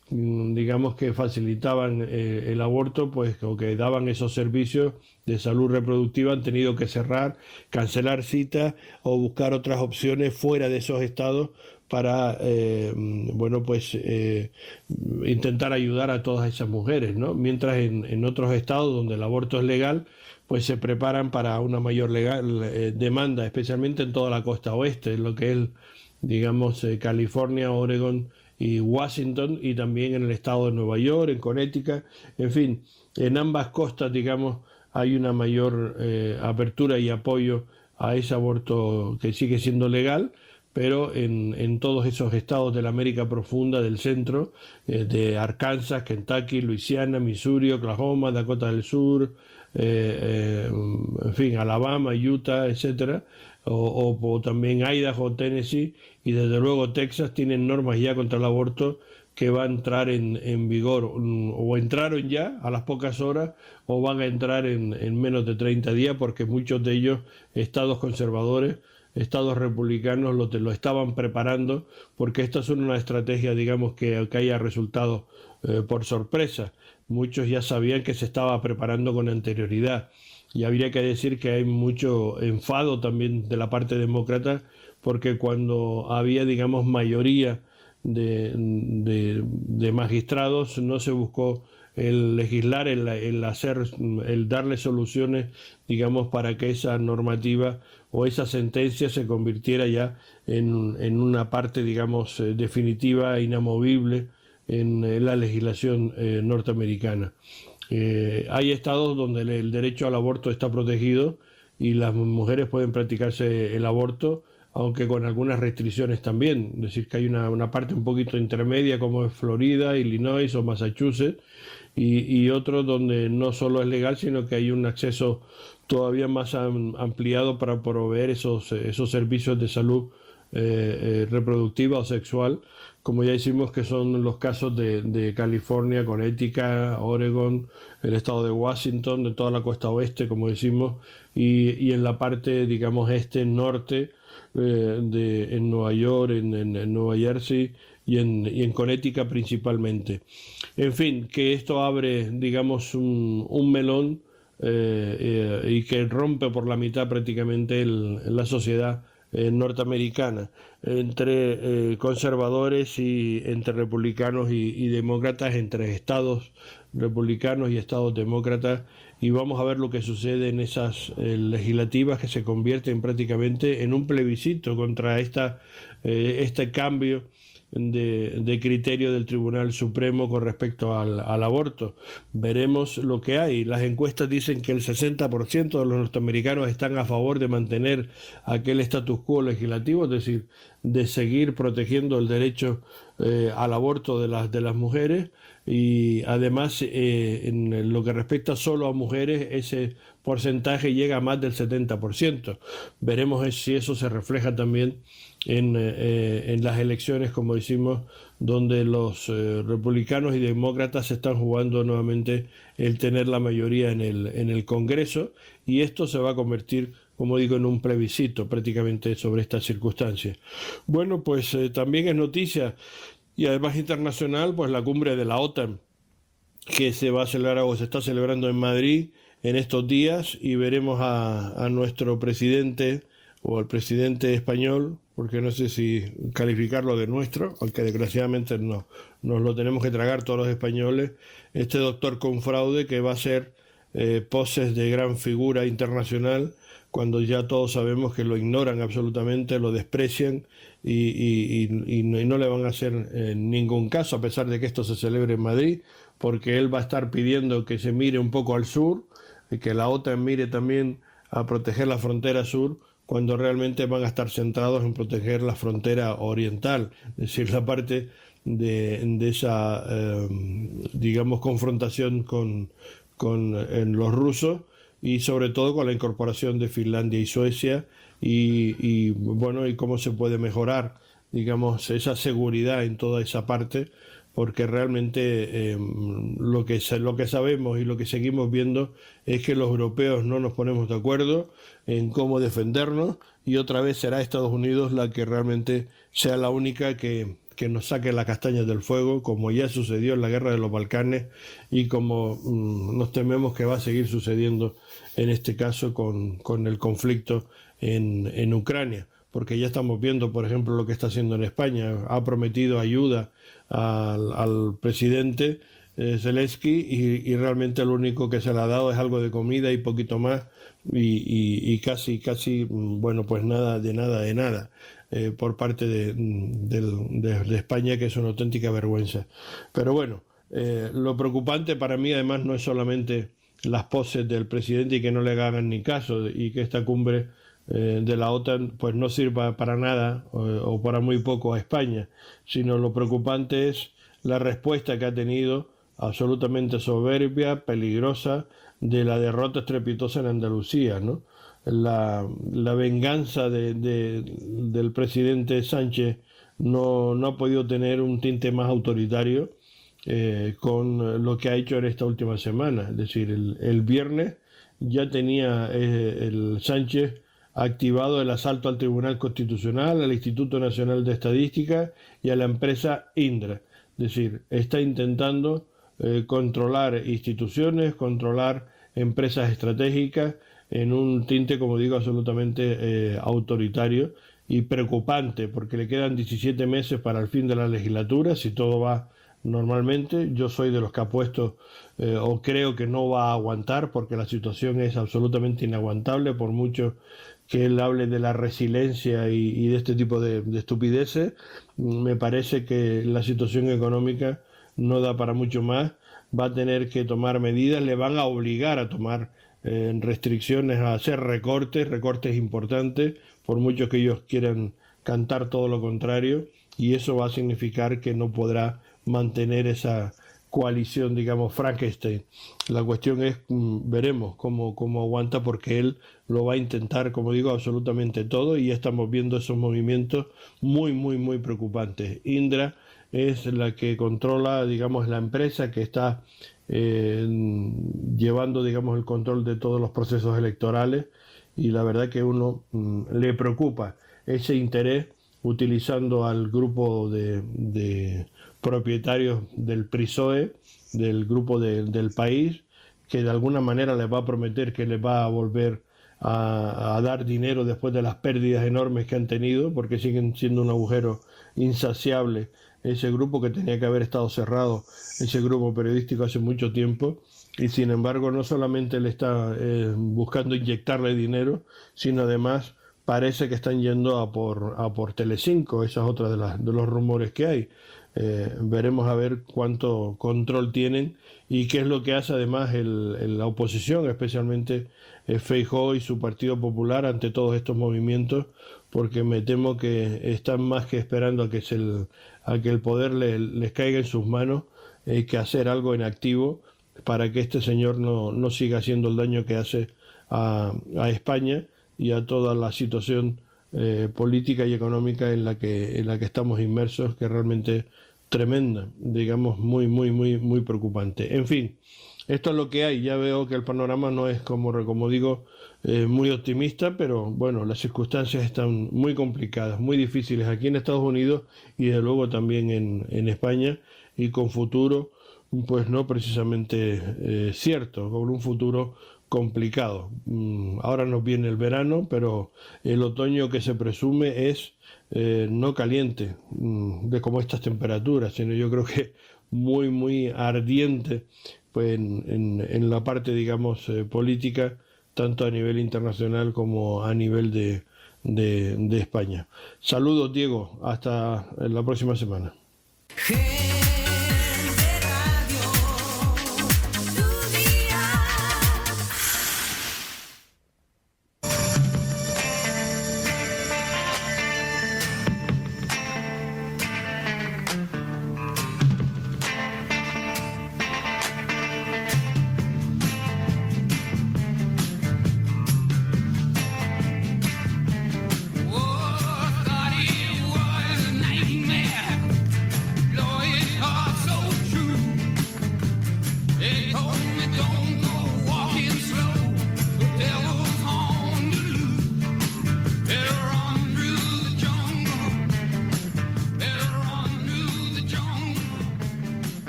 digamos que facilitaban eh, el aborto, pues o que daban esos servicios de salud reproductiva, han tenido que cerrar, cancelar citas o buscar otras opciones fuera de esos estados para eh, bueno pues eh, intentar ayudar a todas esas mujeres, ¿no? Mientras en, en otros estados donde el aborto es legal, pues se preparan para una mayor legal, eh, demanda, especialmente en toda la costa oeste, en lo que es, digamos, eh, California, Oregon y Washington, y también en el estado de Nueva York, en Connecticut, en fin, en ambas costas, digamos, hay una mayor eh, apertura y apoyo a ese aborto que sigue siendo legal, pero en, en todos esos estados de la América profunda, del centro, eh, de Arkansas, Kentucky, Luisiana, Missouri, Oklahoma, Dakota del Sur, eh, eh, en fin, Alabama, Utah, etcétera, o, o, o también Idaho, Tennessee, y desde luego Texas tienen normas ya contra el aborto que va a entrar en, en vigor, o entraron ya a las pocas horas, o van a entrar en, en menos de treinta días, porque muchos de ellos, estados conservadores, estados republicanos, lo, lo estaban preparando, porque esta es una estrategia, digamos, que, que haya resultado eh, por sorpresa. Muchos ya sabían que se estaba preparando con anterioridad. Y habría que decir que hay mucho enfado también de la parte demócrata, porque cuando había, digamos, mayoría de, de, de magistrados, no se buscó el legislar, el, el hacer, el darle soluciones, digamos, para que esa normativa o esa sentencia se convirtiera ya en, en una parte, digamos, eh, definitiva, inamovible en, en la legislación eh, norteamericana. Eh, hay estados donde el, el derecho al aborto está protegido y las mujeres pueden practicarse el aborto, aunque con algunas restricciones también. Es decir, que hay una, una parte un poquito intermedia, como es Florida, Illinois o Massachusetts, y, y otros donde no solo es legal, sino que hay un acceso todavía más am, ampliado para proveer esos, esos servicios de salud eh, eh, reproductiva o sexual, como ya decimos, que son los casos de, de California, Connecticut, Oregon, el estado de Washington, de toda la costa oeste, como decimos, y, y en la parte, digamos, este, norte, eh, de, en Nueva York, en, en, en Nueva Jersey y en, y en Connecticut principalmente. En fin, que esto abre, digamos, un, un melón eh, eh, y que rompe por la mitad prácticamente el, la sociedad eh, norteamericana, entre eh, conservadores y entre republicanos y, y demócratas, entre estados republicanos y estados demócratas, y vamos a ver lo que sucede en esas eh, legislativas que se convierten prácticamente en un plebiscito contra esta, eh, este cambio de, de criterio del Tribunal Supremo con respecto al, al aborto. Veremos lo que hay. Las encuestas dicen que el sesenta por ciento de los norteamericanos están a favor de mantener aquel status quo legislativo, es decir, de seguir protegiendo el derecho eh, al aborto de las, de las mujeres, y además eh, en lo que respecta solo a mujeres, ese porcentaje llega a más del setenta por ciento. Veremos si eso se refleja también en, eh, en las elecciones, como decimos, donde los eh, republicanos y demócratas están jugando nuevamente el tener la mayoría en el, en el Congreso, y esto se va a convertir, como digo, en un plebiscito prácticamente sobre estas circunstancias. Bueno, pues eh, también es noticia, y además internacional, pues la cumbre de la OTAN, que se va a celebrar o se está celebrando en Madrid en estos días, y veremos a, a nuestro presidente o al presidente español, porque no sé si calificarlo de nuestro, aunque desgraciadamente no, nos lo tenemos que tragar todos los españoles, este doctor Confraude, que va a hacer eh, poses de gran figura internacional, cuando ya todos sabemos que lo ignoran absolutamente, lo desprecian y, y, y, y no le van a hacer eh, ningún caso, a pesar de que esto se celebre en Madrid, porque él va a estar pidiendo que se mire un poco al sur, y que la OTAN mire también a proteger la frontera sur, cuando realmente van a estar centrados en proteger la frontera oriental, es decir, la parte de, de esa, eh, digamos, confrontación con, con en los rusos, y sobre todo con la incorporación de Finlandia y Suecia, y, y bueno, y cómo se puede mejorar, digamos, esa seguridad en toda esa parte, porque realmente eh, lo que lo que sabemos y lo que seguimos viendo es que los europeos no nos ponemos de acuerdo en cómo defendernos, y otra vez será Estados Unidos la que realmente sea la única que, que nos saque las castañas del fuego, como ya sucedió en la guerra de los Balcanes y como mmm, nos tememos que va a seguir sucediendo en este caso con, con el conflicto en, en Ucrania. Porque ya estamos viendo, por ejemplo, lo que está haciendo en España. Ha prometido ayuda al, al presidente eh, Zelensky y, y realmente lo único que se le ha dado es algo de comida y poquito más y, y, y casi, casi, bueno, pues nada de nada de nada eh, por parte de, de, de, de España, que es una auténtica vergüenza. Pero bueno, eh, lo preocupante para mí además no es solamente las poses del presidente y que no le hagan ni caso y que esta cumbre Eh, de la OTAN pues no sirva para nada o, o para muy poco a España, sino lo preocupante es la respuesta que ha tenido absolutamente soberbia, peligrosa, de la derrota estrepitosa en Andalucía, ¿no? La, la venganza de, de, del presidente Sánchez no, no ha podido tener un tinte más autoritario eh, con lo que ha hecho en esta última semana. Es decir, el, el viernes ya tenía eh, el Sánchez activado el asalto al Tribunal Constitucional, al Instituto Nacional de Estadística y a la empresa Indra. Es decir, está intentando eh, controlar instituciones, controlar empresas estratégicas en un tinte, como digo, absolutamente eh, autoritario y preocupante, porque le quedan diecisiete meses para el fin de la legislatura, si todo va normalmente. Yo soy de los que apuesto eh, o creo que no va a aguantar, porque la situación es absolutamente inaguantable, por mucho que él hable de la resiliencia y, y de este tipo de, de estupideces. Me parece que la situación económica no da para mucho más, va a tener que tomar medidas, le van a obligar a tomar eh, restricciones, a hacer recortes, recortes importantes, por mucho que ellos quieran cantar todo lo contrario, y eso va a significar que no podrá mantener esa coalición, digamos, Frankenstein. La cuestión es, veremos cómo, cómo aguanta, porque él lo va a intentar, como digo, absolutamente todo, y ya estamos viendo esos movimientos muy, muy, muy preocupantes. Indra es la que controla, digamos, la empresa que está eh, llevando, digamos, el control de todos los procesos electorales, y la verdad que uno mm, le preocupa ese interés, utilizando al grupo de, de propietarios del P R I S O E, del grupo de, del país, que de alguna manera les va a prometer que les va a volver a, a dar dinero después de las pérdidas enormes que han tenido, porque siguen siendo un agujero insaciable ese grupo, que tenía que haber estado cerrado, ese grupo periodístico, hace mucho tiempo, y sin embargo no solamente le está eh, buscando inyectarle dinero, sino además parece que están yendo a por, a por Telecinco. Esa es otra de, las, de los rumores que hay. Eh, veremos a ver cuánto control tienen y qué es lo que hace además el, el, la oposición, especialmente eh, Feijóo y su Partido Popular, ante todos estos movimientos, porque me temo que están más que esperando a que, se el, a que el poder le, les caiga en sus manos, eh, que hacer algo en activo para que este señor no, no siga haciendo el daño que hace a, a España y a toda la situación eh, política y económica en la que en la que estamos inmersos, que es realmente tremenda, digamos, muy muy muy muy preocupante. En fin, esto es lo que hay. Ya veo que el panorama no es, como como digo, eh, muy optimista, pero bueno, las circunstancias están muy complicadas, muy difíciles aquí en Estados Unidos y desde luego también en, en España, y con futuro pues no precisamente eh, cierto, con un futuro complicado. Ahora nos viene el verano, pero el otoño que se presume es eh, no caliente, de como estas temperaturas, sino yo creo que muy, muy ardiente, pues en, en, en la parte, digamos, eh, política, tanto a nivel internacional como a nivel de, de, de España. Saludos, Diego, hasta la próxima semana. Oh, I thought it was a nightmare. Lord,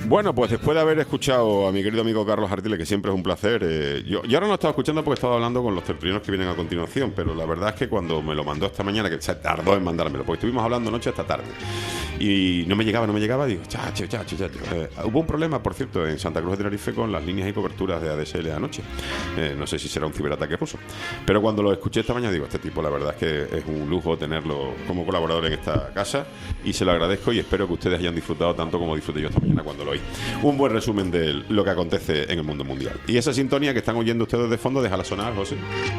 Bueno, pues después de haber escuchado a mi querido amigo Carlos Artiles, que siempre es un placer, eh, yo, yo ahora no estaba escuchando porque estaba hablando con los tertulianos que vienen a continuación, pero la verdad es que cuando me lo mandó esta mañana, que se tardó en mandármelo, porque estuvimos hablando noche hasta tarde, y no me llegaba, no me llegaba, digo, chacho, chacho, chacho. Eh, hubo un problema, por cierto, en Santa Cruz de Tenerife con las líneas y coberturas de A D S L anoche. Eh, no sé si será un ciberataque ruso, pero cuando lo escuché esta mañana digo, este tipo la verdad es que es un lujo tenerlo como colaborador en esta casa, y se lo agradezco y espero que ustedes hayan disfrutado tanto como disfruté yo esta mañana cuando lo oí. Un buen resumen de lo que acontece en el mundo mundial. Y esa sintonía que están oyendo ustedes de fondo, déjala sonar, José.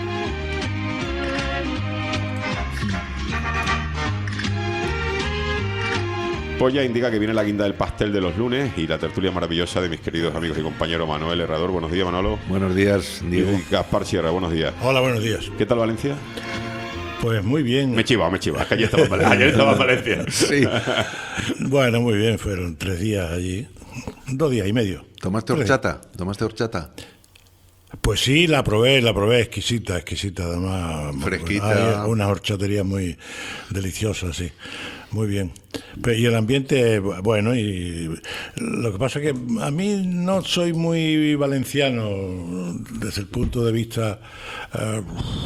Pues ya indica que viene la guinda del pastel de los lunes y la tertulia maravillosa de mis queridos amigos y compañeros Manuel Herrador. Buenos días, Manolo. Buenos días, Diego. Y Gaspar Sierra, buenos días. Hola, buenos días. ¿Qué tal Valencia? Pues muy bien. Me chiva, me chiva. Es que ayer estaba en Valencia. Ayer estaba en Valencia. Sí. Bueno, muy bien. Fueron tres días allí. Dos días y medio. ¿Tomaste horchata? ¿Tomaste horchata? Pues sí, la probé, la probé exquisita, exquisita. Además, fresquita. Hay unas horchaterías muy deliciosas, sí. Muy bien. Y el ambiente, bueno, y lo que pasa es que a mí no soy muy valenciano desde el punto de vista uh,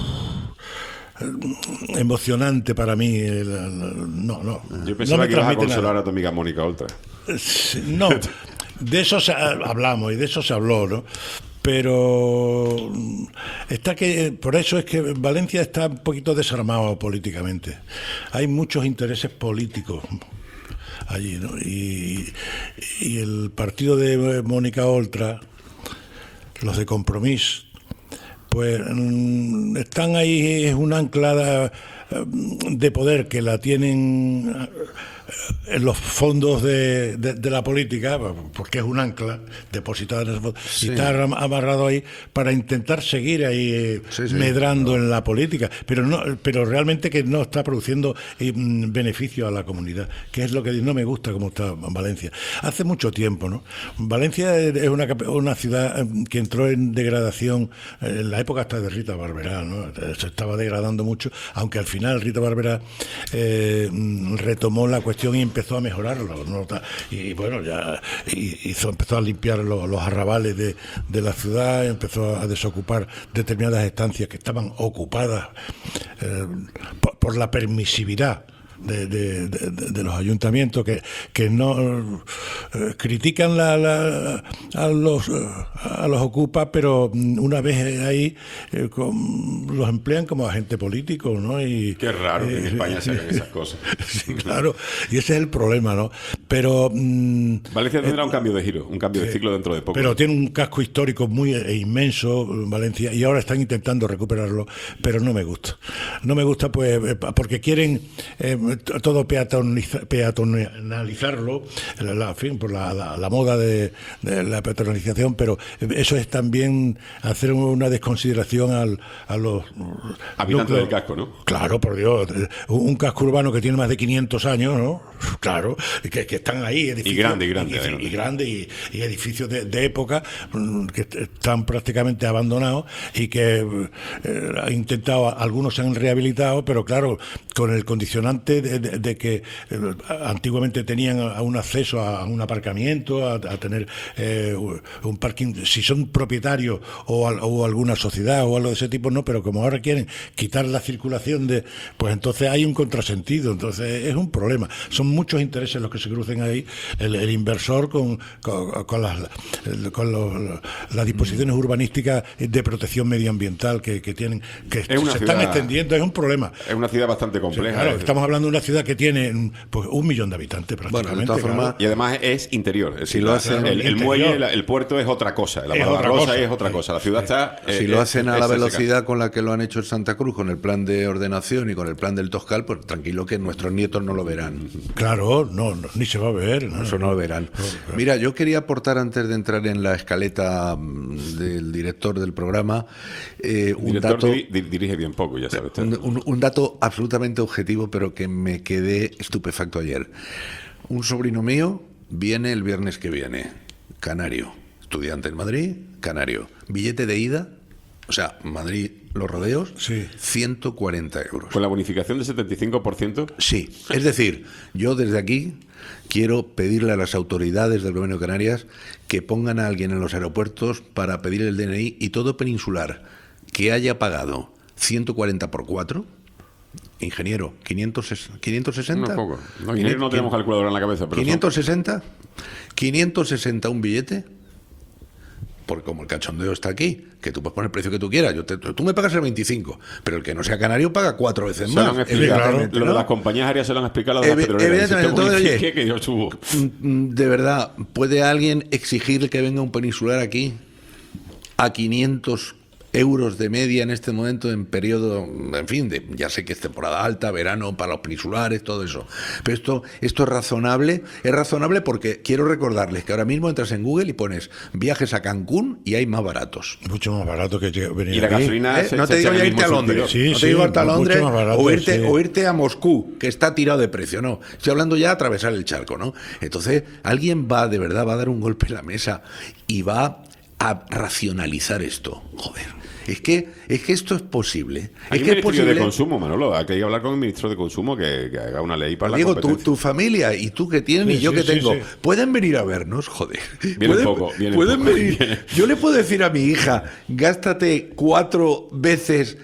emocionante para mí. No, no. Yo pensaba no me que ibas a transmite consolar nada. a tu amiga Mónica Oltra. No, de eso se, hablamos y de eso se habló, ¿no? Pero está que por eso es que Valencia está un poquito desarmado políticamente. Hay muchos intereses políticos allí, ¿no? Y, y el partido de Mónica Oltra, los de Compromís, pues están ahí, es una ancla de poder que la tienen en los fondos de, de, de la política, porque es un ancla depositada en esos fondos, sí. Y está amarrado ahí para intentar seguir ahí sí, sí, medrando no. en la política, pero no, pero realmente que no está produciendo eh, beneficio a la comunidad, que es lo que no me gusta como está Valencia. Hace mucho tiempo, ¿no? Valencia es una, una ciudad que entró en degradación en la época hasta de Rita Barberá, ¿no? Se estaba degradando mucho, aunque al final Rita Barberá eh, retomó la cuestión y empezó a mejorarlo, ¿no? Y bueno, ya hizo, empezó a limpiar los, los arrabales de, de la ciudad, empezó a desocupar determinadas estancias que estaban ocupadas eh, por, por la permisividad De, de, de, de los ayuntamientos que, que no eh, critican la, la, a los a los ocupas, pero una vez ahí eh, con, los emplean como agente político, ¿no? Y qué raro que eh, en España se hagan esas cosas. Sí, claro, y ese es el problema, ¿no? Pero mmm, Valencia tendrá eh, un cambio de giro, un cambio sí, de ciclo dentro de poco. Pero tiene un casco histórico muy eh, inmenso Valencia, y ahora están intentando recuperarlo, pero no me gusta. No me gusta pues eh, porque quieren eh, todo peatonaliza, peatonalizarlo, la, en fin, por la, la, la moda de, de la peatonalización, pero eso es también hacer una desconsideración al, a los habitantes del casco, ¿no? Claro, por Dios, un casco urbano que tiene más de quinientos años, ¿no? Claro, que, que están ahí edificios, y grande, y grande, y, y, y grande y, y edificios de, de época que están prácticamente abandonados y que eh, han intentado, algunos se han rehabilitado, pero claro, con el condicionante de, de, de que eh, antiguamente tenían a un acceso a, a un aparcamiento, a, a tener eh, un parking, si son propietarios o, a, o alguna sociedad o algo de ese tipo, no, pero como ahora quieren quitar la circulación de, pues entonces hay un contrasentido, entonces es un problema. Son muchos intereses los que se crucen ahí, el, el inversor con, con, con, las, con los, las disposiciones urbanísticas de protección medioambiental que, que tienen, que se ciudad, están extendiendo, es un problema. Es una ciudad bastante compleja. Sí, claro, estamos hablando de una ciudad que tiene pues un millón de habitantes prácticamente. Bueno, de todas formas, claro. Y además es interior. Es si decir, lo hacen, el, el muelle, el, el puerto es otra cosa, la Malvarrosa es otra cosa. La ciudad está. Eh, si lo hacen a la velocidad con la que lo han hecho en Santa Cruz, con el plan de ordenación y con el plan del Toscal, pues tranquilo que nuestros nietos no lo verán. Claro, no, no ni se va a ver. No, Eso no lo verán. No, claro. Mira, yo quería aportar antes de entrar en la escaleta del director del programa eh, un director dato. Di, dirige bien poco, ya sabes. Un, un, un dato absolutamente objetivo, pero que me quedé estupefacto ayer. Un sobrino mío viene el viernes que viene, canario, estudiante en Madrid, canario, billete de ida O sea, Madrid, los rodeos, sí. ciento cuarenta euros. ¿Con la bonificación del setenta y cinco por ciento? Sí. Es decir, yo desde aquí quiero pedirle a las autoridades del Gobierno de Canarias que pongan a alguien en los aeropuertos para pedir el D N I, y todo peninsular que haya pagado ciento cuarenta por cuatro, ingeniero, quinientos sesenta. No, poco. No, ingeniero no tenemos calculadora en la cabeza, pero quinientos sesenta, quinientos sesenta un billete. Porque como el cachondeo está aquí, que tú puedes poner el precio que tú quieras, yo te, tú me pagas el veinticinco, pero el que no sea canario paga cuatro veces se más. Lo, claro, lo de las compañías aéreas se lo han explicado a las Evi petroleras. Evidentemente, entonces, oye, que yo subo. De verdad, ¿puede alguien exigir que venga un peninsular aquí a quinientos euros de media en este momento, en periodo, en fin, de, ya sé que es temporada alta, verano, para los peninsulares, todo eso, pero esto, esto es razonable, es razonable porque quiero recordarles que ahora mismo entras en Google y pones viajes a Cancún y hay más baratos. Mucho más barato que venir y la aquí. gasolina ¿Eh? No te digo ya irte a Londres, sí, no te sí, digo irte a Londres barato, o, irte, sí. o irte a Moscú, que está tirado de precio, no, estoy hablando ya de atravesar el charco, ¿no? Entonces, alguien va, de verdad, va a dar un golpe en la mesa y va a racionalizar esto, joder. Es que, es que esto es posible. Hay es un que ministerio es posible. de Consumo, Manolo. Hay que hablar con el ministro de Consumo que, que haga una ley para Digo, la competencia. tu, tu familia y tú que tienes Sí, y yo sí, que sí, tengo, sí. pueden venir a vernos, joder. Viene pueden, poco, viene pueden poco. venir. Viene. Yo le puedo decir a mi hija, gástate cuatro veces.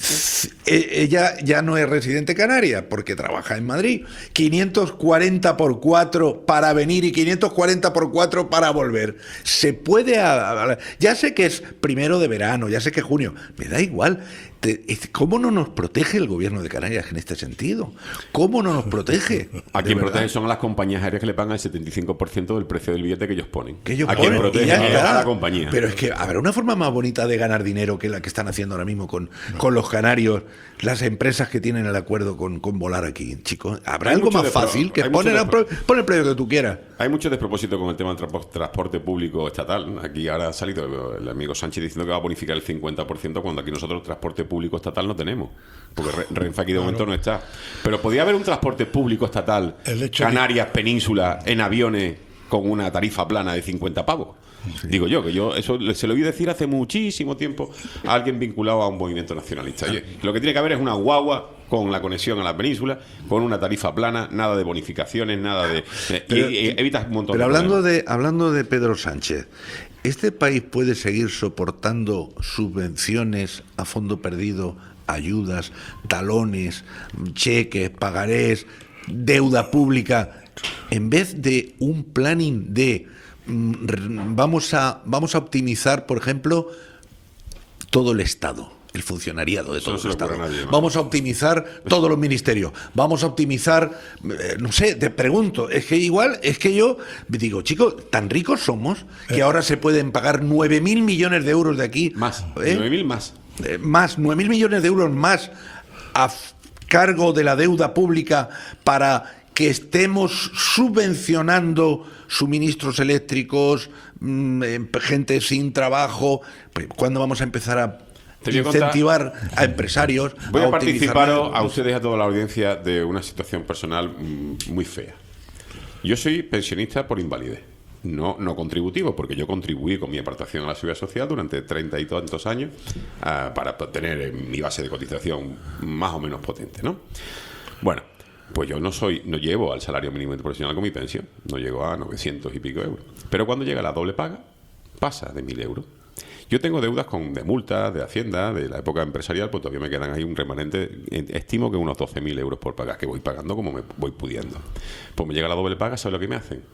Ella ya no es residente canaria porque trabaja en Madrid. quinientos cuarenta por cuatro para venir y quinientos cuarenta por cuatro para volver. Se puede. A, a, ya sé que es primero de verano, ya sé que es junio. Me da igual. ¿Cómo no nos protege el gobierno de Canarias en este sentido? ¿Cómo no nos protege? A quien protege son a las compañías aéreas que le pagan el setenta y cinco por ciento del precio del billete que ellos ponen. Que ellos a ponen, quien protege a la compañía. Pero es que habrá una forma más bonita de ganar dinero que la que están haciendo ahora mismo con, con los canarios, las empresas que tienen el acuerdo con, con volar aquí, chicos. Habrá Hay algo mucho más de pro- fácil que hay poner mucho de a- pro- pon el precio que tú quieras. Hay mucho despropósito con el tema del tra- transporte público estatal. Aquí ahora ha salido el amigo Sánchez diciendo que va a bonificar el cincuenta por ciento cuando aquí nosotros transporte público estatal no tenemos. Porque Re- Renfe aquí de Claro. momento no está. Pero podría haber un transporte público estatal, El hecho Canarias, Península, en aviones, con una tarifa plana de cincuenta pavos. Sí. Digo yo, que yo eso se lo oí decir hace muchísimo tiempo a alguien vinculado a un movimiento nacionalista. Oye, lo que tiene que haber es una guagua con la conexión a la península, con una tarifa plana, nada de bonificaciones, nada de... Pero, y, y evitas un montón pero de hablando problemas. de, hablando de Pedro Sánchez, ¿este país puede seguir soportando subvenciones a fondo perdido, ayudas, talones, cheques, pagarés, deuda pública, en vez de un planning de mm, vamos a vamos a optimizar, por ejemplo, todo el Estado, el funcionariado de todo Eso el no se le Estado? ocurre a nadie, ¿no? Vamos a optimizar todos los ministerios, vamos a optimizar, eh, no sé, te pregunto, es que igual, es que yo digo, chicos, tan ricos somos que ahora se pueden pagar nueve mil millones de euros de aquí. Más, ¿eh? nueve mil más. Eh, más, nueve mil millones de euros más a f- cargo de la deuda pública para que estemos subvencionando suministros eléctricos, mmm, eh, gente sin trabajo. Pues, ¿cuándo vamos a empezar a Te voy a incentivar a empresarios? Voy a, a optimizar participaros la- a ustedes y a toda la audiencia de una situación personal mm, muy fea. Yo soy pensionista por invalidez. No, no contributivo, porque yo contribuí con mi aportación a la seguridad social durante treinta y tantos años uh, para tener eh, mi base de cotización más o menos potente, ¿no? Bueno, pues yo no soy, no llevo al salario mínimo interprofesional con mi pensión, no llego a novecientos y pico euros. Pero cuando llega la doble paga, pasa de mil euros. Yo tengo deudas con de multas, de Hacienda, de la época empresarial, pues todavía me quedan ahí un remanente, estimo que unos doce mil euros por pagar, que voy pagando como me voy pudiendo. Pues me llega la doble paga, ¿sabes lo que me hacen?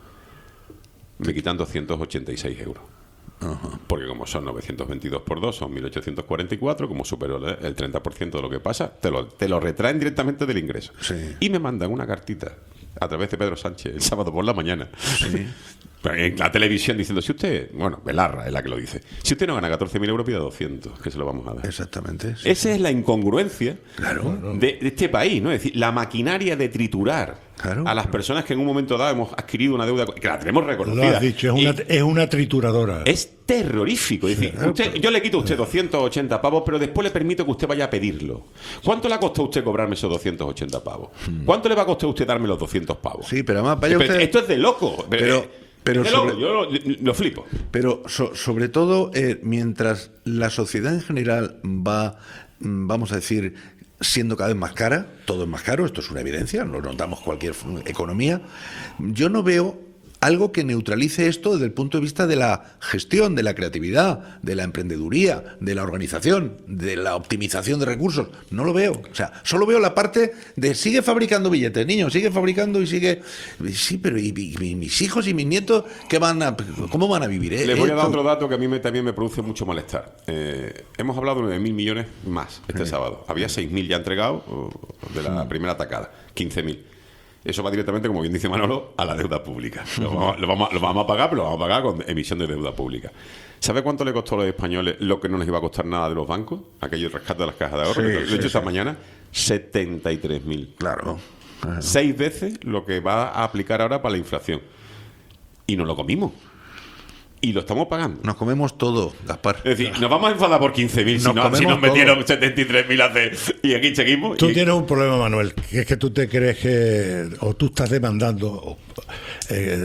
Me quitan doscientos ochenta y seis euros. Uh-huh. Porque como son novecientos veintidós por dos, son mil ochocientos cuarenta y cuatro, como supero el treinta por ciento de lo que pasa, te lo, te lo retraen directamente del ingreso. Sí. Y me mandan una cartita a través de Pedro Sánchez el sábado por la mañana. Sí. En la televisión diciendo, si usted, bueno, Belarra es la que lo dice, si usted no gana catorce mil euros, pida doscientos, que se lo vamos a dar. Exactamente. Sí. Esa es la incongruencia claro. de, de este país, ¿no? Es decir, la maquinaria de triturar claro. a las personas que en un momento dado hemos adquirido una deuda, que la tenemos reconocida. Lo has dicho, es una, es una trituradora. Es terrorífico. Es decir, usted, yo le quito a usted doscientos ochenta pavos, pero después le permito que usted vaya a pedirlo. ¿Cuánto le ha costado a usted cobrarme esos doscientos ochenta pavos? ¿Cuánto le va a costar a usted darme los doscientos pavos? Sí, pero además vaya usted... Esto es de loco. Pero... Pero sobre, yo lo, lo flipo. Pero so, sobre todo, eh, mientras la sociedad en general va, vamos a decir, siendo cada vez más cara, todo es más caro, esto es una evidencia, lo notamos cualquier economía, yo no veo algo que neutralice esto desde el punto de vista de la gestión, de la creatividad, de la emprendeduría, de la organización, de la optimización de recursos. No lo veo. O sea, solo veo la parte de sigue fabricando billetes, niño, sigue fabricando y sigue... Sí, pero ¿y, y, y mis hijos y mis nietos qué van a, cómo van a vivir? Eh? Les voy a dar otro dato que a mí me, también me produce mucho malestar. Eh, hemos hablado de nueve mil millones más este sí. sábado. Había seis mil ya entregados de la primera atacada, quince mil. Eso va directamente, como bien dice Manolo, a la deuda pública. Lo vamos, lo, vamos, lo vamos a pagar, pero lo vamos a pagar con emisión de deuda pública. ¿Sabe cuánto le costó a los españoles lo que no les iba a costar nada de los bancos? Aquello rescate de las cajas de ahorro. Sí, lo he sí, hecho sí. esta mañana. setenta y tres mil. Claro. Ajá. Seis veces lo que va a aplicar ahora para la inflación. Y nos lo comimos. Y lo estamos pagando. Nos comemos todo, Gaspar. Es decir, nos vamos a enfadar por quince mil si, no, si nos metieron todo. setenta y tres mil hace y aquí seguimos. Tú y... tienes un problema, Manuel, que es que tú te crees que, o tú estás demandando eh,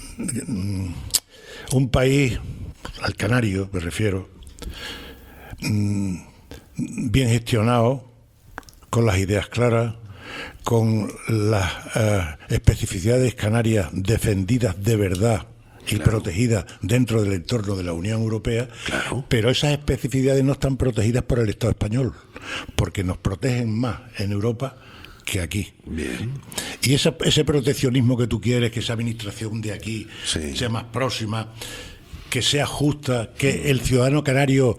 un país, al Canario me refiero, bien gestionado, con las ideas claras, con las eh, especificidades canarias defendidas de verdad y claro. protegidas dentro del entorno de la Unión Europea, claro. pero esas especificidades no están protegidas por el Estado español, porque nos protegen más en Europa que aquí. Bien. Y esa, ese proteccionismo que tú quieres, que esa administración de aquí sí. sea más próxima, que sea justa, que el ciudadano canario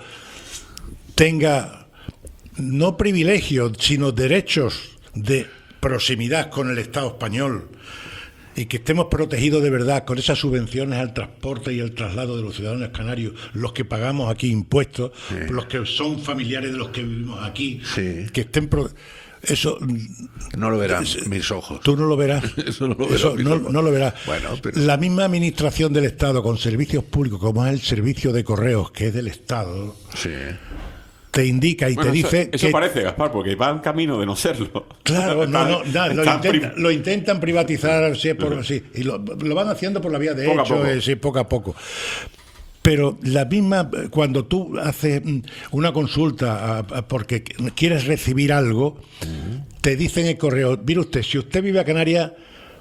tenga no privilegios, sino derechos de proximidad con el Estado español, y que estemos protegidos de verdad con esas subvenciones al transporte y el traslado de los ciudadanos canarios, los que pagamos aquí impuestos, sí. los que son familiares de los que vivimos aquí, sí. que estén... Pro... Eso no lo verán mis ojos. Tú no lo verás. Eso no lo, verán Eso no, no lo verás. Bueno, pero... La misma administración del Estado con servicios públicos, como es el servicio de correos, que es del Estado, sí. te indica y bueno, te dice eso, eso que... parece, Gaspar, porque va en camino de no serlo. Claro, no, no, no lo, intenta, prim... lo intentan privatizar sí, por, sí, y lo, lo van haciendo por la vía de poco hecho, a poco. Eh, sí, poco a poco. Pero la misma, cuando tú haces una consulta a, a, porque quieres recibir algo, uh-huh. te dicen en el correo, mire usted, si usted vive a Canarias,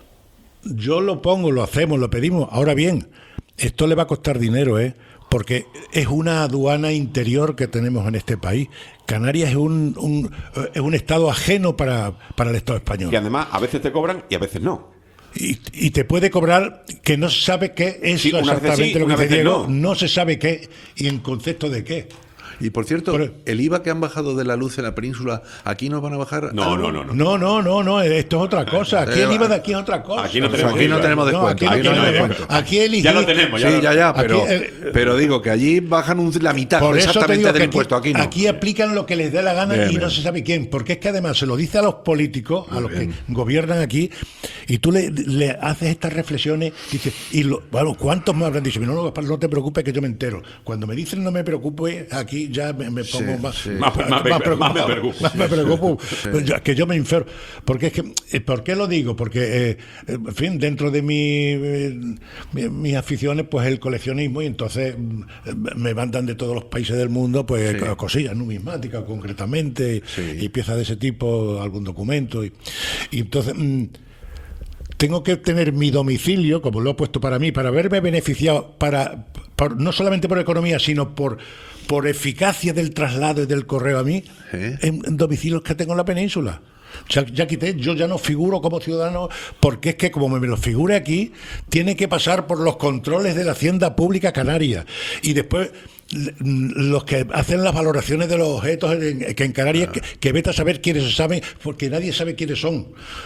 yo lo pongo, lo hacemos, lo pedimos. Ahora bien, esto le va a costar dinero, ¿eh? Porque es una aduana interior que tenemos en este país. Canarias es un, un, es un estado ajeno para, para el Estado español. Y además, a veces te cobran y a veces no. Y, y te puede cobrar que no se sabe qué es sí, exactamente sí, lo que te digo, no. no se sabe qué y en concepto de qué. Y por cierto, Pero, el I V A que han bajado de la luz en la península, ¿aquí nos van a bajar? No, no, no, no. No, no, no, no, esto es otra cosa. Aquí el I V A de aquí es otra cosa. Aquí no tenemos, aquí no tenemos descuento. No, aquí, no, aquí, no no descuento. Aquí el I G I... Ya lo tenemos, ya. Sí, lo... ya, ya, pero, el... pero digo que allí bajan un, la mitad por exactamente del aquí, impuesto. Aquí no. Aquí aplican lo que les dé la gana bien, y bien. No se sabe quién. Porque es que además se lo dice a los políticos, Muy a los bien. que gobiernan aquí, y tú le, le haces estas reflexiones y dices, y lo, bueno, ¿cuántos me habrán dicho? No, no, no te preocupes que yo me entero. Cuando me dicen no me preocupes, aquí ya me, me pongo sí, más... Sí. Más, más, más, más, más me preocupo. Más me preocupo, sí. que yo me enfermo. Porque es que, ¿por qué lo digo? Porque, eh, en fin, dentro de mi, eh, mi, mis aficiones, pues el coleccionismo, y entonces eh, me mandan de todos los países del mundo, pues sí. cosillas numismáticas concretamente, sí. y piezas de ese tipo, algún documento. Y, y entonces... Mmm, tengo que tener mi domicilio, como lo he puesto para mí, para verme beneficiado, para, por, no solamente por economía, sino por, por eficacia del traslado y del correo a mí, ¿Eh? en, en domicilios que tengo en la península. O sea, ya quité, yo ya no figuro como ciudadano, porque es que como me lo figure aquí, tiene que pasar por los controles de la Hacienda Pública Canaria. Y después... los que hacen las valoraciones de los objetos que en Canarias, que, que vete a saber quiénes saben, porque nadie sabe quiénes son.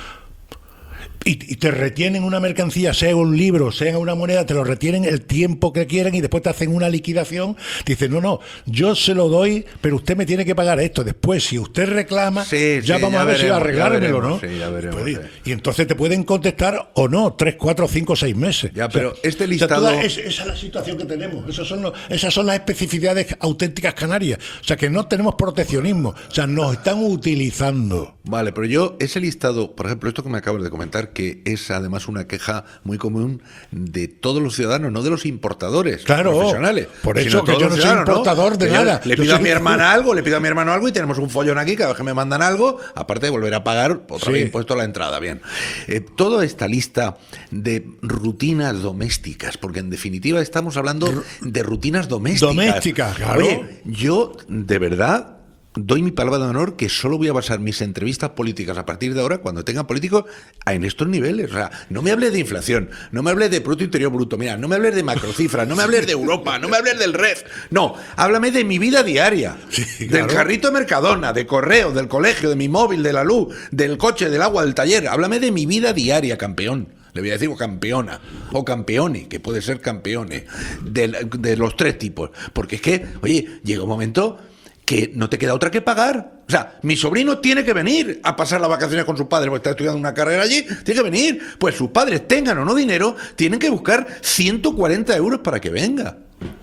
Y, y te retienen una mercancía, sea un libro, sea una moneda, te lo retienen el tiempo que quieren y después te hacen una liquidación. Dicen, no, no, yo se lo doy, pero usted me tiene que pagar esto. Después, si usted reclama, sí, ya sí, vamos ya a ver veremos, si arreglármelo, ¿no? Sí, ya veremos, pues, sí. Y entonces te pueden contestar o no, tres, cuatro, cinco, seis meses. Ya, pero o sea, este listado... O sea, toda, es, esa es la situación que tenemos. Esas son, los, esas son las especificidades auténticas canarias. O sea, que no tenemos proteccionismo. O sea, nos están utilizando. Vale, pero yo, ese listado, por ejemplo, esto que me acabas de comentar, que es además una queja muy común de todos los ciudadanos, no de los importadores claro, profesionales. Por eso que yo no soy importador ¿no? de que nada. Le pido yo a soy... mi hermana algo, le pido a mi hermano algo y tenemos un follón aquí cada vez que me mandan algo, aparte de volver a pagar otra sí. vez impuesto a la entrada. Bien, eh, toda esta lista de rutinas domésticas, porque en definitiva estamos hablando de rutinas domésticas. Domésticas, claro. Oye, yo de verdad... doy mi palabra de honor que solo voy a basar mis entrevistas políticas a partir de ahora, cuando tenga políticos, en estos niveles. O sea, no me hables de inflación, no me hables de Producto Interior Bruto, mira, no me hables de macrocifras, no me hables de Europa, no me hables del R E F. No, háblame de mi vida diaria, sí, claro. Del carrito de Mercadona, de correo, del colegio, de mi móvil, de la luz, del coche, del agua, del taller. Háblame de mi vida diaria, campeón. Le voy a decir o campeona, o campeone, que puede ser campeone, de, de los tres tipos. Porque es que, oye, llega un momento... que no te queda otra que pagar. O sea, mi sobrino tiene que venir a pasar las vacaciones con sus padres, porque está estudiando una carrera allí, tiene que venir. Pues sus padres, tengan o no dinero, tienen que buscar ciento cuarenta euros para que venga.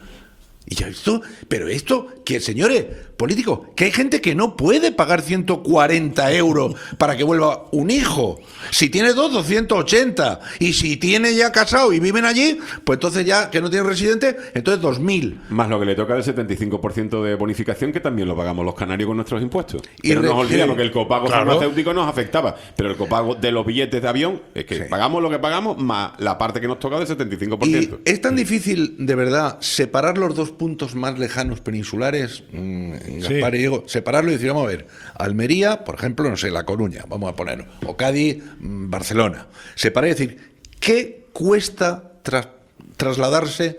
Y ya esto, pero esto, que señores políticos, que hay gente que no puede pagar ciento cuarenta euros para que vuelva un hijo. Si tiene dos, doscientos ochenta. Y si tiene ya casado y viven allí, pues entonces ya, que no tiene residente, entonces dos mil. Más lo que le toca del setenta y cinco por ciento de bonificación, que también lo pagamos los canarios con nuestros impuestos. Y no nos olvidemos que el copago claro. farmacéutico nos afectaba, pero el copago de los billetes de avión, es que sí. pagamos lo que pagamos más la parte que nos toca del setenta y cinco por ciento. Y es tan difícil, de verdad, separar los dos puntos más lejanos peninsulares, mmm, Gaspar sí. y Diego, separarlo y decir, vamos a ver, Almería, por ejemplo, no sé, La Coruña, vamos a ponerlo, o Cádiz, mmm, Barcelona. Separar y decir, ¿qué cuesta tras, trasladarse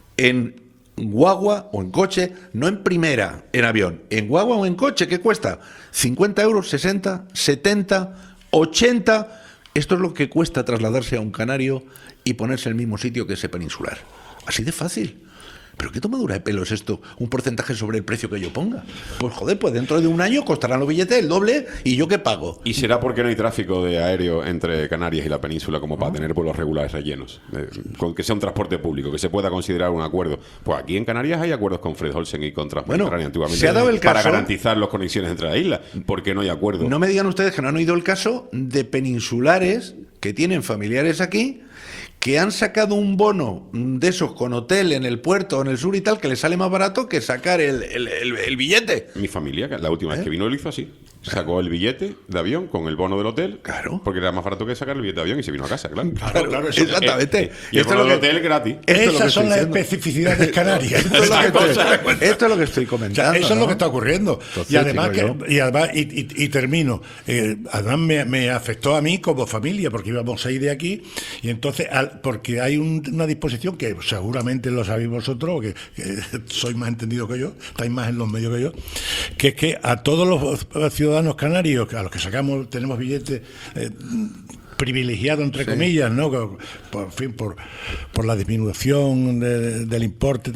en guagua o en coche, no en primera, en avión, en guagua o en coche? ¿Qué cuesta? ¿cincuenta euros, sesenta, setenta, ochenta? Esto es lo que cuesta trasladarse a un canario y ponerse en el mismo sitio que ese peninsular. Así de fácil. ¿Pero qué tomadura de pelo es esto? ¿Un porcentaje sobre el precio que yo ponga? Pues joder, pues dentro de un año costarán los billetes el doble y ¿yo qué pago? ¿Y será porque no hay tráfico de aéreo entre Canarias y la península como para ¿no? tener vuelos regulares rellenos? Eh, con que sea un transporte público, que se pueda considerar un acuerdo. Pues aquí en Canarias hay acuerdos con Fred Olsen y con Transmediterránea bueno, antiguamente se ha dado el para caso, garantizar las conexiones entre las islas. ¿Por qué no hay acuerdo? No me digan ustedes que no han oído el caso de peninsulares que tienen familiares aquí, que han sacado un bono de esos con hotel en el puerto o en el sur y tal, que les sale más barato que sacar el, el, el, el billete. Mi familia, la última ¿Eh? vez que vino, lo hizo así. Sacó el billete de avión con el bono del hotel, claro, porque era más barato que sacar el billete de avión y se vino a casa, claro. Claro, claro, claro eso, exactamente. Eh, eh, y el bono del hotel gratis. Esas son las especificidades canarias. Esto, es estoy, esto es lo que estoy comentando. O sea, eso ¿no? es lo que está ocurriendo. Entonces, y además, que, y, además y, y, y termino, eh, además me, me afectó a mí como familia, porque íbamos a ir de aquí, y entonces, al, porque hay un, una disposición que seguramente lo sabéis vosotros, que, que sois más entendidos que yo, estáis más en los medios que yo, que es que a todos los ciudadanos canarios, a los que sacamos, tenemos billetes eh, privilegiados, entre sí. comillas, ¿no? Por fin, por, por la disminución de, del importe,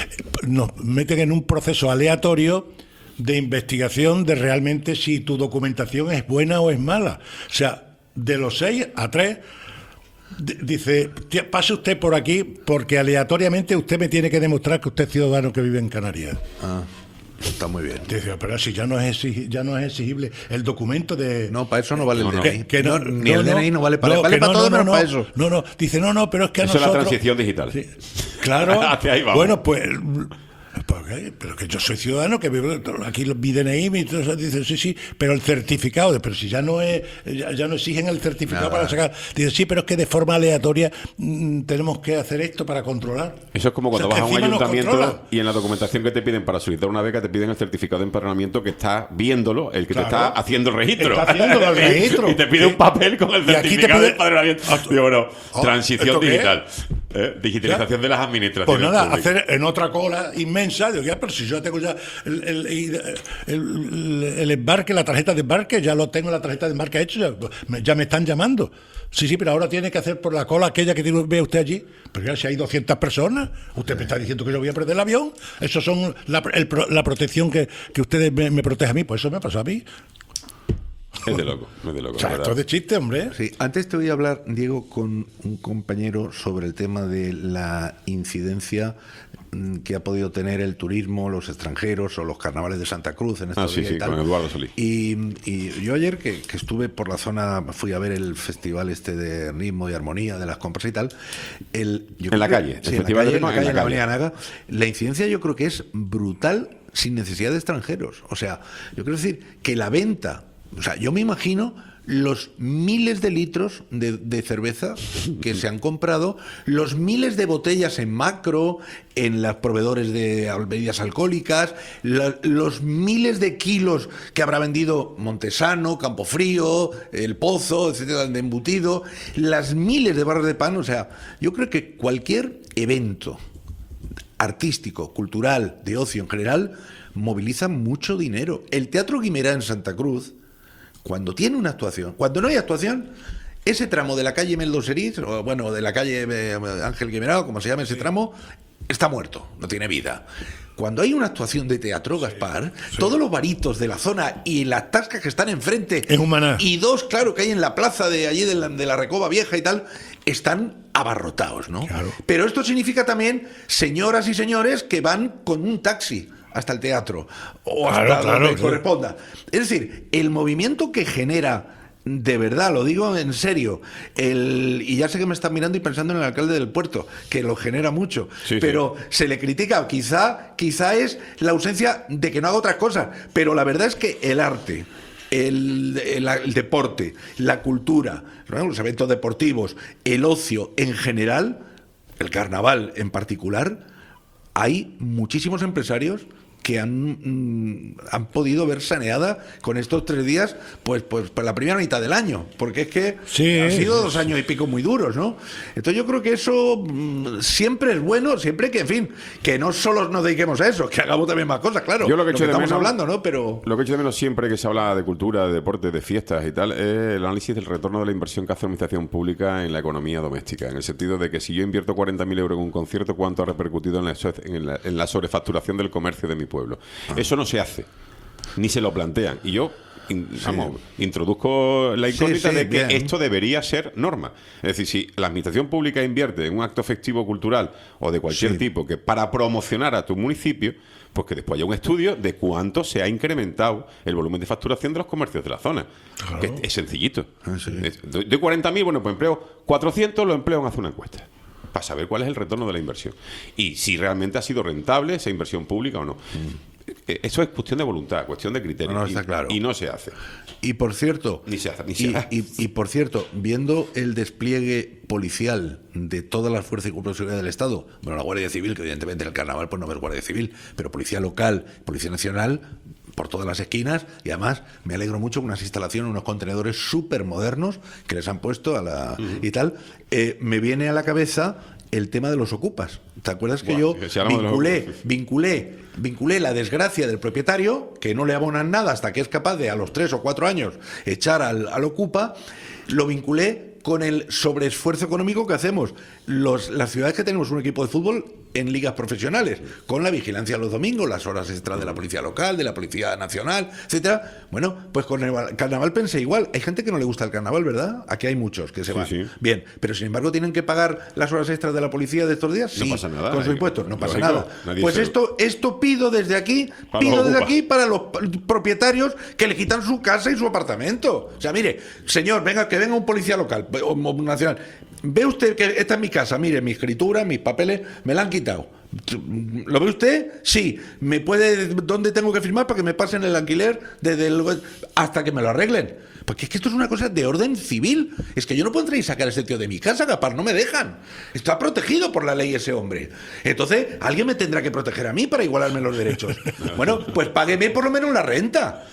nos meten en un proceso aleatorio de investigación de realmente si tu documentación es buena o es mala. O sea, de los seis a tres, dice, pase usted por aquí porque aleatoriamente usted me tiene que demostrar que usted es ciudadano que vive en Canarias. Ah. Está muy bien. Dice, pero si ya no es exig- ya no es exigible el documento de... No, para eso no vale el no, D N I. Que, que no, Ni no, el D N I no vale para, no, vale para no, todo no, menos no, para eso. No, no, dice, no, no, pero es que a eso nosotros... es la transición digital. Sí, claro. Hacia ahí vamos. Bueno, pues... Okay, pero que yo soy ciudadano, que vivo aquí mi D N I, mi, dice sí, sí, pero el certificado, pero si ya no es, ya, ya no exigen el certificado Nada. para sacar, dice sí, pero es que de forma aleatoria mmm, tenemos que hacer esto para controlar. Eso es como cuando o sea, vas a un ayuntamiento y en la documentación que te piden para solicitar una beca te piden el certificado de empadronamiento que está viéndolo, el que claro. te está haciendo el registro. Está haciendo el registro. Y te pide ¿Sí? un papel con el certificado pide... de empadronamiento. Y bueno, oh, transición digital. ¿Eh? Digitalización ¿Ya? de las administraciones. Pues nada, públicas. hacer en otra cola inmensa, digo, ya, pero si yo tengo ya el, el, el, el, el embarque, la tarjeta de embarque, ya lo tengo la tarjeta de embarque hecho, ya me, ya me están llamando. Sí, sí, pero ahora tiene que hacer por la cola aquella que tiene, ve usted allí. Pero ya si hay doscientas personas, usted me está diciendo que yo voy a perder el avión. Eso son la, el, la protección que, que ustedes me, me protegen a mí, pues eso me pasó a mí. Es de loco, es de loco. O sea, la esto es de chiste, hombre. Sí, antes te voy a hablar, Diego, con un compañero sobre el tema de la incidencia mm, que ha podido tener el turismo, los extranjeros o los carnavales de Santa Cruz en estos Ah, sí, días sí, y tal. con Eduardo Solís. Y, y yo ayer que, que estuve por la zona, fui a ver el festival este de ritmo y armonía de las compras y tal. El, yo En creo la que- calle, el sí, en la festival de calle, en ritmo la en calle, la en la calle. Avenida Naga. La incidencia yo creo que es brutal sin necesidad de extranjeros. O sea, yo quiero decir que la venta, o sea, yo me imagino los miles de litros de, de cerveza que se han comprado, los miles de botellas en macro, en los proveedores de bebidas alcohólicas, la- los miles de kilos que habrá vendido Montesano, Campofrío, El Pozo, etcétera, de embutido, las miles de barras de pan. O sea, yo creo que cualquier evento artístico, cultural, de ocio en general, moviliza mucho dinero. El Teatro Guimerá en Santa Cruz, cuando tiene una actuación, cuando no hay actuación, ese tramo de la calle Meldoseriz, o bueno, de la calle eh, Ángel Guimerá, o como se llama ese tramo, está muerto, no tiene vida. Cuando hay una actuación de teatro, Gaspar, todos los baritos de la zona y las tascas que están enfrente, Es Humaná. y dos, claro, que hay en la plaza de allí de la, de la Recoba Vieja y tal, están abarrotados, ¿no? Pero esto significa también señoras y señores que van con un taxi hasta el teatro o hasta Claro, claro, donde claro. corresponda. Es decir, el movimiento que genera, de verdad, lo digo en serio, el, y ya sé que me están mirando y pensando en el alcalde del puerto, que lo genera mucho, Sí, pero se le critica, quizá, quizá es la ausencia de que no haga otras cosas, pero la verdad es que el arte, el, el- el deporte, la cultura, ¿no? Los eventos deportivos, el ocio en general, el carnaval en particular, hay muchísimos empresarios que han, mm, han podido ver saneada con estos tres días, pues, pues, pues la primera mitad del año, porque es que Sí. han sido dos años y pico muy duros, ¿no? Entonces yo creo que eso mm, siempre es bueno, siempre que, en fin, que no solo nos dediquemos a eso, que hagamos también más cosas, claro, Yo lo que echo de estamos menos- hablando, ¿no? Pero Lo que echo de menos siempre que se habla de cultura, de deporte, de fiestas y tal, es el análisis del retorno de la inversión que hace la administración pública en la economía doméstica. En el sentido de que si yo invierto cuarenta mil euros en un concierto, ¿cuánto ha repercutido en la, so- en la, en la sobrefacturación del comercio de mi pueblo? Eso no se hace, ni se lo plantean. Y yo, in- vamos, introduzco la incógnita Sí, sí, de que bien. esto debería ser norma. Es decir, si la administración pública invierte en un acto festivo cultural o de cualquier Sí. tipo que para promocionar a tu municipio, pues que después haya un estudio de cuánto se ha incrementado el volumen de facturación de los comercios de la zona. Que es, es sencillito. Es- De, de cuarenta mil, bueno, pues empleo cuatrocientos, lo empleo en hacer una encuesta para saber cuál es el retorno de la inversión y si realmente ha sido rentable esa inversión pública o no. Eh, Eso es cuestión de voluntad, cuestión de criterio. No, no, y, está claro. y no se hace. Y por cierto, Ni se hace, ni se y, hace. y- y por cierto, viendo el despliegue policial de todas las fuerzas y cuerpos de seguridad del Estado, bueno, la Guardia Civil, que evidentemente en el carnaval pues no es Guardia Civil, pero Policía Local, Policía Nacional, por todas las esquinas, y además me alegro mucho con unas instalaciones, unos contenedores súper modernos que les han puesto a la y tal, eh, me viene a la cabeza el tema de los ocupas. ¿Te acuerdas que Buah, yo que si hablamos de los vinculé, ocupas. vinculé, vinculé la desgracia del propietario, que no le abonan nada hasta que es capaz de a los tres o cuatro años echar al, al ocupa, lo vinculé con el sobreesfuerzo económico que hacemos los, las ciudades que tenemos un equipo de fútbol en ligas profesionales, con la vigilancia los domingos, las horas extras de la policía local, de la policía nacional, etcétera. Bueno, pues con el carnaval pensé igual. Hay gente que no le gusta el carnaval, ¿verdad? Aquí hay muchos que se Sí, van. sí. Bien, pero sin embargo tienen que pagar las horas extras de la policía de estos días. No Sí, pasa nada, con sus hay- impuestos, no pasa lógico, nada. nadie Pues se- esto, esto pido desde aquí, Para pido los desde ocupas. aquí para los p- propietarios que le quitan su casa y su apartamento. O sea, mire, señor, venga, que venga un policía local o, o un nacional. Ve usted que esta es mi casa, mire, mi escritura, mis papeles, me la han quitado. ¿Lo ve usted? Sí. ¿Me puede, dónde tengo que firmar para que me pasen el alquiler desde el, hasta que me lo arreglen? Porque es que esto es una cosa de orden civil. Es que yo no puedo entrar y sacar a ese tío de mi casa, capaz, no me dejan. Está protegido por la ley ese hombre. Entonces, alguien me tendrá que proteger a mí para igualarme los derechos. Bueno, pues págueme por lo menos la renta.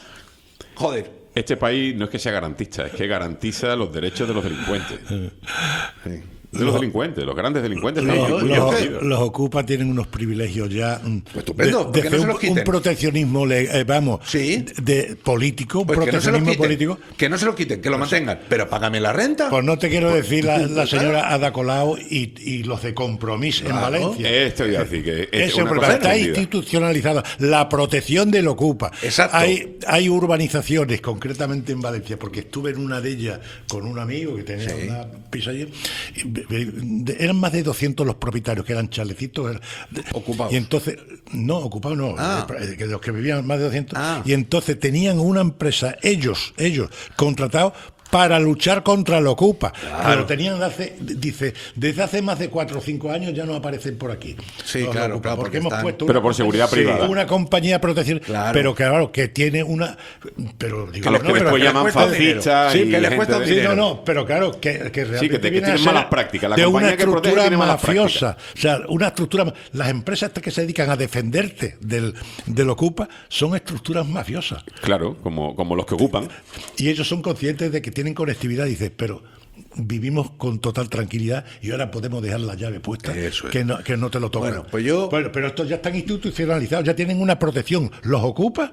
Joder. Este país no es que sea garantista, es que garantiza los derechos de los delincuentes. Sí. De los delincuentes, los grandes delincuentes. Los, están muy los, protegidos. los Ocupa tienen unos privilegios ya. Pues estupendo, de, ¿por qué de no se un, los quiten? un proteccionismo, le- eh, vamos, Sí. de, de político, un Pues que no se lo proteccionismo quiten, político. que no se lo quiten, que lo mantengan, pero págame la renta. Pues no te quiero decir la, la Pues señora Ada Colau y, y los de Compromís en Claro. Valencia. Esto iba a decir que es Eso, una pero cosa está entendida. institucionalizada. La protección del Ocupa. Exacto. Hay, hay urbanizaciones, concretamente en Valencia, porque estuve en una de ellas con un amigo que tenía Sí. una pizza allí. y, eh, de- Eran más de doscientos los propietarios, que eran chalecitos. eran- de- Ocupados. Y entonces, no, ocupados no, Ah. eh, que los que vivían más de doscientos. Ah. Y entonces tenían una empresa, ellos, ellos, contratados para luchar contra el Ocupa. Pero tenían de hace, dice, desde hace más de cuatro o cinco años ya no aparecen por aquí. Sí, los claro, Ocupa, claro, porque porque hemos están- puesto Pero una por seguridad compañía- privada. Una compañía de protección, Claro. pero claro, que tiene una. Pero digo, Que los que no, pero después que llaman les cuesta fascistas dinero. y Sí, que les gente cuesta de- Sí, dinero. no, no, pero claro, que, que realmente que te- que viene a tienen ser malas prácticas. La de una compañía que protege estructura tiene malas mafiosa. O sea, una estructura. Las empresas estas que se dedican a defenderte del, del Ocupa son estructuras mafiosas. Claro, como, como los que ocupan. Y ellos son conscientes de que tienen conectividad. Dices, pero vivimos con total tranquilidad y ahora podemos dejar la llave puesta, Eso es. que, no, que no te lo tocan. Bueno, pues yo- Bueno, pero estos ya están institucionalizados, ya tienen una protección, los Ocupa,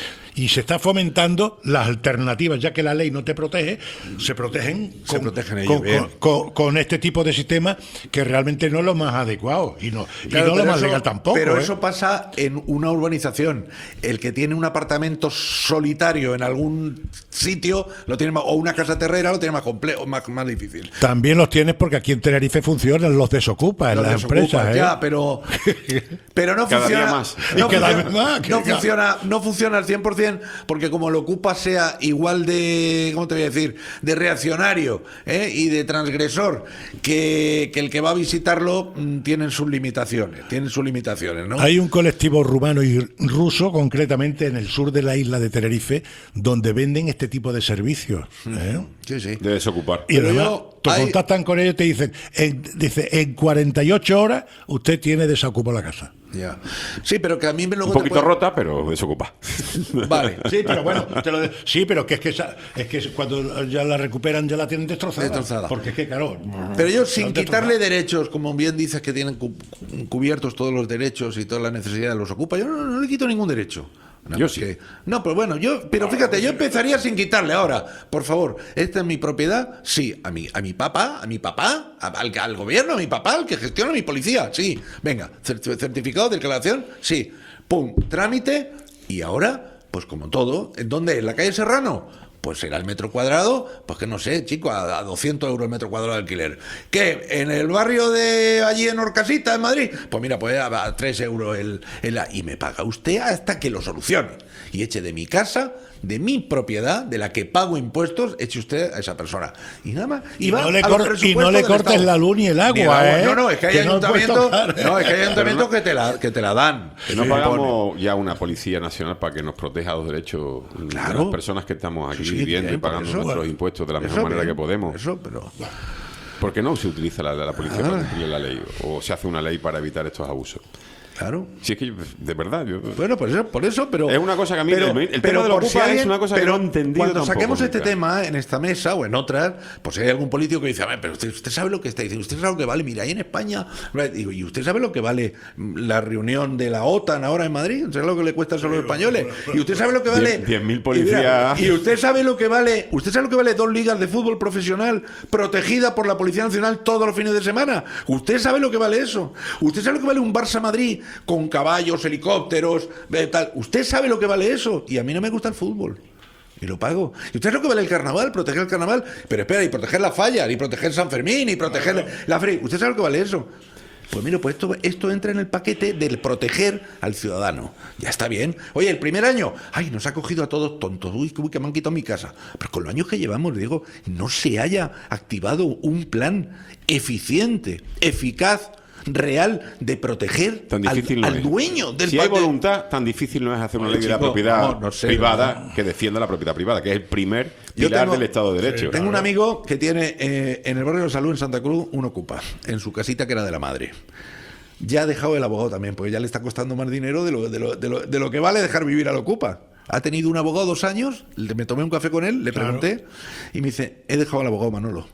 y se está fomentando las alternativas, ya que la ley no te protege, se protegen Se con, protegen ellos, con, bien. con- con- con este tipo de sistemas que realmente no es lo más adecuado y no, y Claro, no lo pero más eso- legal tampoco. Pero ¿eh? eso pasa en una urbanización. El que tiene un apartamento solitario en algún sitio lo tiene más, o una casa terrera lo tiene más complejo, más, más difícil. También los tienes porque aquí en Tenerife funcionan los desocupa en Los las desocupan, empresas. ¿eh? ya, pero pero no Cada funciona. día más. Y No, cada funciona, vez más, que- no que- funciona, no funciona al cien por ciento porque como lo ocupa sea igual de, ¿cómo te voy a decir? De reaccionario, ¿eh? Y de transgresor que, que el que va a visitarlo mm, tienen sus limitaciones, tienen sus limitaciones, ¿no? Hay un colectivo rumano y ruso, concretamente en el sur de la isla de Tenerife, donde venden este tipo de servicios. ¿eh? Sí, sí. De desocupar. Y Pero además, yo- te hay- contactan con ellos y te dicen, en, dice, en cuarenta y ocho horas usted tiene desocupado la casa. Ya. Sí, pero que a mí me luego Un te poquito puede- rota, pero desocupa. Vale. Sí, pero bueno, te lo de- sí, pero que es que esa- es que cuando ya la recuperan ya la tienen destrozada. Destrozada. Porque es que, claro. Pero yo, la sin han quitarle destrozado. derechos, como bien dices que tienen cu- cubiertos todos los derechos y todas las necesidades los ocupa, yo no, no le quito ningún derecho. Nada Yo más sí. que- no, pero bueno, yo, pero fíjate, yo empezaría sin quitarle ahora. Por favor, ¿esta es mi propiedad? Sí, a mi, a mi papá, a mi papá, a- al, al gobierno, a mi papá, al que gestiona mi policía. Sí, venga, cer- certificado de declaración, sí. Pum, trámite. Y ahora, pues como todo, ¿en dónde? ¿En la calle Serrano? Pues será el metro cuadrado, pues que no sé, chico, a, a doscientos euros el metro cuadrado de alquiler. ¿Qué? ¿En el barrio de allí en Orcasita, en Madrid? Pues mira, pues a, a tres euros el, el... Y me paga usted hasta que lo solucione. Y eche de mi casa, de mi propiedad, de la que pago impuestos, eche usted a esa persona. Y nada más. Y va no le a los cor- y presupuestos no le del cortes Estado. la luz ni el agua, Ni el agua. ¿eh? No, no, es que hay Que no puedes ayuntamientos, tocar, ¿eh? no, es que hay ayuntamientos que te la, que te la dan. Que no Sí, pagamos ya una policía nacional para que nos proteja los derechos Claro. de las personas que estamos aquí Sí, sí, viviendo bien, y pagando por eso, nuestros bueno. impuestos de la mejor Eso manera bien, que podemos. Eso, pero... ¿Por qué no se utiliza la, la policía Ah. para cumplir la ley? O se hace una ley para evitar estos abusos. Claro. Si es que, de verdad, yo... Bueno, por eso, por eso, pero... Es una cosa que a mí- pero, el- el pero tema de la por Ocupa es alguien- una cosa que pero no he entendido Cuando tampoco saquemos este nunca. tema en esta mesa o en otras, pues si hay algún político que dice, a ver, pero usted, usted sabe lo que está diciendo, usted sabe lo que vale, mira, ahí en España, digo, ¿y usted sabe lo que vale la reunión de la OTAN ahora en Madrid? ¿Usted sabe lo que le cuesta a los españoles? ¿Y usted sabe lo que vale... diez mil Y, policías. mira, y usted sabe lo que vale, usted sabe lo que vale dos ligas de fútbol profesional protegida por la Policía Nacional todos los fines de semana. Usted sabe lo que vale eso. Usted sabe lo que vale un Barça Madrid con caballos, helicópteros, eh, tal. Usted sabe lo que vale eso. Y a mí no me gusta el fútbol. Y lo pago. ¿Y usted sabe lo que vale el carnaval? Proteger el carnaval. Pero espera, y proteger las fallas, y proteger San Fermín, y proteger la feria. ¿Usted sabe lo que vale eso? Pues mire, pues esto, esto entra en el paquete del proteger al ciudadano. Ya está bien. Oye, el primer año, ay, nos ha cogido a todos tontos. Uy, uy, que me han quitado mi casa. Pero con los años que llevamos, digo, no se haya activado un plan eficiente, eficaz, real, de proteger Tan al, difícil no al es. dueño del Si hay parque. voluntad, tan difícil no es hacer una Oye, ley de la chico, propiedad vamos, no sé, privada ¿no? que defienda la propiedad privada, que es el primer Yo pilar tengo- del Estado de Derecho. Tengo un amigo que tiene eh, en el barrio de la Salud en Santa Cruz un ocupa, en su casita que era de la madre. Ya ha dejado el abogado también, porque ya le está costando más dinero de lo, de lo, de lo, de lo que vale dejar vivir al ocupa. Ha tenido un abogado dos años, le- me tomé un café con él, le Claro. pregunté, y me dice, he dejado al abogado Manolo.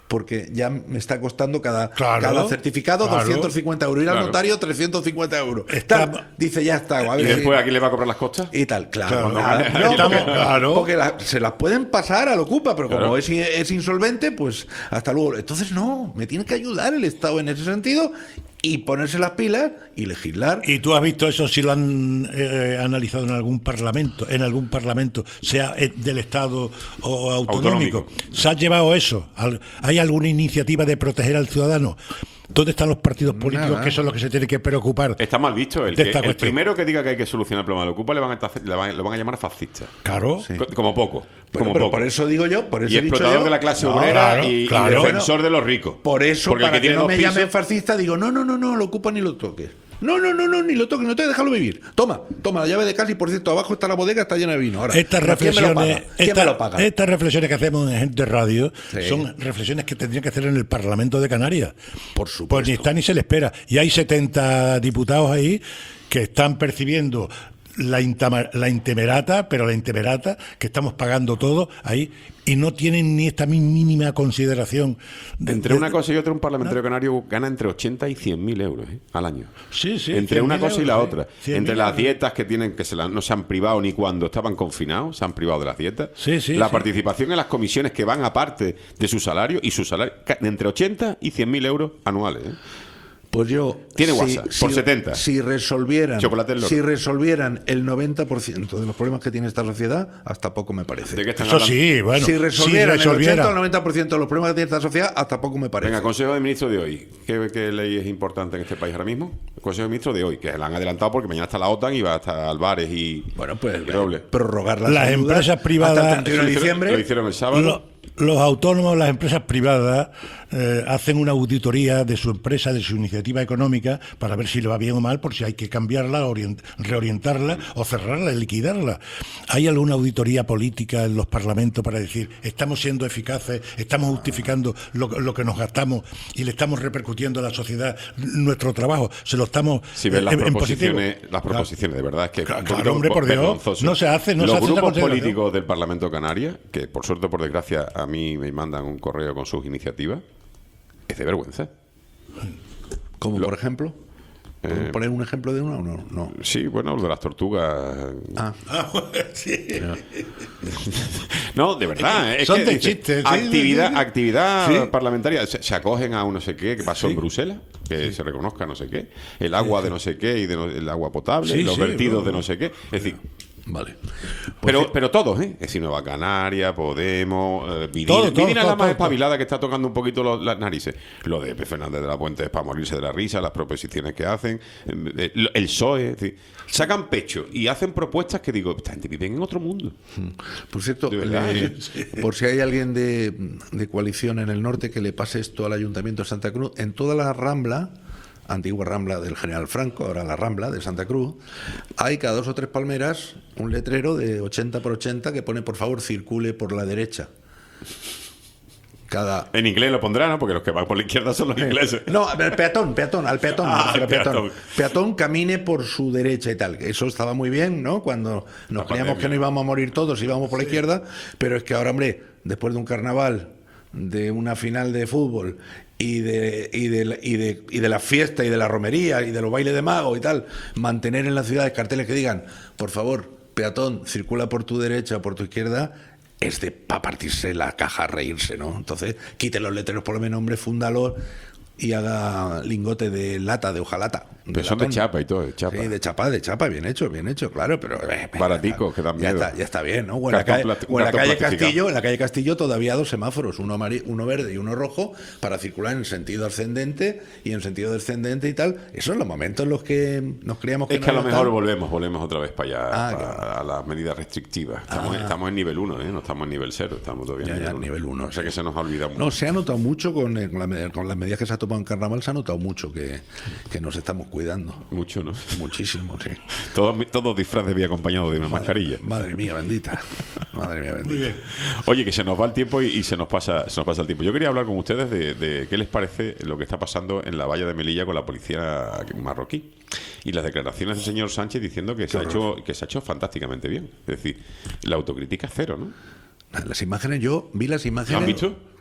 porque ya me está costando cada, Claro, cada certificado claro, doscientos cincuenta euros. Ir claro. al notario, trescientos cincuenta euros. Está- Tal, dice, ya está. A ¿Y ver si- después a quién le va a cobrar las costas? y tal, claro. Claro, claro. claro. No, Estamos- porque, claro. porque la- se las pueden pasar al Ocupa, pero como Claro. es, es insolvente, pues hasta luego. Entonces, no, me tiene que ayudar el Estado en ese sentido y ponerse las pilas y legislar. ¿Y tú has visto eso si lo han eh, analizado en algún parlamento, en algún parlamento, sea eh, del Estado o autonómico? Autonómico. ¿Se ha llevado eso? Al- ¿Hay alguna iniciativa de proteger al ciudadano? ¿Dónde están los partidos políticos Nada. que son los que se tienen que preocupar? Está mal visto. El, De que- esta el cuestión. primero que diga que hay que solucionar el problema del Ocupa le van a, esta- le van, lo van a llamar fascista. Claro. Co- Como poco. Bueno, como pero poco. por eso digo yo, por eso y he dicho explotador yo- de la clase No, obrera claro, y, y claro. defensor de los ricos. Por eso, Porque el para que que, tiene no dos me pisos- llamen fascista, digo, no, no, no, no, lo Ocupa ni lo toques. No, no, no, no, ni lo toques, no te déjalo vivir. Toma, toma la llave de casa y por cierto, abajo está la bodega, está llena de vino. Ahora, Estas ¿pero quién me lo reflexiones, paga? ¿Quién esta- me lo paga? estas reflexiones que hacemos en Gente Radio Sí. son reflexiones que tendrían que hacer en el Parlamento de Canarias. Por supuesto. Pues ni está ni se le espera. Y hay setenta diputados ahí que están percibiendo la, intama- la intemerata, pero la intemerata que estamos pagando todo ahí y no tienen ni esta mi- mínima consideración. de- Entre de- una cosa y otra, un parlamentario canario gana entre ochenta y cien mil euros ¿eh? al año. Sí, sí. Entre cien una mil cosa y la euros, otra. sí. cien Entre mil las euros. dietas que tienen, que se la- no se han privado ni cuando estaban confinados, se han privado de las dietas. Sí, sí, la sí. participación en las comisiones que van aparte de su salario y su salario, ca- de entre ochenta y cien mil euros anuales. ¿eh? Pues yo. Tiene si- WhatsApp, si- por setenta. Si resolvieran. Chocolate del Loro. Si resolvieran el noventa por ciento de los problemas que tiene esta sociedad, hasta poco me parece. ¿De qué están Eso hablando? sí, bueno. si resolvieran, si el ochenta o el resolvieran. noventa por ciento de los problemas que tiene esta sociedad, hasta poco me parece. Venga, Consejo de Ministros de hoy. ¿Qué, qué ley es importante en este país ahora mismo? El Consejo de Ministros de hoy, que la han adelantado porque mañana está la OTAN y va a estar Álvarez y, Bueno, pues y Robles. prorrogar las, Las ayudas empresas privadas- hasta el treinta y uno de Lo hicieron- diciembre. Lo hicieron el sábado. Lo- los autónomos, las empresas privadas, eh, hacen una auditoría de su empresa, de su iniciativa económica, para ver si le va bien o mal, por si hay que cambiarla, orient- reorientarla o cerrarla, liquidarla. ¿Hay alguna auditoría política en los parlamentos para decir, estamos siendo eficaces, estamos justificando lo, lo que nos gastamos y le estamos repercutiendo a la sociedad nuestro trabajo? Se lo estamos Si ves las eh, en positivo. proposiciones, las proposiciones, de verdad es que Claro, un claro, poquito hombre, por Dios, vergonzoso. no se hace, no Los se hace esa grupos consideración. políticos del Parlamento Canaria, que por suerte o por desgracia a mí me mandan un correo con sus iniciativas, es de vergüenza. Como Lo- por ejemplo. ¿Podemos Eh, poner un ejemplo de una o no? No. Sí, bueno, lo de las tortugas. Ah. Sí. No, de verdad. Es Son que de dice, chistes, sí, actividad sí, sí. actividad Sí. parlamentaria. Se, se acogen a un no sé qué que pasó en Bruselas, que se reconozca no sé qué. El agua de no sé qué y de no- el agua potable, Sí, los sí, vertidos no, de no. no sé qué. Es decir, Vale. pero, pero todos, ¿eh? Es decir, Nueva Canaria, Podemos, eh, Vidina. Todo, todo, Vidina es la todo, más todo. espabilada que está tocando un poquito los- las narices. Lo de Pepe Fernández de la Puente es para morirse de la risa, las proposiciones que hacen, eh, el el P S O E, es decir, sacan pecho y hacen propuestas que digo, esta gente vive en otro mundo. Por cierto, De verdad, le- ¿eh? por si hay alguien de, de coalición en el norte que le pase esto al Ayuntamiento de Santa Cruz, en toda la Rambla, antigua Rambla del General Franco, ahora la Rambla de Santa Cruz, hay cada dos o tres palmeras un letrero de ochenta por ochenta que pone, por favor, circule por la derecha. Cada... En inglés lo pondrán, ¿no? Porque los que van por la izquierda son los ingleses. No, al peatón, peatón, al peatón. Ah, me refiero, al peatón. peatón. Peatón camine por su derecha y tal. Eso estaba muy bien, ¿no? Cuando nos La creíamos pandemia. que no íbamos a morir todos, íbamos por la izquierda, pero es que ahora, hombre, después de un carnaval, de una final de fútbol y de, y de, la- y de, y de la fiesta y de la romería y de los bailes de mago y tal, mantener en las ciudades carteles que digan, por favor, peatón, circula por tu derecha o por tu izquierda, es de para partirse la caja a reírse, ¿no? Entonces, quite los letreros por lo menos, hombre, fúndalo y haga lingote de lata, de hojalata. Pero son de chapa y todo, de chapa. Sí, de chapa, de chapa, bien hecho, bien hecho, claro, pero... eh, Baraticos, que dan ya miedo. está, ya está bien, ¿no? O en la Cartón calle, plasti- o en la cartón calle plastificado. Castillo, en la calle Castillo todavía dos semáforos, uno, amari- uno verde y uno rojo, para circular en sentido ascendente y en sentido descendente y tal. Esos son los momentos en los que nos creíamos que Es no que a lo era mejor tal. volvemos, volvemos otra vez para allá, Ah, para- claro. a las medidas restrictivas. Estamos, Ah. estamos en nivel uno, ¿eh? No estamos en nivel cero, estamos todavía Ya, en ya, nivel nivel uno, O sea sí. que se nos ha olvidado mucho. No, se ha notado mucho con, eh, con, la med- con las medidas que se ha tomado en Carnaval, se ha notado mucho que, que nos estamos cuidando. Mucho, ¿no? Muchísimo, sí. Todos, todos disfraces bien acompañados de una mascarilla. Madre mía, bendita. Madre mía, bendita. Oye, que se nos va el tiempo y, y se nos pasa se nos pasa el tiempo. Yo quería hablar con ustedes de, de qué les parece lo que está pasando en la valla de Melilla con la policía marroquí y las declaraciones del señor Sánchez diciendo que se ha hecho que se ha hecho fantásticamente bien. Es decir, la autocrítica es cero, ¿no? Las imágenes, yo vi las imágenes. ¿Lo han visto?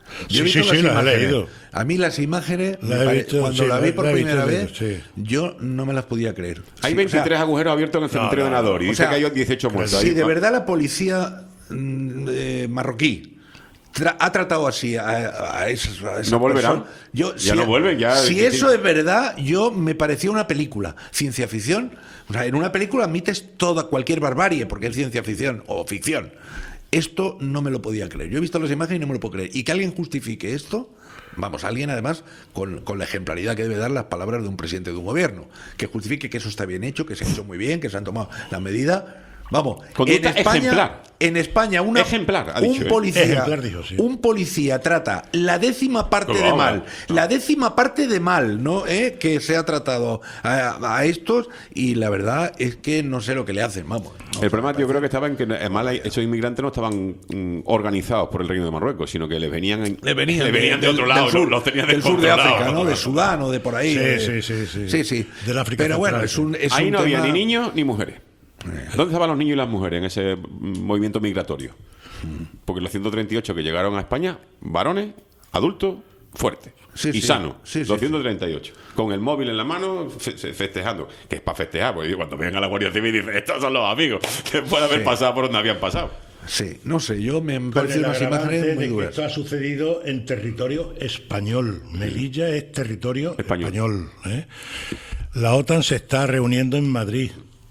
Yo he Sí, visto sí, sí, las las he imágenes. leído. A mí las imágenes, La me he pare- visto, cuando sí, la vi la- por la he primera visto, vez, sí. yo no me las podía creer. Hay Sí, veintitrés o sea, agujeros abiertos en el cementerio no, no, de Nador y o dice sea, que hay dieciocho muertos. Si ahí. de verdad la policía mm, eh, marroquí tra- ha tratado así a, a esas, a esas No volverán. personas, yo, Ya no vuelven, ya- Si que- eso es verdad, yo me parecía una película, ciencia ficción. O sea, en una película admites toda cualquier barbarie porque es ciencia ficción o ficción. Esto no me lo podía creer. Yo he visto las imágenes y no me lo puedo creer. Y que alguien justifique esto, vamos, alguien además con, con la ejemplaridad que debe dar las palabras de un presidente de un gobierno, que justifique que eso está bien hecho, que se ha hecho muy bien, que se han tomado la medida. Vamos, en Conducta España, ejemplar. en España una, Ejemplar, ha dicho, un ¿eh? policía, Ejemplar, dijo, sí. un policía trata la décima parte ¿Cómo de habla? mal, la décima parte de mal, ¿no? ¿Eh? Que se ha tratado a, a estos y la verdad es que no sé lo que le hacen, vamos. No, El problema yo creo que estaba en que además esos inmigrantes no estaban mm, organizados por el Reino de Marruecos, sino que les venían, en- Le venían, les venían de, del- otro del lado, sur, los, los tenían del sur de descontrolados. África, ¿no? De Sudán o de por ahí. Sí, eh. sí, sí, sí. Sí, sí. Del África Pero bueno, Central, es un, es Ahí un no había tema- ni niños ni mujeres. ¿Dónde estaban los niños y las mujeres en ese mm, movimiento migratorio? Porque los ciento treinta y ocho que llegaron a España, varones, adultos, fuertes Sí, y sí. sanos, Sí, sí, los ciento treinta y ocho, con el móvil en la mano, fe- fe- festejando, que es para festejar, porque cuando vengan a la Guardia Civil dicen, estos son los amigos, que pueden haber Sí. pasado por donde habían pasado. Sí, no sé, yo me han Con parecido el unas agravante imágenes de muy que duras. esto ha sucedido en territorio español. Melilla es territorio Español. español. ¿eh? La OTAN se está reuniendo en Madrid.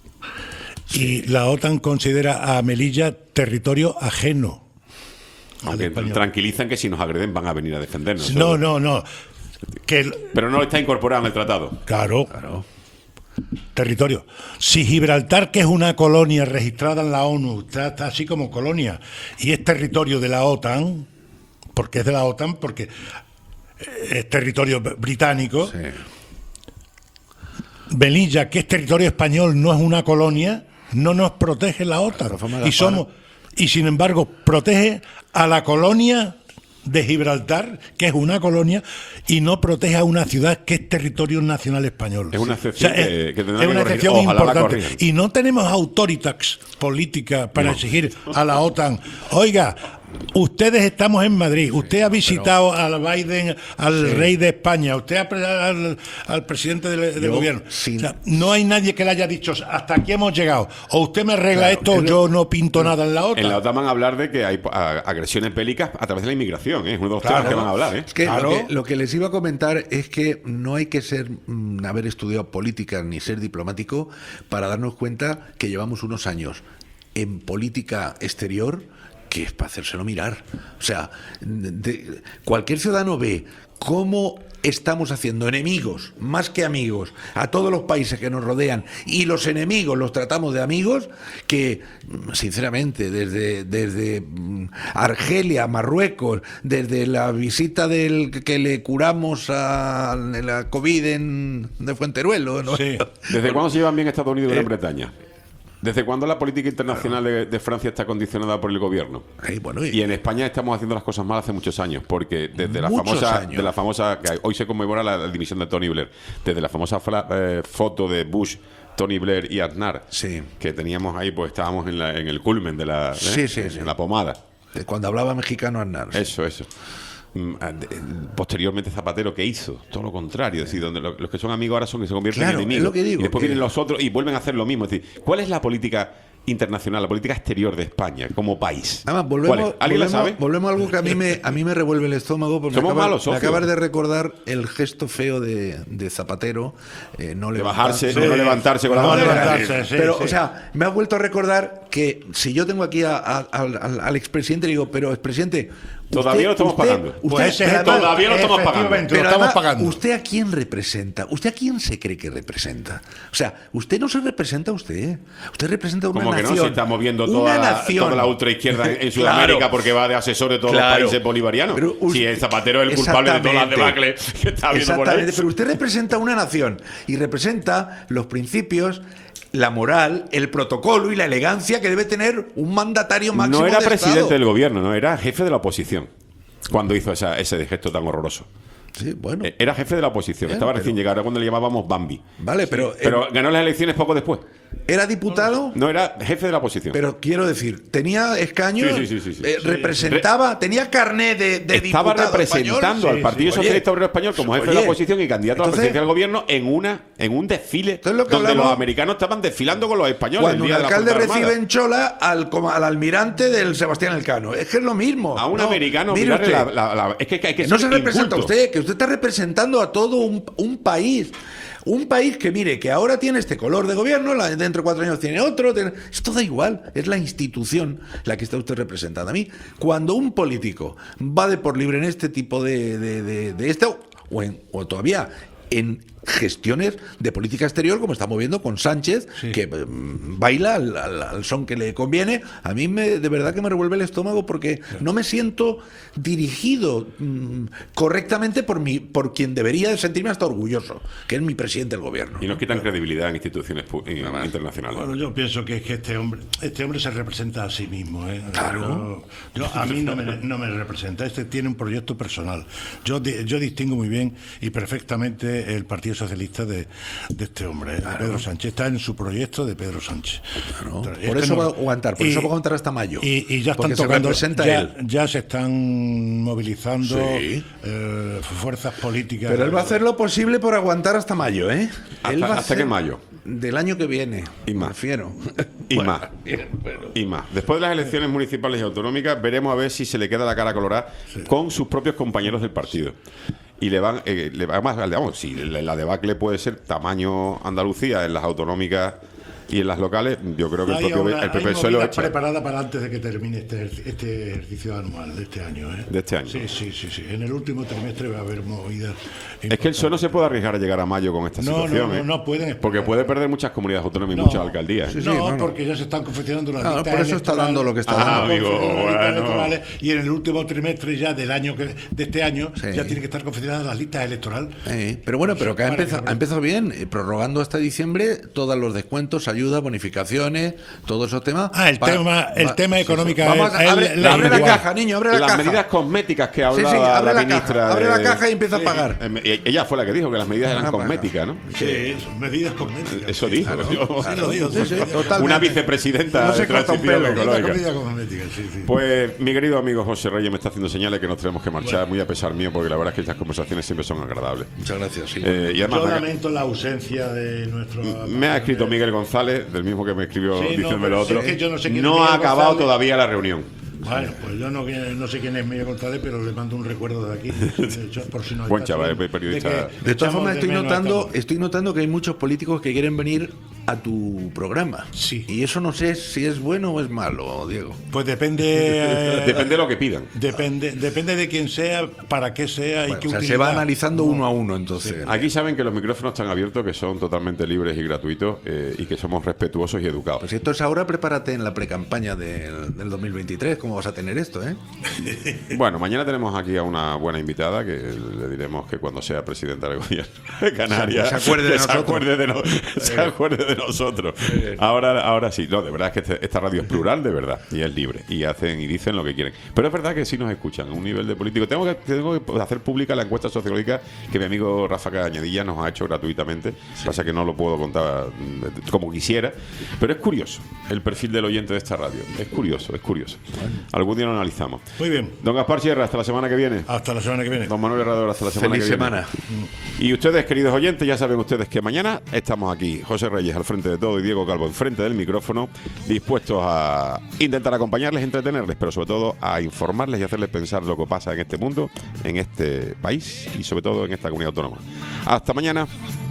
Y la OTAN considera a Melilla territorio ajeno. al Aunque español. tranquilizan que si nos agreden van a venir a defendernos. No, no, no. Que el- Pero no está incorporado en el tratado. Claro. Territorio. Si Gibraltar, que es una colonia registrada en la ONU, está, está así como colonia, y es territorio de la OTAN, porque es de la OTAN, porque es territorio británico, Sí. Melilla, que es territorio español, no es una colonia, no nos protege la OTAN. Reforma de la Y somos, y sin embargo, protege a la colonia de Gibraltar, que es una colonia, y no protege a una ciudad que es territorio nacional español. Es una excepción O sea, que- es, que tendrán es que una corregir. excepción Ojalá la importante. corrijan. Y no tenemos autoritax política para exigir a la OTAN, oiga, ustedes estamos en Madrid, usted ha visitado al Biden, al Sí. rey de España, usted ha pre- al, al presidente del, del Yo, gobierno. sin- O sea, no hay nadie que le haya dicho, hasta aquí hemos llegado, o usted me arregla Claro, esto, es o lo- yo no pinto nada en la OTAN. En la OTAN van a hablar de que hay a- agresiones bélicas a través de la inmigración, ¿eh? Es uno de los Claro. temas que van a hablar, ¿eh? Es que, Claro. lo que lo que les iba a comentar es que no hay que ser mm, haber estudiado política ni ser diplomático para darnos cuenta que llevamos unos años en política exterior que es para hacérselo mirar. O sea, de- cualquier ciudadano ve cómo estamos haciendo enemigos, más que amigos, a todos los países que nos rodean y los enemigos los tratamos de amigos, que sinceramente desde, desde mm, Argelia, Marruecos, desde la visita del que le curamos a la COVID en, de Fuenteruelo, ¿no? Sí. ¿Desde cuándo se llevan bien Estados Unidos y Gran Eh. Bretaña? ¿Desde cuándo la política internacional de, de Francia está condicionada por el gobierno? Ay, bueno, y- Y en España estamos haciendo las cosas mal hace muchos años, porque desde la Muchos famosa, años. de la famosa, que hoy se conmemora la, la dimisión de Tony Blair, desde la famosa fla- eh, foto de Bush, Tony Blair y Aznar, Sí. que teníamos ahí, pues estábamos en, la- en el culmen de la, ¿eh? Sí, sí, en, sí. en la pomada. Cuando hablaba mexicano Aznar. Eso, eso. Mm, ah, de- Posteriormente Zapatero, ¿qué hizo? Todo lo contrario. Es decir, donde lo- los que son amigos ahora son que se convierten Claro, en es enemigos. lo que digo, y después que- vienen los otros y vuelven a hacer lo mismo. Es decir, ¿cuál es la política internacional, la política exterior de España como país? Además, ¿Cuál volvemos, es? ¿Alguien la volvemos, sabe? volvemos a algo que a mí me, a mí me revuelve el estómago porque me Somos acabas, malos me socios. acabas de recordar el gesto feo de, de Zapatero. eh, no De levanta- bajarse, Sí. no levantarse con la No bandera. levantarse, sí, pero, sí. o sea, me ha vuelto a recordar que si yo tengo aquí a- a- al, al- al expresidente, le digo, pero expresidente. Todavía lo estamos pagando. Usted, Pues ese es pero el- además- todavía lo estamos pagando. efectivamente, lo pero estamos además, pagando. ¿usted a quién representa? ¿Usted a quién se cree que representa? O sea, usted no se representa a usted. Usted representa a una Como que nación. no se está moviendo una toda la, nación. toda la ultraizquierda en, en Sudamérica Claro. porque va de asesor de todos Claro. los países bolivarianos. Pero usted- si el Zapatero es el culpable de todas las Exactamente. debacles que está habiendo por ahí. Exactamente, pero usted representa una nación y representa los principios, la moral, el protocolo y la elegancia que debe tener un mandatario máximo No era de presidente Estado. del gobierno, no, era jefe de la oposición cuando hizo esa, ese gesto tan horroroso. Sí, bueno. Eh, Era jefe de la oposición, Bien, estaba pero- recién llegado, era cuando le llamábamos Bambi. Vale, pero, Pero eh, ganó las elecciones poco después. ¿Era diputado? No, era jefe de la oposición. Pero quiero decir, ¿tenía escaños? Sí, sí, sí, sí, sí. Eh, ¿Representaba? ¿Tenía carné de, de Estaba diputado representando español? al Partido Sí, sí. Socialista Oye, Obrero Español como jefe oye, de la oposición y candidato a la entonces- presidencia del gobierno en una en un desfile lo que donde hablamos- los americanos estaban desfilando con los españoles. Cuando el un día de la alcalde Fuerza recibe Armada. en Chola al, como al almirante del Sebastián Elcano. Es que es lo mismo. A un No, americano mire mirarle usted, la, la- la- es que hay que que no se ser representa inculto. usted, que usted está representando a todo un, un país. Un país que, mire, que ahora tiene este color de gobierno, la- dentro de cuatro años tiene otro. tiene- esto da igual, es la institución la que está usted representando. A mí, cuando un político va de por libre en este tipo de, de, de, de esto, o, en- o todavía en gestiones de política exterior, como estamos viendo con Sánchez, que mm, baila al, al- al son que le conviene, a mí me, de verdad que me revuelve el estómago porque no me siento dirigido mm, correctamente por mi, por quien debería de sentirme hasta orgulloso, que es mi presidente del gobierno. Y nos quitan credibilidad en instituciones pu- en- internacionales. Bueno, yo pienso que es que este hombre, este hombre se representa a sí mismo. ¿eh? Claro. Yo, yo- a mí no me, no me representa. Este tiene un proyecto personal. Yo, di- yo distingo muy bien y perfectamente el Partido Socialista de, de este hombre, ¿eh? de Pedro Sánchez. Está en su proyecto de Pedro Sánchez. Entonces, Por este eso no- va a aguantar, por y- eso va a aguantar hasta mayo. Y, y ya están porque se tocando, representa ya, él. ya se están movilizando Sí. eh, fuerzas políticas. Pero él va a hacer lo posible por aguantar hasta mayo, ¿eh? Hasta- Él va a hasta hacer- que mayo. Del año que viene. Y más. Prefiero. Y Bueno, más. bien, bueno. Y más. Después de las elecciones municipales y autonómicas, veremos a ver si se le queda la cara colorada con sus propios compañeros del partido. Y le van, eh, le va más, vamos, si la, la debacle puede ser tamaño Andalucía en las autonómicas y en las locales, yo creo que el Hay propio una- el P P hay se lo movidas echa. preparada para antes de que termine este, ejer- este ejercicio anual de este año. ¿eh? De este año. Sí, sí, sí, sí. En el último trimestre va a haber movidas. Es que el P S O E no se puede arriesgar a llegar a mayo con esta No, situación. no, no, ¿eh? no pueden. Porque puede perder muchas comunidades autónomas y No. muchas alcaldías. ¿eh? no, porque ya se están confeccionando las Claro, listas por eso está electorales. dando lo que está Ah, dando. amigo, Amigo, las listas bueno. electorales, y en el último trimestre ya del año que, de este año Sí. ya tienen que estar confeccionadas las listas electorales. Eh, pero bueno, pero que ha Para empezado, que- ha empezado bien, eh, prorrogando hasta diciembre todos los descuentos, ayudas, bonificaciones, todos esos temas. Ah, el para- tema, el va- tema sí, sí. económico. Vamos a- abre, la, abre la igual. caja, niño, abre la las caja. medidas cosméticas que Sí, hablaba sí, abre la, la ministra. caja, abre de- la caja y empieza a pagar. Eh, eh, ella fue la que dijo que las medidas eran Van a pagar. cosméticas, ¿no? Sí, son medidas cosméticas. Eso dijo. Claro, yo- Sí, lo digo, Sí, sí, totalmente. totalmente. Una vicepresidenta No se de corta un transición pelo. ecológica. Medidas cosméticas, sí, sí. Pues mi querido amigo José Reyes me está haciendo señales que nos tenemos que marchar, muy a pesar mío, porque la verdad es que estas conversaciones siempre son agradables. Muchas gracias, sí. Eh, y además Yo me ha- lamento la ausencia de nuestro. me ha escrito Miguel González, del mismo que me escribió Sí, no, diciéndome pero lo sí, otro. es que yo no sé quién es No Miguel ha acabado González. todavía la reunión. Bueno, pues yo no, no sé quién es Miguel González, pero le mando un recuerdo de aquí. De hecho, por si no Buen está chaval, solo, periodista. que De todas echamos formas, de estoy menos a notando, esta- estoy notando que hay muchos políticos que quieren venir a tu programa. Sí. Y eso no sé si es bueno o es malo, Diego. Pues depende. eh, Depende de lo que pidan. Depende, depende de quién sea, para qué sea y Bueno, qué o sea, se utilidad. va analizando uno a uno, entonces. Aquí saben que los micrófonos están abiertos, que son totalmente libres y gratuitos eh, y que somos respetuosos y educados. Pues si esto es ahora, prepárate en la precampaña del, del dos mil veintitrés, cómo vas a tener esto, ¿eh? Bueno, mañana tenemos aquí a una buena invitada que le diremos que cuando sea presidenta del gobierno de Canarias Se acuerde de que se nosotros. acuerde de, no- se acuerde de nosotros. Ahora, ahora sí, no, de verdad es que este- esta radio es plural, de verdad, y es libre, y hacen y dicen lo que quieren. Pero es verdad que sí nos escuchan a un nivel de político. Tengo que, tengo que hacer pública la encuesta sociológica que mi amigo Rafa Cañadilla nos ha hecho gratuitamente. Pasa que no lo puedo contar mm, como quisiera, pero es curioso el perfil del oyente de esta radio. Es curioso, es curioso. Algún día lo analizamos. Muy bien. Don Gaspar Sierra, hasta la semana que viene. Hasta la semana que viene. Don Manuel Herrador, hasta la semana Feliz que viene. semana. Y ustedes, queridos oyentes, ya saben ustedes que mañana estamos aquí, José Reyes al frente de todo y Diego Calvo enfrente del micrófono, dispuestos a intentar acompañarles, entretenerles, pero sobre todo a informarles y hacerles pensar lo que pasa en este mundo, en este país y sobre todo en esta comunidad autónoma. Hasta mañana.